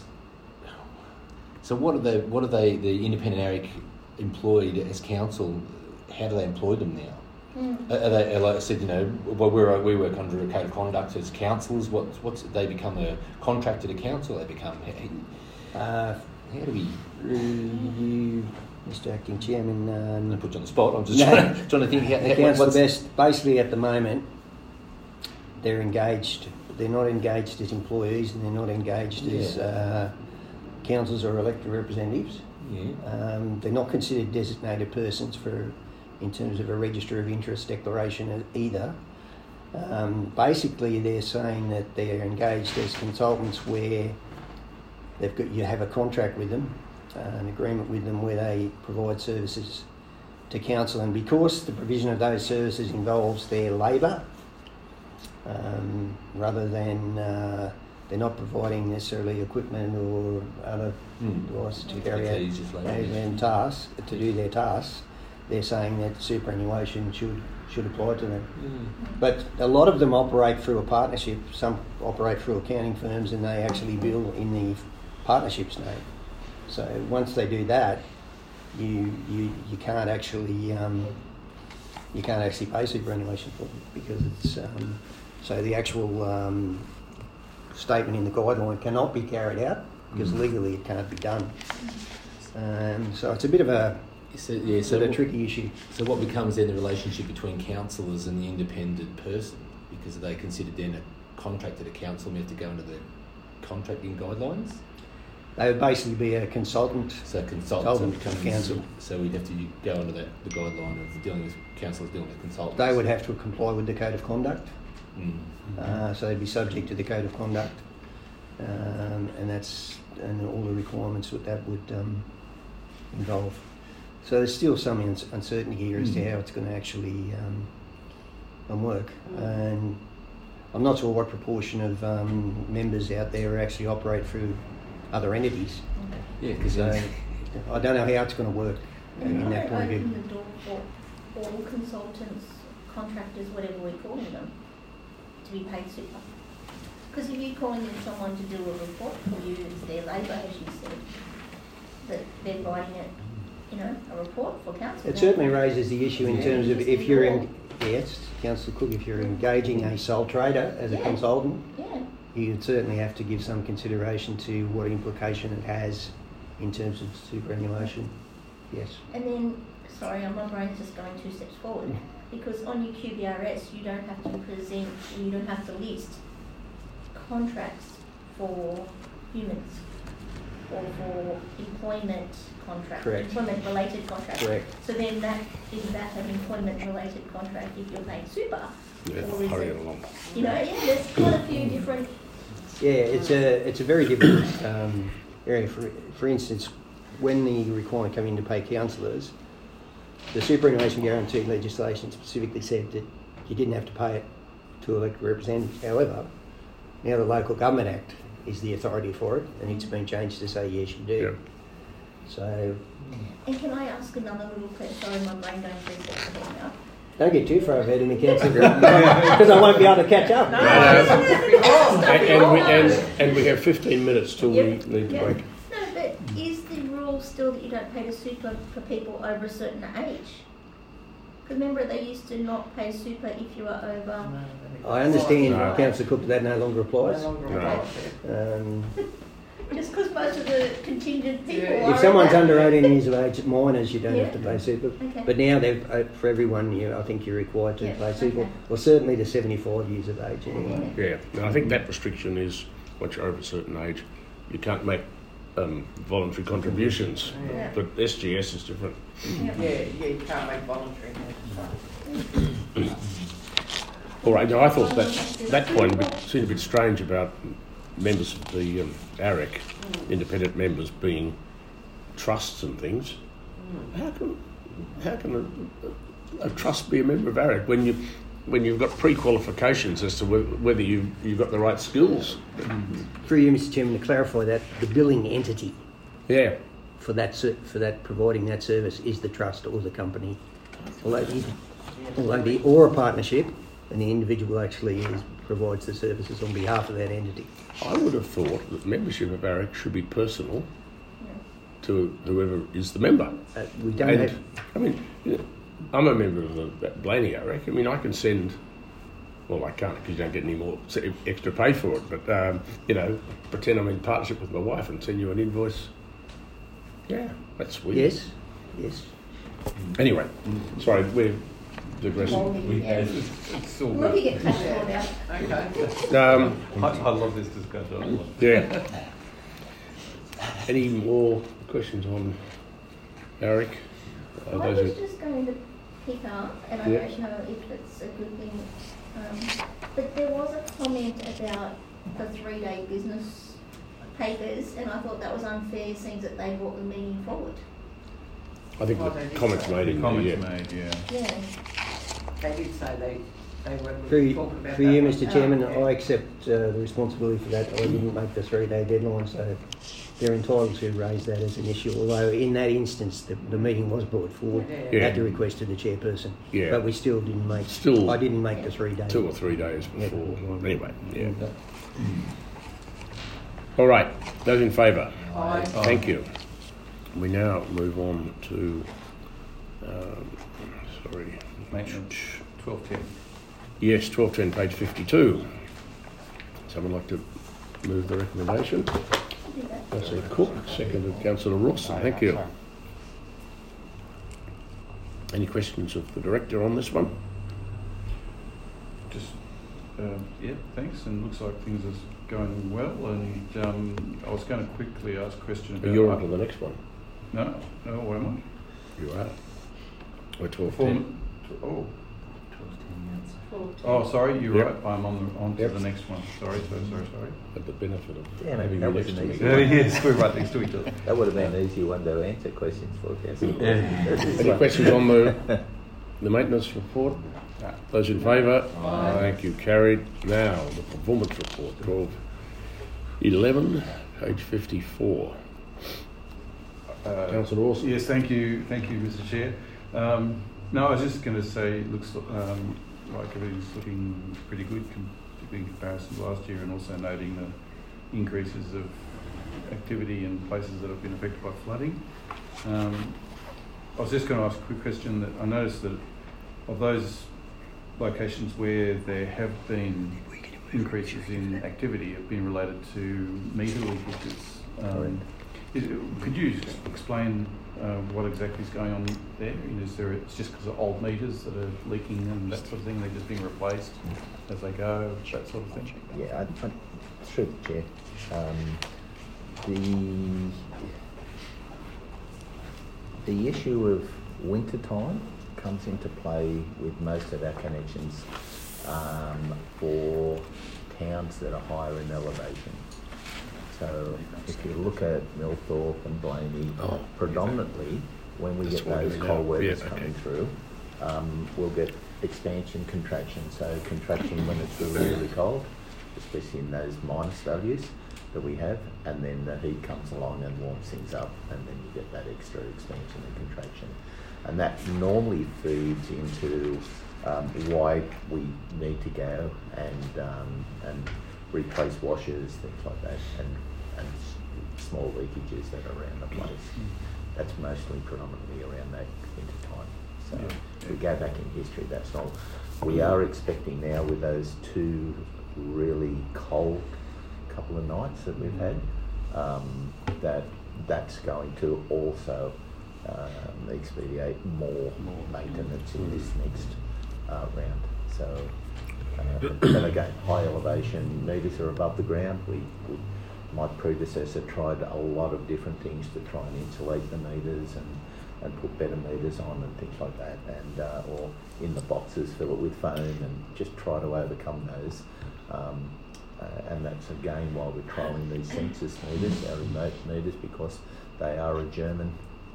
Speaker 7: so what are they what are they the independent A R E C employed as council? How do they employ them now? Mm. Are they, like I said, you know, well, we're, we work under a code of conduct as councils. What what's they become a contractor to council? They become uh, how do we?
Speaker 6: You, Mister Acting Chairman. Um,
Speaker 7: I put you on the spot. I'm just no, trying, to, trying to think. How,
Speaker 6: how, Council Best, basically at the moment, they're engaged. They're not engaged as employees, and they're not engaged yeah. as uh, councils or elected representatives. Yeah. Um, they're not considered designated persons for, in terms of a register of interest declaration either. Um, basically, they're saying that they're engaged as consultants where they've got you have a contract with them. Uh, an agreement with them where they provide services to council, and because the provision of those services involves their labour, um, rather than uh, they're not providing necessarily equipment or other mm. devices to carry out their tasks, to do their tasks, they're saying that superannuation should should apply to them.
Speaker 1: Mm.
Speaker 6: But a lot of them operate through a partnership. Some operate through accounting firms, and they actually bill in the partnership's name. So once they do that, you you, you can't actually um, you can't actually pay superannuation for them because it's um, so the actual um, statement in the guideline cannot be carried out because mm. legally it can't be done. Um, so it's a bit of a
Speaker 7: So, yeah, so
Speaker 6: sort of
Speaker 7: what,
Speaker 6: tricky issue.
Speaker 7: So what becomes then the relationship between councillors and the independent person? Because are they considered then a contracted a council and we have to go under the contracting guidelines?
Speaker 6: They would basically be a consultant.
Speaker 7: So consultants
Speaker 6: Consultant
Speaker 7: becomes,
Speaker 6: council.
Speaker 7: So we'd have to go under that the guideline of dealing with councillors dealing with consultants.
Speaker 6: They would have to comply with the code of conduct.
Speaker 7: Mm.
Speaker 6: Uh, so they'd be subject to the code of conduct, um, and that's and all the requirements that that would um, involve. So there's still some ins- uncertainty here as to how it's going to actually um, um, work, and I'm not sure what proportion of um, members out there actually operate through other entities.
Speaker 7: Yeah, because
Speaker 6: So I don't know how it's going to work
Speaker 5: And
Speaker 6: in that
Speaker 5: I
Speaker 6: point of view.
Speaker 5: open the door for all consultants, contractors, whatever we're calling them, to be paid super. Because if you're calling in someone to do a report for you, it's their labour, as you said, that they're writing it, you know, a report for council.
Speaker 6: It certainly raises the issue in
Speaker 5: Yeah.
Speaker 6: terms of if you're in, yes, Councillor Cook, if you're engaging a sole trader as a
Speaker 5: Yeah.
Speaker 6: consultant,
Speaker 5: Yeah.
Speaker 6: you'd certainly have to give some consideration to what implication it has in terms of superannuation. Yes.
Speaker 5: And then, sorry, my brain's just going two steps forward. Because on your Q B R S, you don't have to present, you don't have to list contracts for humans or for employment contracts,
Speaker 6: Correct.
Speaker 5: employment-related contracts.
Speaker 6: Correct.
Speaker 5: So then that, is that an employment-related contract if you're paying super?
Speaker 1: Yeah,
Speaker 5: Or is
Speaker 1: hurry
Speaker 5: it-
Speaker 1: it along.
Speaker 5: You know, yeah, there's quite a few different,
Speaker 6: Yeah, it's a it's a very difficult um, area. For for instance, when the requirement came in to pay councillors, the superannuation guarantee legislation specifically said that you didn't have to pay it to elected representatives. However, now the Local Government Act is the authority for it, and it's been changed to say yes, you do.
Speaker 1: Yeah.
Speaker 6: So
Speaker 5: and can I ask another little question? Sorry, my brain going three steps ahead now.
Speaker 6: don't get too far ahead in the council because I won't be able to catch up.
Speaker 4: No,
Speaker 1: And, and, we, and, and we have fifteen minutes till
Speaker 5: Yep.
Speaker 1: we need to
Speaker 5: Yep.
Speaker 1: break.
Speaker 5: No, but is the rule still that you don't pay the super for people over a certain age? Because remember, they used to not pay super if you were over.
Speaker 6: I understand,
Speaker 1: No.
Speaker 6: Councillor Cook, that that no longer applies.
Speaker 4: No longer
Speaker 1: No.
Speaker 4: applies.
Speaker 6: Um,
Speaker 5: Just because most of the contingent people
Speaker 4: Yeah.
Speaker 5: are.
Speaker 6: If someone's
Speaker 5: that.
Speaker 6: under eighteen years of age, minors, you don't
Speaker 5: Yeah.
Speaker 6: have to pay super.
Speaker 5: Okay.
Speaker 6: But now, they've, uh, for everyone, you, I think you're required to
Speaker 5: Yeah,
Speaker 6: pay super.
Speaker 5: okay.
Speaker 6: Well, certainly to seventy-five years of age anyway.
Speaker 1: Yeah, and I think that restriction is once you're over a certain age, you can't make um, voluntary contributions.
Speaker 5: Yeah.
Speaker 1: But S G S is different.
Speaker 5: Yeah.
Speaker 4: Yeah, yeah, you can't make voluntary.
Speaker 1: All right, now I thought that that point a bit, seemed a bit strange about members of the um, A R E C, independent members being trusts and things. How can how can a, a trust be a member of A R E C when you when you've got pre-qualifications as to whether, whether you you've got the right skills?
Speaker 6: Through you, Mister Chairman, to clarify that, the billing entity
Speaker 1: Yeah,
Speaker 6: for that ser- for that providing that service is the trust or the company, although the, although the or a partnership, and the individual actually is, provides the services on behalf of that entity.
Speaker 1: I would have thought that membership of A R E C should be personal
Speaker 5: Yeah.
Speaker 1: to whoever is the member.
Speaker 6: Uh, we don't
Speaker 1: And,
Speaker 6: have.
Speaker 1: I mean, you know, I'm a member of the Blaney A R E C. I mean, I can send, well, I can't because you don't get any more s- extra pay for it, but, um, you know, pretend I'm in partnership with my wife and send you an invoice. Yeah, that's weird.
Speaker 6: Yes, yes.
Speaker 1: Anyway, sorry, we're digressing.
Speaker 3: We,
Speaker 5: Yeah.
Speaker 3: it's, it's all
Speaker 5: Look,
Speaker 3: good.
Speaker 5: you get cash flow out.
Speaker 4: Okay.
Speaker 1: Um,
Speaker 3: I, I love this discussion. I love it.
Speaker 1: yeah. Any more questions on A R E C? Uh,
Speaker 5: I
Speaker 1: those
Speaker 5: was
Speaker 1: are-
Speaker 5: just going to pick up, and I
Speaker 1: Yeah.
Speaker 5: don't know if it's a good thing, um, but there was a comment about the three-day business papers, and I thought that was unfair, seeing that they brought the meeting forward.
Speaker 1: I think
Speaker 4: Oh,
Speaker 1: the
Speaker 4: they did
Speaker 1: comments
Speaker 4: say.
Speaker 1: made in there,
Speaker 3: Comments
Speaker 1: yeah.
Speaker 3: made, yeah.
Speaker 5: Yeah.
Speaker 4: They did say they, they were
Speaker 6: For,
Speaker 4: talking about
Speaker 6: for you,
Speaker 4: that.
Speaker 6: Mister Chairman,
Speaker 5: Oh,
Speaker 6: I accept uh, the responsibility for that. I didn't make the three-day deadline, so they're entitled to raise that as an issue, although in that instance the, the meeting was brought forward
Speaker 4: Yeah.
Speaker 6: at the request of the chairperson.
Speaker 1: Yeah.
Speaker 6: But we still didn't make,
Speaker 1: Still-
Speaker 6: I didn't make the three days.
Speaker 1: Two or three days
Speaker 6: Yeah.
Speaker 1: before. Anyway, yeah. All right, those in favour?
Speaker 4: Aye.
Speaker 1: Thank you. We now move on to, um, sorry,
Speaker 3: Maintenance, twelve ten.
Speaker 1: yes, twelve ten, page fifty-two. Someone like to move the recommendation? Councillor Cook, seconded Councillor Rawson. Thank you. Any questions of the director on this one?
Speaker 3: Just, um, yeah, thanks, and looks like things are going well, and um, I was going to quickly ask a question about...
Speaker 1: You're on to the next one.
Speaker 3: No, no, what am
Speaker 1: You are. We're
Speaker 3: I?
Speaker 1: twelve ten.
Speaker 3: Perform- oh, oh, sorry, you're
Speaker 1: Yep.
Speaker 3: right, I'm on, the, on to
Speaker 1: Yep.
Speaker 3: the next one. Sorry, sorry, sorry, sorry.
Speaker 1: At the benefit of
Speaker 8: Damn it,
Speaker 1: having
Speaker 8: that
Speaker 1: you next
Speaker 8: wasn't
Speaker 1: to me.
Speaker 8: easy.
Speaker 3: Uh, yes, we're right next to each other.
Speaker 8: That would have been an easy one to answer questions for, Councillor.
Speaker 1: Any questions on the the maintenance report?
Speaker 3: No.
Speaker 1: Those in favour? Thank you. Carried. Now, the performance report, twelve eleven, page fifty-four.
Speaker 3: Uh,
Speaker 1: Councillor Rawson.
Speaker 3: Yes, thank you, thank you, Mister Chair. Um, no, I was just going to say, it looks um, like everything's looking pretty good, com- particularly in comparison to last year, and also noting the increases of activity in places that have been affected by flooding. Um, I was just going to ask a quick question. That I noticed that of those locations where there have been increases in activity have been related to meter leakages. Um, is, could you just explain uh, what exactly is going on there? Is there it's just because of old meters that are leaking and that sort of thing? They're just being replaced as they go, that sort of thing.
Speaker 8: Yeah, I, I, through the chair. Um, the the issue of winter time comes into play with most of our connections um, for towns that are higher in elevation. So if you look at Millthorpe and Blaney,
Speaker 1: Oh,
Speaker 8: predominantly when we
Speaker 1: That's
Speaker 8: get
Speaker 1: what it
Speaker 8: those
Speaker 1: is
Speaker 8: cold
Speaker 1: now.
Speaker 8: weathers
Speaker 1: Yeah, okay.
Speaker 8: coming through, um, we'll get expansion, contraction. So contraction when it's really, really cold, especially in those minus values that we have, and then the heat comes along and warms things up, and then you get that extra expansion and contraction. And that normally feeds into um, why we need to go and um, and replace washers, things like that, and, and s- small leakages that are around the place. That's mostly predominantly around that winter time. So
Speaker 3: Yeah.
Speaker 8: if we go back in history, that's not. We are expecting now with those two really cold couple of nights that we've had, um, that that's going to also um, expedite more maintenance in this next uh, round. So, uh, but again, high elevation meters are above the ground. We, we, my predecessor tried a lot of different things to try and insulate the meters and, and put better meters on and things like that, and uh, or in the boxes fill it with foam and just try to overcome those. Um, Uh, and that's again why we're trialling these census meters, our remote meters, because they are a German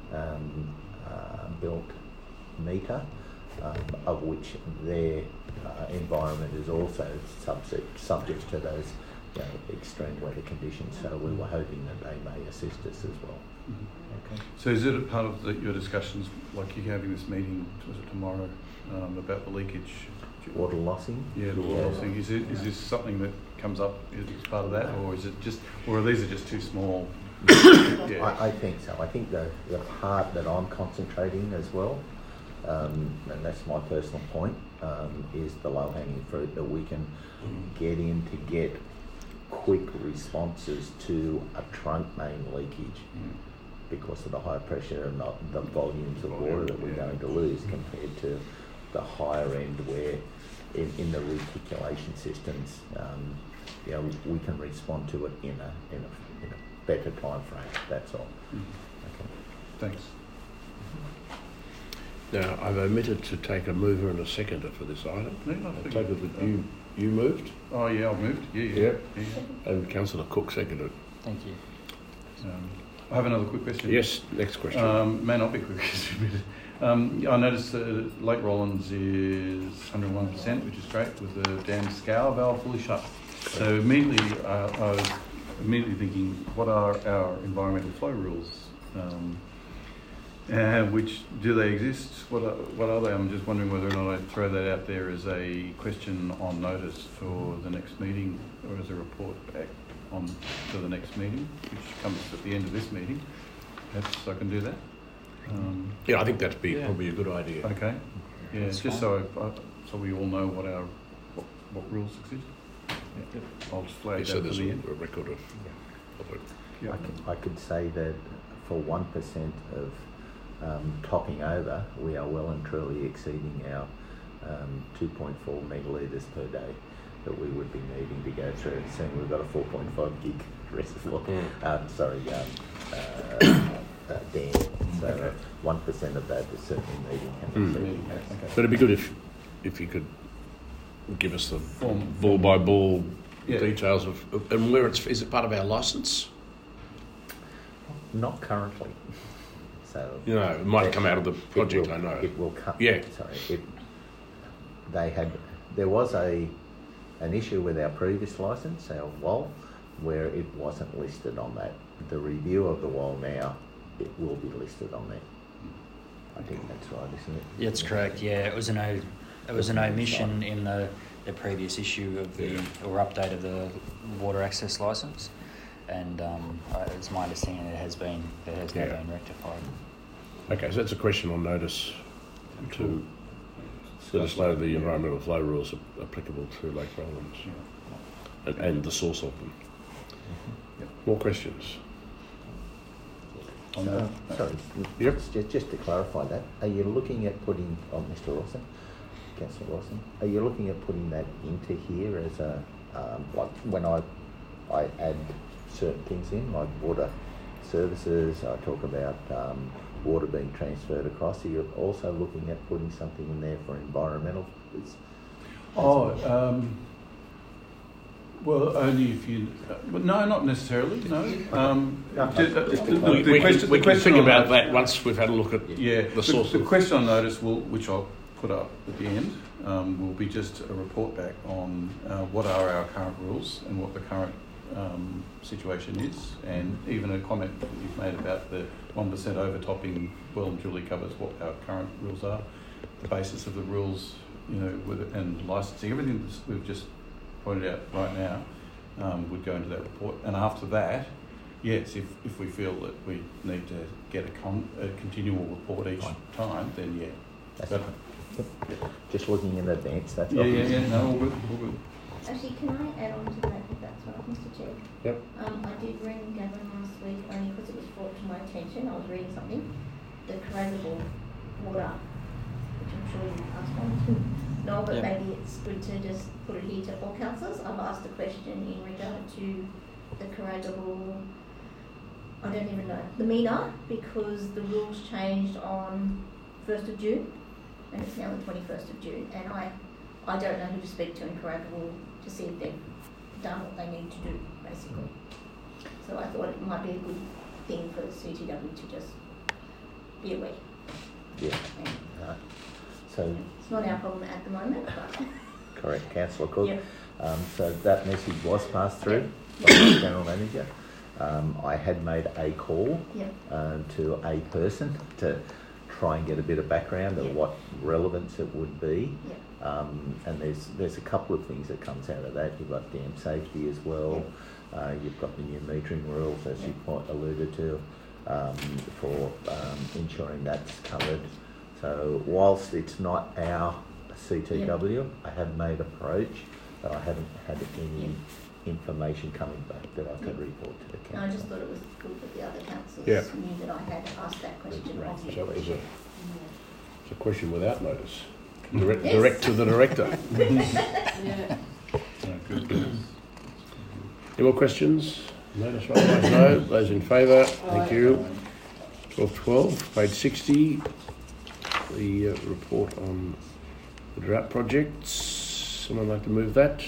Speaker 8: um, uh, built meter, um, of which their uh, environment is also subject, subject to those you know, extreme weather conditions. So we were hoping that they may assist us as well.
Speaker 3: Mm-hmm.
Speaker 8: Okay.
Speaker 3: So is it a part of the, your discussions, like you're having this meeting, was it tomorrow, um, about the leakage?
Speaker 8: Water lossing?
Speaker 3: Yeah, the water lossing. Is it is this something that comes up as part of that, or is it just, or are these are just too small? Yeah.
Speaker 8: I, I think so. I think the, the part that I'm concentrating as well, um, and that's my personal point, um, is the low-hanging fruit that we can get in to get quick responses to a trunk main leakage
Speaker 3: Mm.
Speaker 8: because of the high pressure and the, the volumes of water that we're
Speaker 3: Yeah.
Speaker 8: going to lose compared to the higher end where in, in the reticulation systems, um, you know, we can respond to it in a, in a, in a better time frame, that's all.
Speaker 3: Mm.
Speaker 8: Okay.
Speaker 3: Thanks.
Speaker 1: Now, I've omitted to take a mover and a seconder for this item.
Speaker 3: No, no,
Speaker 1: I take it that you, you moved
Speaker 3: Oh yeah, I've moved. Yeah, yeah.
Speaker 1: Yep.
Speaker 3: yeah, yeah.
Speaker 1: and Councillor Cook seconded.
Speaker 2: Thank you.
Speaker 3: Um, I have another quick question.
Speaker 1: Yes, next question.
Speaker 3: Um, may not be quick. um, I noticed that Lake Rollins is one hundred one percent, which is great, with the dam scour valve fully shut. So immediately uh, I was immediately thinking, what are our environmental flow rules? Um, and which, do they exist? What are, what are they? I'm just wondering whether or not I throw that out there as a question on notice for the next meeting, or as a report back on to the next meeting, which comes at the end of this meeting. Perhaps I can do that. Um,
Speaker 1: Yeah, I think that'd be
Speaker 2: Yeah.
Speaker 1: probably a good idea.
Speaker 3: okay. Yeah,
Speaker 2: That's
Speaker 3: just
Speaker 2: fine.
Speaker 3: so I, so we all know what our what, what rules exist. Yeah. I'll just flag
Speaker 1: Yeah,
Speaker 3: that
Speaker 1: so
Speaker 3: for
Speaker 1: there's
Speaker 3: the
Speaker 1: a,
Speaker 3: end.
Speaker 1: a record of, of it.
Speaker 3: Yeah.
Speaker 8: I could, I could say that for one percent of um, topping over, we are well and truly exceeding our um, two point four megalitres per day that we would be needing to go through. Seeing we've got a four point five gig reservoir,
Speaker 1: Mm.
Speaker 8: um, sorry, um, uh, uh, dam. So
Speaker 3: Okay.
Speaker 8: one percent of that is certainly needing
Speaker 1: Mm.
Speaker 8: capacity.
Speaker 3: Okay.
Speaker 1: But it'd be good if if you could give us the
Speaker 3: Form-
Speaker 1: ball by ball
Speaker 3: Yeah.
Speaker 1: details of, of and where it's is it part of our license?
Speaker 8: Not currently. So
Speaker 1: You know, it might come out of the
Speaker 8: It
Speaker 1: project.
Speaker 8: will-
Speaker 1: I know.
Speaker 8: It will come.
Speaker 1: Yeah.
Speaker 8: Sorry. It, they had. There was a an issue with our previous license, our W O L, where it wasn't listed on that. The review of the W O L now, it will be listed on there. I think that's right, isn't it?
Speaker 2: Yeah, that's correct. Yeah, it was an o- it was an omission in the, the previous issue of the or update of the water access license, and um, uh, it's my understanding it has been it has now
Speaker 1: Yeah.
Speaker 2: been rectified.
Speaker 1: Okay, so that's a question on notice to let us know the environmental flow rules are applicable to Lake Rollins and, and the source of them.
Speaker 3: Yep.
Speaker 1: More questions?
Speaker 3: On
Speaker 8: Uh,
Speaker 3: that.
Speaker 8: sorry,
Speaker 1: Yep.
Speaker 8: just, just to clarify that, are you looking at putting, oh, Mister Rawson, Councillor Rawson, are you looking at putting that into here as a, um, like when I, I add certain things in, like water services, I talk about um, water being transferred across, are you also looking at putting something in there for environmental? Is-
Speaker 3: Oh, um, well, only if you. Uh, well, no, not necessarily. No. Um,
Speaker 8: No,
Speaker 3: ju- uh, the, the,
Speaker 1: We,
Speaker 3: the
Speaker 1: we
Speaker 3: question,
Speaker 1: can, we
Speaker 3: the
Speaker 1: can
Speaker 3: question
Speaker 1: think
Speaker 3: on
Speaker 1: about
Speaker 3: that-
Speaker 1: that once we've had a look at
Speaker 3: Yeah,
Speaker 1: the source
Speaker 3: the,
Speaker 1: of
Speaker 3: the question on notice, will, which I'll put up at the end, um, will be just a report back on uh, what are our current rules and what the current um, situation is, and even a comment that you've made about the one percent overtopping well and truly covers what our current rules are, the basis of the rules, you know, with, and licensing, everything that we've just pointed out right now um, would go into that report. And after that, yes, if, if we feel that we need to get a, con- a continual report each
Speaker 8: Fine.
Speaker 3: time, then yeah.
Speaker 8: That's
Speaker 3: But-
Speaker 8: fine. Just looking in advance, that's
Speaker 3: Yeah,
Speaker 8: all.
Speaker 3: yeah, yeah, no, all good, all good.
Speaker 5: Actually, can I add on to that if that's right, Mister Chair?
Speaker 1: Yep.
Speaker 5: Um, I did ring Gavin last week only because it was brought to my attention. I was reading something. The Carragable water, which I'm sure you passed on to Noel, but
Speaker 2: Yep.
Speaker 5: maybe it's good to just put it here to all councillors. I've asked a question in regard to the Carragable, I don't even know, the MENA, because the rules changed on first of June and it's now the twenty-first of June, and I I don't know who to speak to in Carragable to see if they've done what they need to do, basically. So I thought it might be a good thing for the C T W to just be aware.
Speaker 8: Yeah.
Speaker 5: And
Speaker 8: Uh, so,
Speaker 5: it's not our problem at the moment, but
Speaker 8: correct, Councillor Cook.
Speaker 5: yeah.
Speaker 8: Um, so that message was passed through by the General Manager. Um, I had made a call
Speaker 5: Yeah.
Speaker 8: uh, to a person to try and get a bit of background
Speaker 5: Yeah.
Speaker 8: of what relevance it would be.
Speaker 5: Yeah.
Speaker 8: Um, and there's there's a couple of things that comes out of that. You've got dam safety as well. Uh, you've got the new metering rules, as you point alluded to, um, for um, ensuring that's covered. So whilst it's not our C T W, I have made approach, but I haven't had any
Speaker 5: Yeah.
Speaker 8: information coming back that I could
Speaker 5: Yeah.
Speaker 8: report to the
Speaker 5: No, I
Speaker 8: council.
Speaker 5: just thought it was good that the other councillors
Speaker 1: Yeah.
Speaker 5: knew that I had asked that question
Speaker 8: Right.
Speaker 5: of
Speaker 1: So
Speaker 5: you.
Speaker 1: it was a,
Speaker 5: Yeah.
Speaker 1: it's a question without notice. Direct,
Speaker 5: Yes.
Speaker 1: direct to the director.
Speaker 4: Yeah.
Speaker 3: No, good, good.
Speaker 1: Any more questions? Notice otherwise no. Those in favour, thank you. twelve twelve, page sixty, the uh, report on the drought projects. Someone like to move that?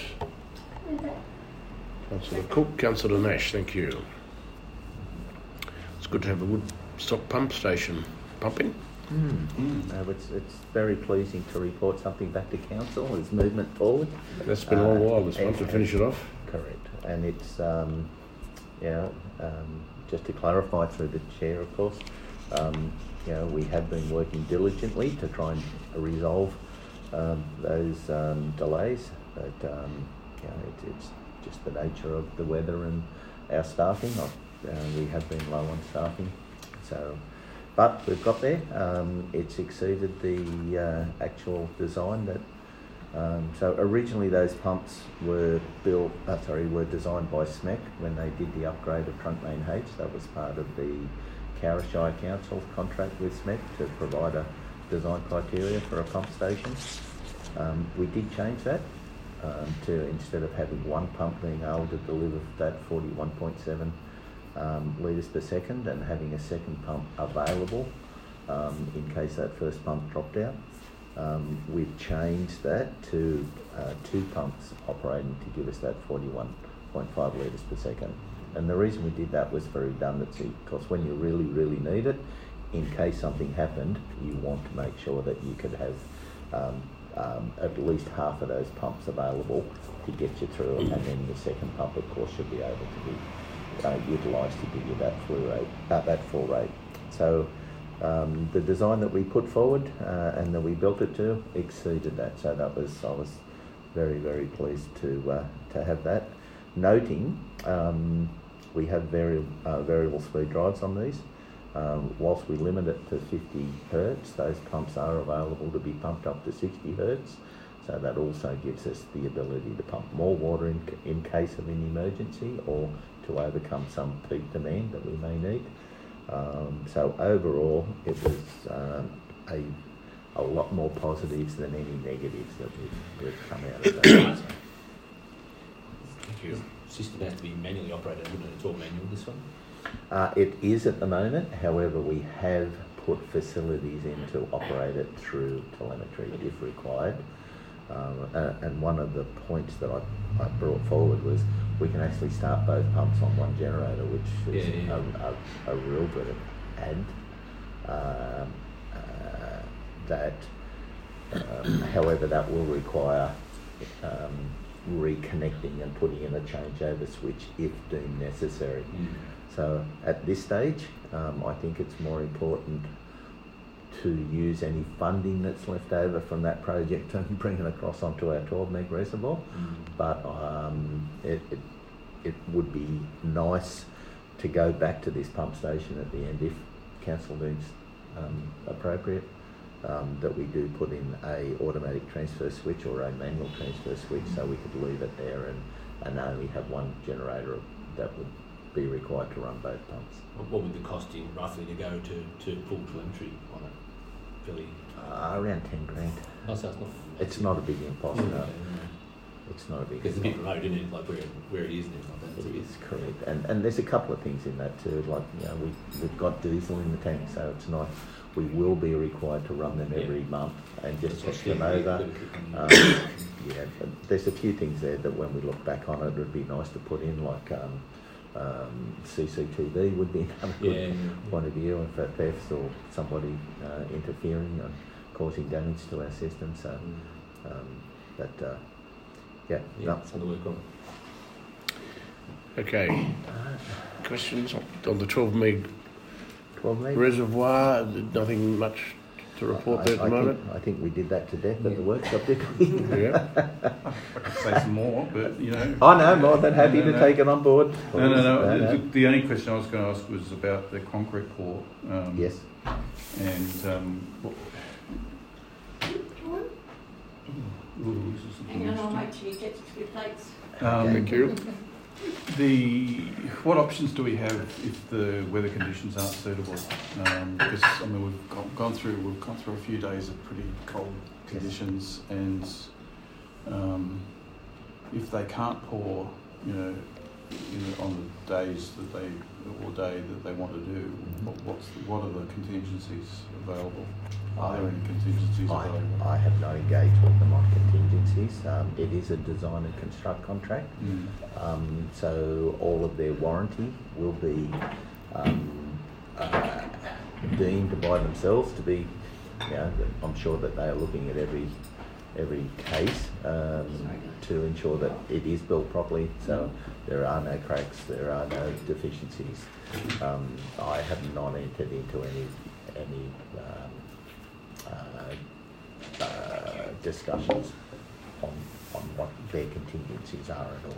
Speaker 1: Councillor Cook, Councillor Nash, thank you. It's good to have the Woodstock pump station pumping.
Speaker 8: Mm. No, it's, it's very pleasing to report something back to council. There's movement forward.
Speaker 1: That's been a long
Speaker 8: Uh,
Speaker 1: while, this one, to
Speaker 8: and-
Speaker 1: finish it off.
Speaker 8: Correct, and it's um, you know, um, just to clarify through the chair, of course, um, you know, we have been working diligently to try and resolve um, those um, delays, but um, you know, it, it's just the nature of the weather and our staffing. Uh, we have been low on staffing, so. But we've got there. Um, it's exceeded the uh, actual design that. Um, so originally those pumps were built, uh, sorry, were designed by S M E C when they did the upgrade of Trunk Main H. That was part of the Cowra Shire Council's contract with S M E C to provide a design criteria for a pump station. Um, we did change that um, to, instead of having one pump being able to deliver that forty-one point seven um, litres per second and having a second pump available um, in case that first pump dropped out. Um, we've changed that to uh, two pumps operating to give us that forty-one point five litres per second. And the reason we did that was for redundancy, because when you really, really need it, in case something happened, you want to make sure that you could have um, um, at least half of those pumps available to get you through, and then your second pump, of course, should be able to be uh, utilised to give you that full rate. Uh, that full rate. So. Um, the design that we put forward uh, and that we built it to exceeded that, so that was I was very very pleased to uh, to have that. Noting um, we have vari- uh, variable speed drives on these. Um, whilst we limit it to fifty hertz, those pumps are available to be pumped up to sixty hertz. So that also gives us the ability to pump more water in in case of an emergency or to overcome some peak demand that we may need. Um, so overall, it was um, a a lot more positives than any negatives that we've, we've come out of that.
Speaker 7: Thank you. System has to be manually operated, wouldn't it? It's all manual, this one?
Speaker 8: Uh, it is at the moment. However, we have put facilities in to operate it through telemetry if required. Um, uh, and one of the points that I, I brought forward was we can actually start both pumps on one generator, which is
Speaker 7: yeah, yeah.
Speaker 8: A, a, a real bit of add. Um, uh, that, um, however, that will require um, reconnecting and putting in a changeover switch if deemed necessary.
Speaker 7: Mm.
Speaker 8: So at this stage, um, I think it's more important to use any funding that's left over from that project and bring it across onto our twelve meg reservoir.
Speaker 7: Mm.
Speaker 8: But um, it, it it would be nice to go back to this pump station at the end if council deems um, appropriate, um, that we do put in a automatic transfer switch or a manual transfer switch, so we could leave it there and, and only have one generator that would be required to run both pumps.
Speaker 7: What would the cost in roughly to go to, to full telemetry on it? Fairly
Speaker 8: Uh, around ten grand.
Speaker 7: Oh, so it's not.
Speaker 8: It's not a big impost, no.
Speaker 7: Okay,
Speaker 8: It's not a big
Speaker 7: Because it's a bit
Speaker 8: impost.
Speaker 7: remote, isn't it? Like where, where it is and everything like that.
Speaker 8: It is correct, and and there's a couple of things in that too. Like, you know, we we've got diesel in the tank, so it's not. We will be required to run them every
Speaker 7: Yeah.
Speaker 8: month and just
Speaker 7: That's
Speaker 8: check them
Speaker 7: what
Speaker 8: over.
Speaker 7: I'm
Speaker 8: Um, yeah, but there's a few things there that when we look back on it, it would be nice to put in, like um, um, C C T V would be another good
Speaker 7: Yeah, yeah.
Speaker 8: point of view, and for thefts or somebody uh, interfering and causing damage to our system. So, um, but uh, yeah,
Speaker 7: Yeah,
Speaker 8: no.
Speaker 7: something to work on.
Speaker 1: Okay. Questions on the twelve meg
Speaker 8: twelve meg?
Speaker 1: reservoir? Nothing much to report
Speaker 8: I,
Speaker 1: there at the
Speaker 8: I
Speaker 1: moment?
Speaker 8: Think, I think we did that to death at the workshop, didn't we?
Speaker 1: Yeah.
Speaker 3: I could say some more, but you know.
Speaker 8: I know, more than happy
Speaker 3: No, no,
Speaker 8: to
Speaker 3: no.
Speaker 8: take it on board.
Speaker 3: No, no, no.
Speaker 8: No, no.
Speaker 3: The, the only question I was going to ask was about the concrete pour. Um,
Speaker 8: Yes.
Speaker 3: And um, what, ooh, this is something
Speaker 5: Hang on, I'll
Speaker 3: interesting.
Speaker 5: make sure you get your plates.
Speaker 3: Um,
Speaker 1: Thank you.
Speaker 3: The what options do we have if the weather conditions aren't suitable? Um, because I mean we've gone, gone through we've gone through a few days of pretty cold conditions, and um, if they can't pour, you know, in, on the days that they or day that they want to do, what, what's the, what are the contingencies available? Are there any contingencies
Speaker 8: I,
Speaker 3: available?
Speaker 8: I have no engagement with my contingencies. Um, it is a design and construct contract.
Speaker 3: Mm.
Speaker 8: Um, so all of their warranty will be um, uh, deemed by themselves to be, you know, I'm sure that they are looking at every every case um, to ensure that it is built properly, so there are no cracks, there are no deficiencies. Um, I have not entered into any any um, uh, uh, discussions on on what their contingencies are at all.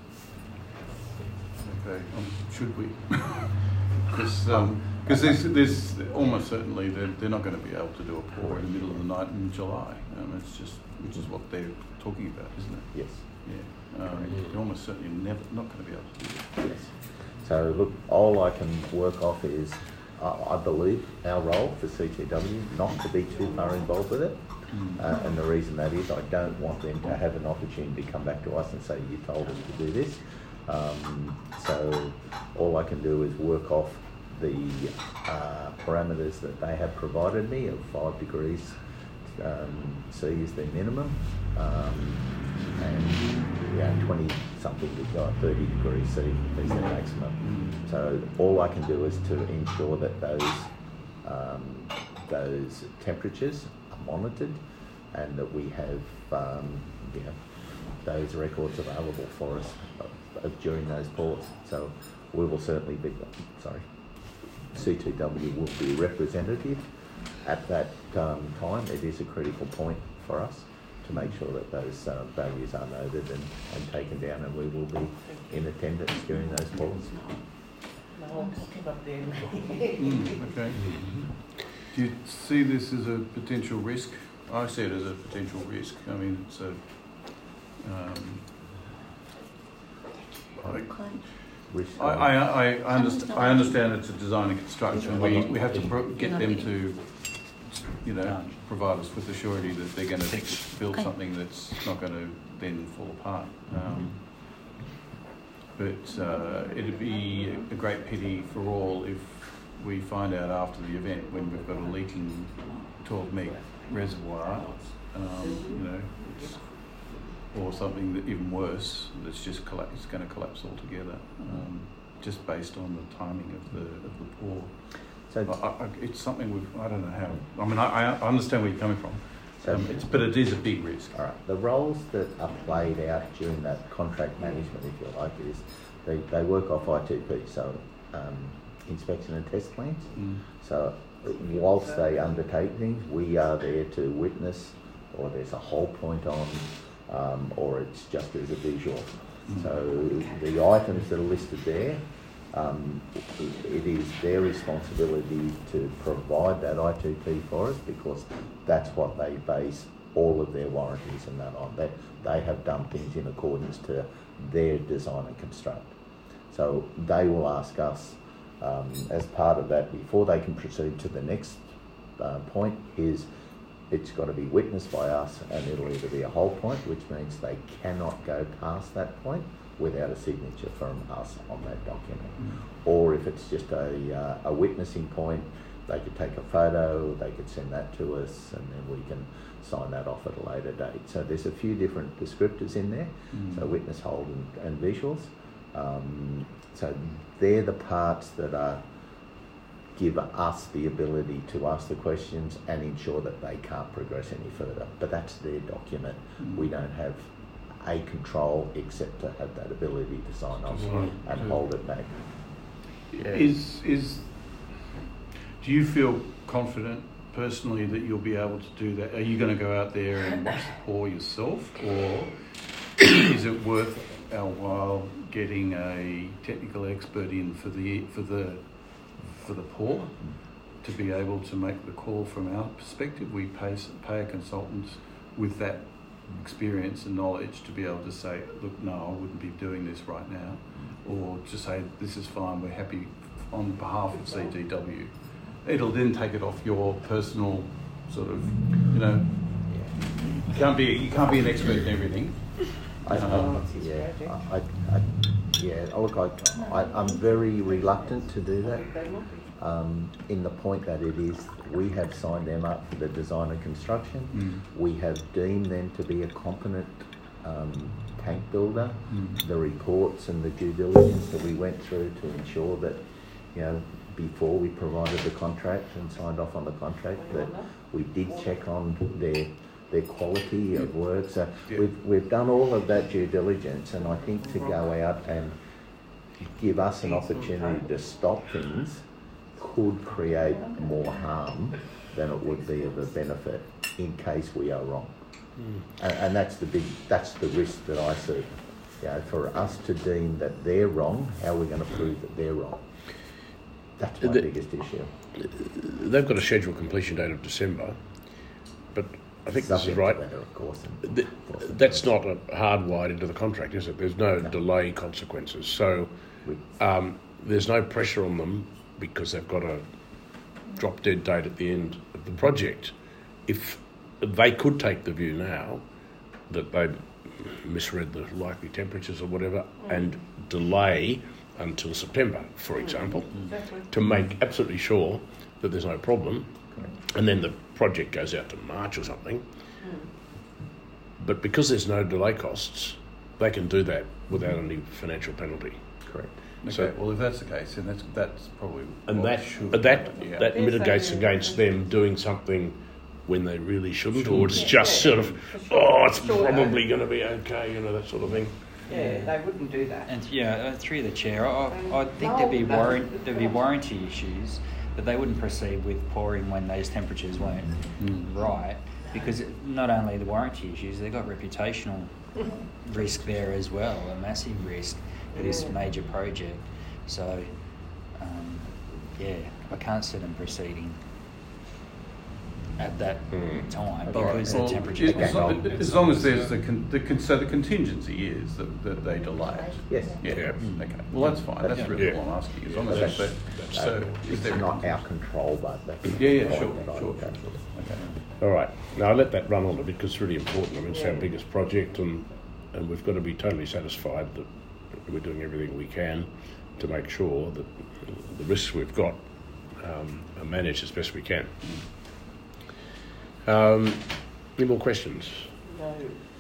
Speaker 3: Okay, um, should we? Because um, there's, there's almost certainly they're, they're not going to be able to do a pour in the middle of the night in July. Um, it's just which is what they're talking about, isn't it?
Speaker 8: Yes.
Speaker 3: Yeah. Um, they're almost certainly never not going to be able to do that.
Speaker 8: Yes. So look, all I can work off is uh, I believe our role for C T W not to be too far involved with it. Mm. Uh, and the reason that is I don't want them to have an opportunity to come back to us and say, you told us to do this. Um, so all I can do is work off the uh, parameters that they have provided me of five degrees um, C is the minimum, um, and yeah, twenty something to go thirty degrees C is the maximum. Mm. So all I can do is to ensure that those um, those temperatures are monitored, and that we have um, you know, those records available for us uh, during those pours. So we will certainly be, sorry, C T W will be representative at that um, time. It is a critical point for us to make sure that those uh, values are noted and, and taken down, and we will be in attendance during those pours.
Speaker 3: mm, okay. Do you see this as a potential risk? I see it as a potential risk. I mean, it's a um, I, I, I, I, understand, I understand it's a design and construction. We, we have to pro- get them to, you know, provide us with the surety that they're going to build something that's not going to then fall apart. Um, but uh, it'd be a great pity for all if we find out after the event when we've got a leaking twelve meg reservoir, um, you know, it's, or something that even worse, that's just collapse, it's going to collapse altogether, um, just based on the timing of the of the pour. So I, I, it's something we've, I don't know how. I mean, I, I understand where you're coming from, so um, it's, but it is a big risk.
Speaker 8: All right. The roles that are played out during that contract management, if you like, is they, they work off I T P, so um, inspection and test plans. Mm. So whilst they undertake things, we are there to witness, or there's a whole point on. Um, or it's just as a visual. Mm. So the items that are listed there, um, it, it is their responsibility to provide that I T P for us, because that's what they base all of their warranties and that on. That they have done things in accordance to their design and construct. So they will ask us um, as part of that, before they can proceed to the next uh, point, is it's got to be witnessed by us, and it'll either be a whole point, which means they cannot go past that point without a signature from us on that document. Mm. Or if it's just a, uh, a witnessing point, they could take a photo, they could send that to us, and then we can sign that off at a later date. So there's a few different descriptors in there, mm. so witness, hold and, and visuals. Um, so they're the parts that are give us the ability to ask the questions and ensure that they can't progress any further. But that's their document. Mm. We don't have a control except to have that ability to sign off and to hold it back.
Speaker 3: Yeah. Is is do you feel confident personally that you'll be able to do that? Are you going to go out there and watch the pour yourself, or is it worth our while getting a technical expert in for the for the for the pour to be able to make the call from our perspective? We pay pay a consultant with that experience and knowledge to be able to say, look, no, I wouldn't be doing this right now, or to say this is fine, we're happy on behalf of C T W. It'll then take it off your personal sort of, you know, you can't be you can't be an expert in everything.
Speaker 8: I, um, yeah, I, I, yeah. Look, I, I, I'm very reluctant to do that. Um, in the point that it is, we have signed them up for the design and construction. Mm. We have deemed them to be a competent um, tank builder. Mm. The reports and the due diligence that we went through to ensure that, you know, before we provided the contract and signed off on the contract, that we did check on their their quality of work. So
Speaker 3: Yeah.
Speaker 8: we've, we've done all of that due diligence, and I think to go out and give us an opportunity to stop things could create more harm than it would be of a benefit in case we are wrong. Mm. And, and that's the big, that's the risk that I see. You know, for us to deem that they're wrong, how are we going to prove that they're wrong? That's my
Speaker 1: the,
Speaker 8: biggest issue.
Speaker 1: They've got a scheduled completion date of December, but I think
Speaker 8: Subject
Speaker 1: this is right.
Speaker 8: to that, of course.
Speaker 1: The, that's not a hardwired into the contract, is it? There's no, no. delay consequences. So um, there's no pressure on them because they've got a drop dead date at the end of the project. If they could take the view now that they misread the likely temperatures or whatever mm. and delay until September, for example, exactly. to make absolutely sure that there's no problem, correct. And then the project goes out to March or something. Mm. But because there's no delay costs, they can do that without any financial penalty.
Speaker 3: Correct. Okay, so, well, if that's the case, then that's that's probably
Speaker 1: and that should, that yeah. that mitigates against them doing something when they really shouldn't, or it's
Speaker 4: yeah,
Speaker 1: just
Speaker 4: yeah,
Speaker 1: sort of, sure. oh, it's sure probably going to be okay, you know, that sort of thing.
Speaker 4: Yeah, they wouldn't do that.
Speaker 2: And yeah, uh, through the chair, I, I think no, there'd be warrant, there'd be warranty issues, but they wouldn't proceed with pouring when those temperatures weren't mm. right, because not only the warranty issues, they've got reputational risk there as well, a massive risk for this major project. So, um, yeah, I can't see them proceeding at that mm. time
Speaker 3: okay.
Speaker 2: because
Speaker 3: well,
Speaker 2: the temperatures
Speaker 3: it, as, long, as long as there's the, con, the con, so the contingency is that, that they delay it.
Speaker 8: Yes.
Speaker 3: Yeah. yeah. Mm. Okay. Well, that's fine. That's yeah. really yeah. all I'm asking. As long as that's, that's,
Speaker 8: that's so, it's there not our control, but that's
Speaker 3: yeah, yeah, sure, sure. Okay.
Speaker 1: All right. Now I'll let that run on a bit because it's really important. I mean, it's yeah. our biggest project, and and we've got to be totally satisfied that we're doing everything we can to make sure that the risks we've got um, are managed as best we can. Um, any more questions?
Speaker 4: No.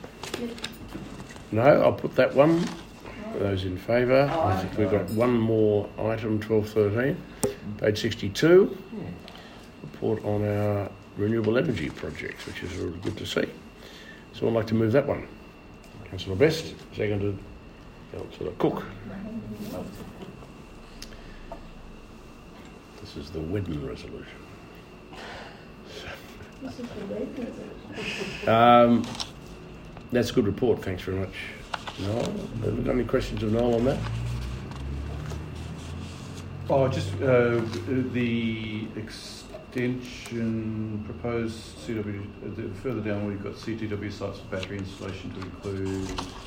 Speaker 1: No, I'll put that one. Those in favour. Oh, I think we've got one more item, twelve thirteen, page sixty-two. Report on our renewable energy projects, which is really good to see. So I'd like to move that one. Councillor Best, seconded Councillor Cook. This is the Wedden resolution. Um, that's a good report. Thanks very much, Noel. Have you got any questions of Noel on that?
Speaker 3: Oh, just uh, the extension proposed C W. Uh, further down, we've got C T W sites for battery installation to include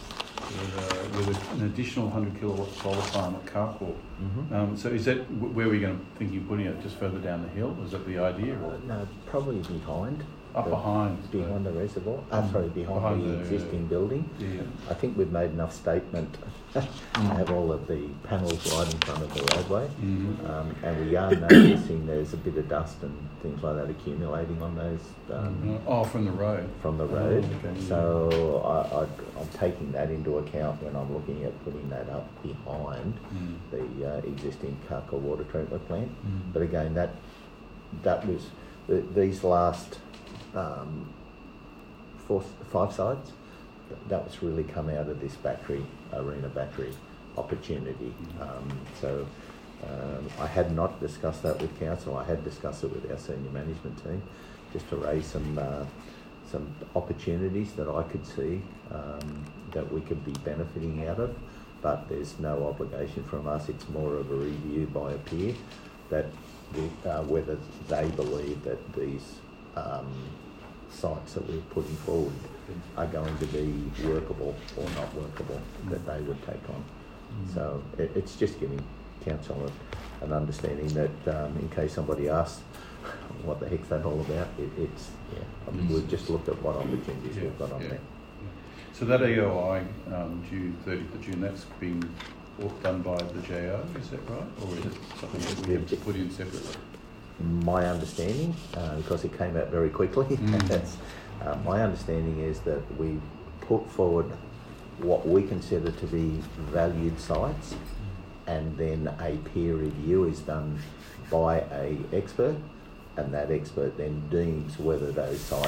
Speaker 3: uh, with an additional one hundred kilowatt solar farm at Carcourt. Mm-hmm. Um, so, is that where we're going to think you're putting it? Just further down the hill? Is that the idea? Or?
Speaker 8: No, probably behind.
Speaker 3: Up
Speaker 8: the,
Speaker 3: behind.
Speaker 8: Behind the reservoir. Uh, mm. Sorry, behind, behind the, the existing uh, building.
Speaker 3: Yeah.
Speaker 8: I think we've made enough statement to have all of the panels right in front of the roadway. Mm-hmm. um, and we are noticing there's a bit of dust and things like that accumulating on those. Um,
Speaker 3: mm-hmm. Oh, from the road.
Speaker 8: From the road. Oh, okay. So I, I, I'm taking that into account when I'm looking at putting that up behind mm. the uh, existing Carcourt water treatment plant. Mm. But again, that that was the, these last. Um, four, five sites, that was really come out of this battery, arena battery opportunity. Um, so um, I had not discussed that with council. I had discussed it with our senior management team, just to raise some uh, some opportunities that I could see um, that we could be benefiting out of. But there's no obligation from us. It's more of a review by a peer that we, uh, whether they believe that these um, sites that we're putting forward are going to be workable or not workable that they would take on. Mm. So it, it's just giving council an understanding that um, in case somebody asks what the heck's that all about, it, it's, yeah, I mean, we've just looked at what opportunities yeah, we've got on yeah. there.
Speaker 3: So that E O I um, due thirtieth of June, that's been done by the J O, is that right? Or is it something that we have to put in separately?
Speaker 8: My understanding, uh, because it came out very quickly, mm. that's, uh, my understanding is that we put forward what we consider to be valued sites, and then a peer review is done by a expert, and that expert then deems whether those sites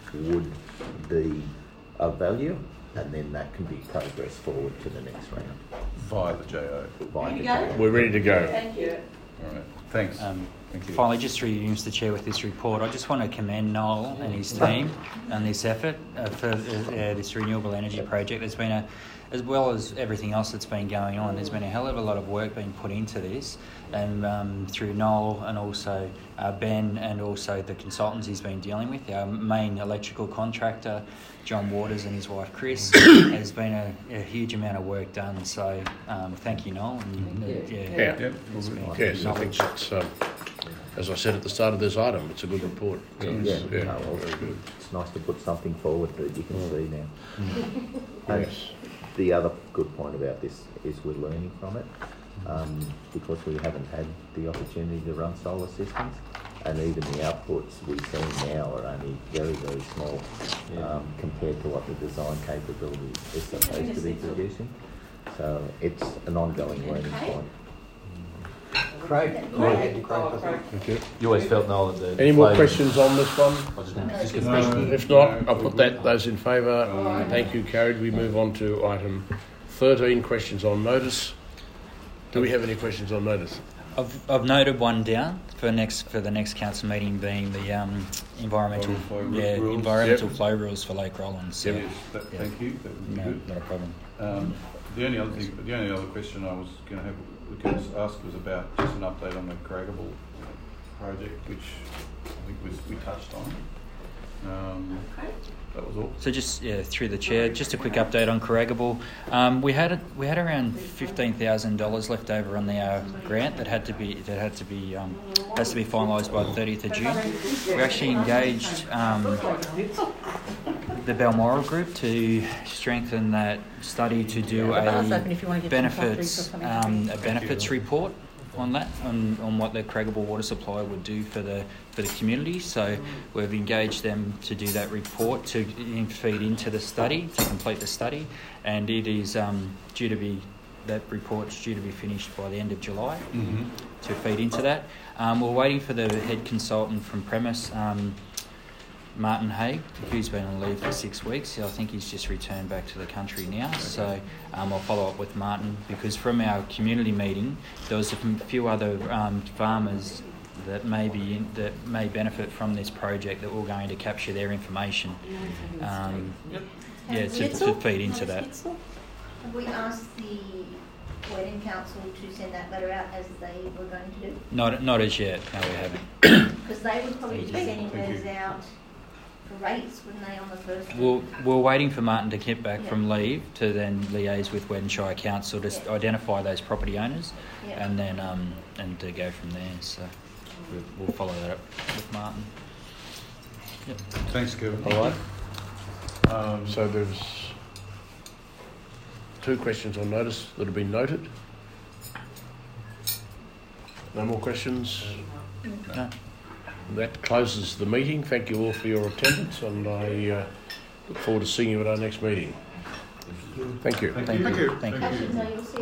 Speaker 8: would be of value, and then that can be progressed forward to the next round.
Speaker 3: Via the J O.
Speaker 8: Via the
Speaker 4: you
Speaker 8: J O.
Speaker 1: We're ready to go.
Speaker 4: Thank you.
Speaker 3: All right. Thanks.
Speaker 2: Um,
Speaker 3: Thank you.
Speaker 2: Finally, just through you, Mister Chair, with this report, I just want to commend Noel and his team and this effort uh, for uh, this renewable energy project. There's been a, as well as everything else that's been going on, there's been a hell of a lot of work being put into this, and um, through Noel and also uh, Ben and also the consultants he's been dealing with, our main electrical contractor, John Waters, and his wife Chris, has been a, a huge amount of work done. So um, thank you, Noel. And, uh, yeah,
Speaker 1: Yeah.
Speaker 3: Yep.
Speaker 2: it's been
Speaker 1: Yes, I think that's, um, as I said at the start of this item, it's a good report. So
Speaker 8: Yeah,
Speaker 1: it's- yeah,
Speaker 8: no, well,
Speaker 1: very good.
Speaker 8: it's nice to put something forward that you can see now. And
Speaker 1: Yes.
Speaker 8: the other good point about this is we're learning from it, um, because we haven't had the opportunity to run solar systems, and even the outputs we see now are only very, very small um, compared to what the design capability is supposed to be producing. So it's an ongoing learning point.
Speaker 6: Craig.
Speaker 4: Craig.
Speaker 1: Thank you.
Speaker 7: You always felt, Noel, that the
Speaker 1: Any more
Speaker 7: flavour-
Speaker 1: questions on this one?
Speaker 7: I was just, just
Speaker 3: No.
Speaker 7: question.
Speaker 1: If not, I'll put that those in favour. Thank you, carried. We move on to item thirteen, questions on notice. Do we have any questions on notice?
Speaker 2: I've, I've noted one down for next for the next council meeting, being the um, environmental
Speaker 3: Flow
Speaker 2: yeah
Speaker 3: rules.
Speaker 2: environmental
Speaker 1: Yep.
Speaker 2: flow rules for Lake Rollins. So,
Speaker 3: Yes, that,
Speaker 2: Yeah.
Speaker 3: Thank you. That would be
Speaker 2: no,
Speaker 3: good.
Speaker 2: not a problem.
Speaker 3: Um, the only other thing, the only other question I was going to have going to ask was about just an update on the Craiggable project, which I think was we touched on. Um, that was all.
Speaker 2: So just yeah, through the chair, just a quick update on Corragable. Um, we had we had around fifteen thousand dollars left over on the uh, grant that had to be that had to be um, has to be finalised by the thirtieth of June. We actually engaged um, the Balmoral Group to strengthen that study to do a benefits um, a benefits report on that, on, on what the Craiggable water supply would do for the for the community. So we've engaged them to do that report to in, feed into the study, to complete the study, and it is um, due to be that report's due to be finished by the end of July
Speaker 3: Mm-hmm.
Speaker 2: to feed into that. Um, we're waiting for the head consultant from Premise, um, Martin Haig, who's been on leave for six weeks. I think he's just returned back to the country now. So um, I'll follow up with Martin, because from our community meeting, there was a few other um, farmers that may be in, that may benefit from this project that we're going to capture their information. Um, yeah, to, to feed into that.
Speaker 5: Have we asked the Wedding Council to send that letter out as they were going to do?
Speaker 2: Not not as yet. No, we haven't.
Speaker 5: Because they would probably be sending letters out for rates, wouldn't they, on the first one?
Speaker 2: We're, we're waiting for Martin to get back from leave to then liaise with Western Shire Council to identify those property owners,
Speaker 5: Yeah.
Speaker 2: and then um, and to go from there. So we'll, we'll follow that up with Martin. Yep.
Speaker 3: Thanks, Kevin.
Speaker 1: All right.
Speaker 3: Um,
Speaker 1: So there's two questions on notice that have been noted. No more questions?
Speaker 2: No.
Speaker 1: That closes the meeting. Thank you all for your attendance, and I uh, look forward to seeing you at our next meeting. Thank you.
Speaker 3: Thank
Speaker 2: Thank
Speaker 3: you.
Speaker 2: you. Thank you.
Speaker 5: Actually, no, you'll see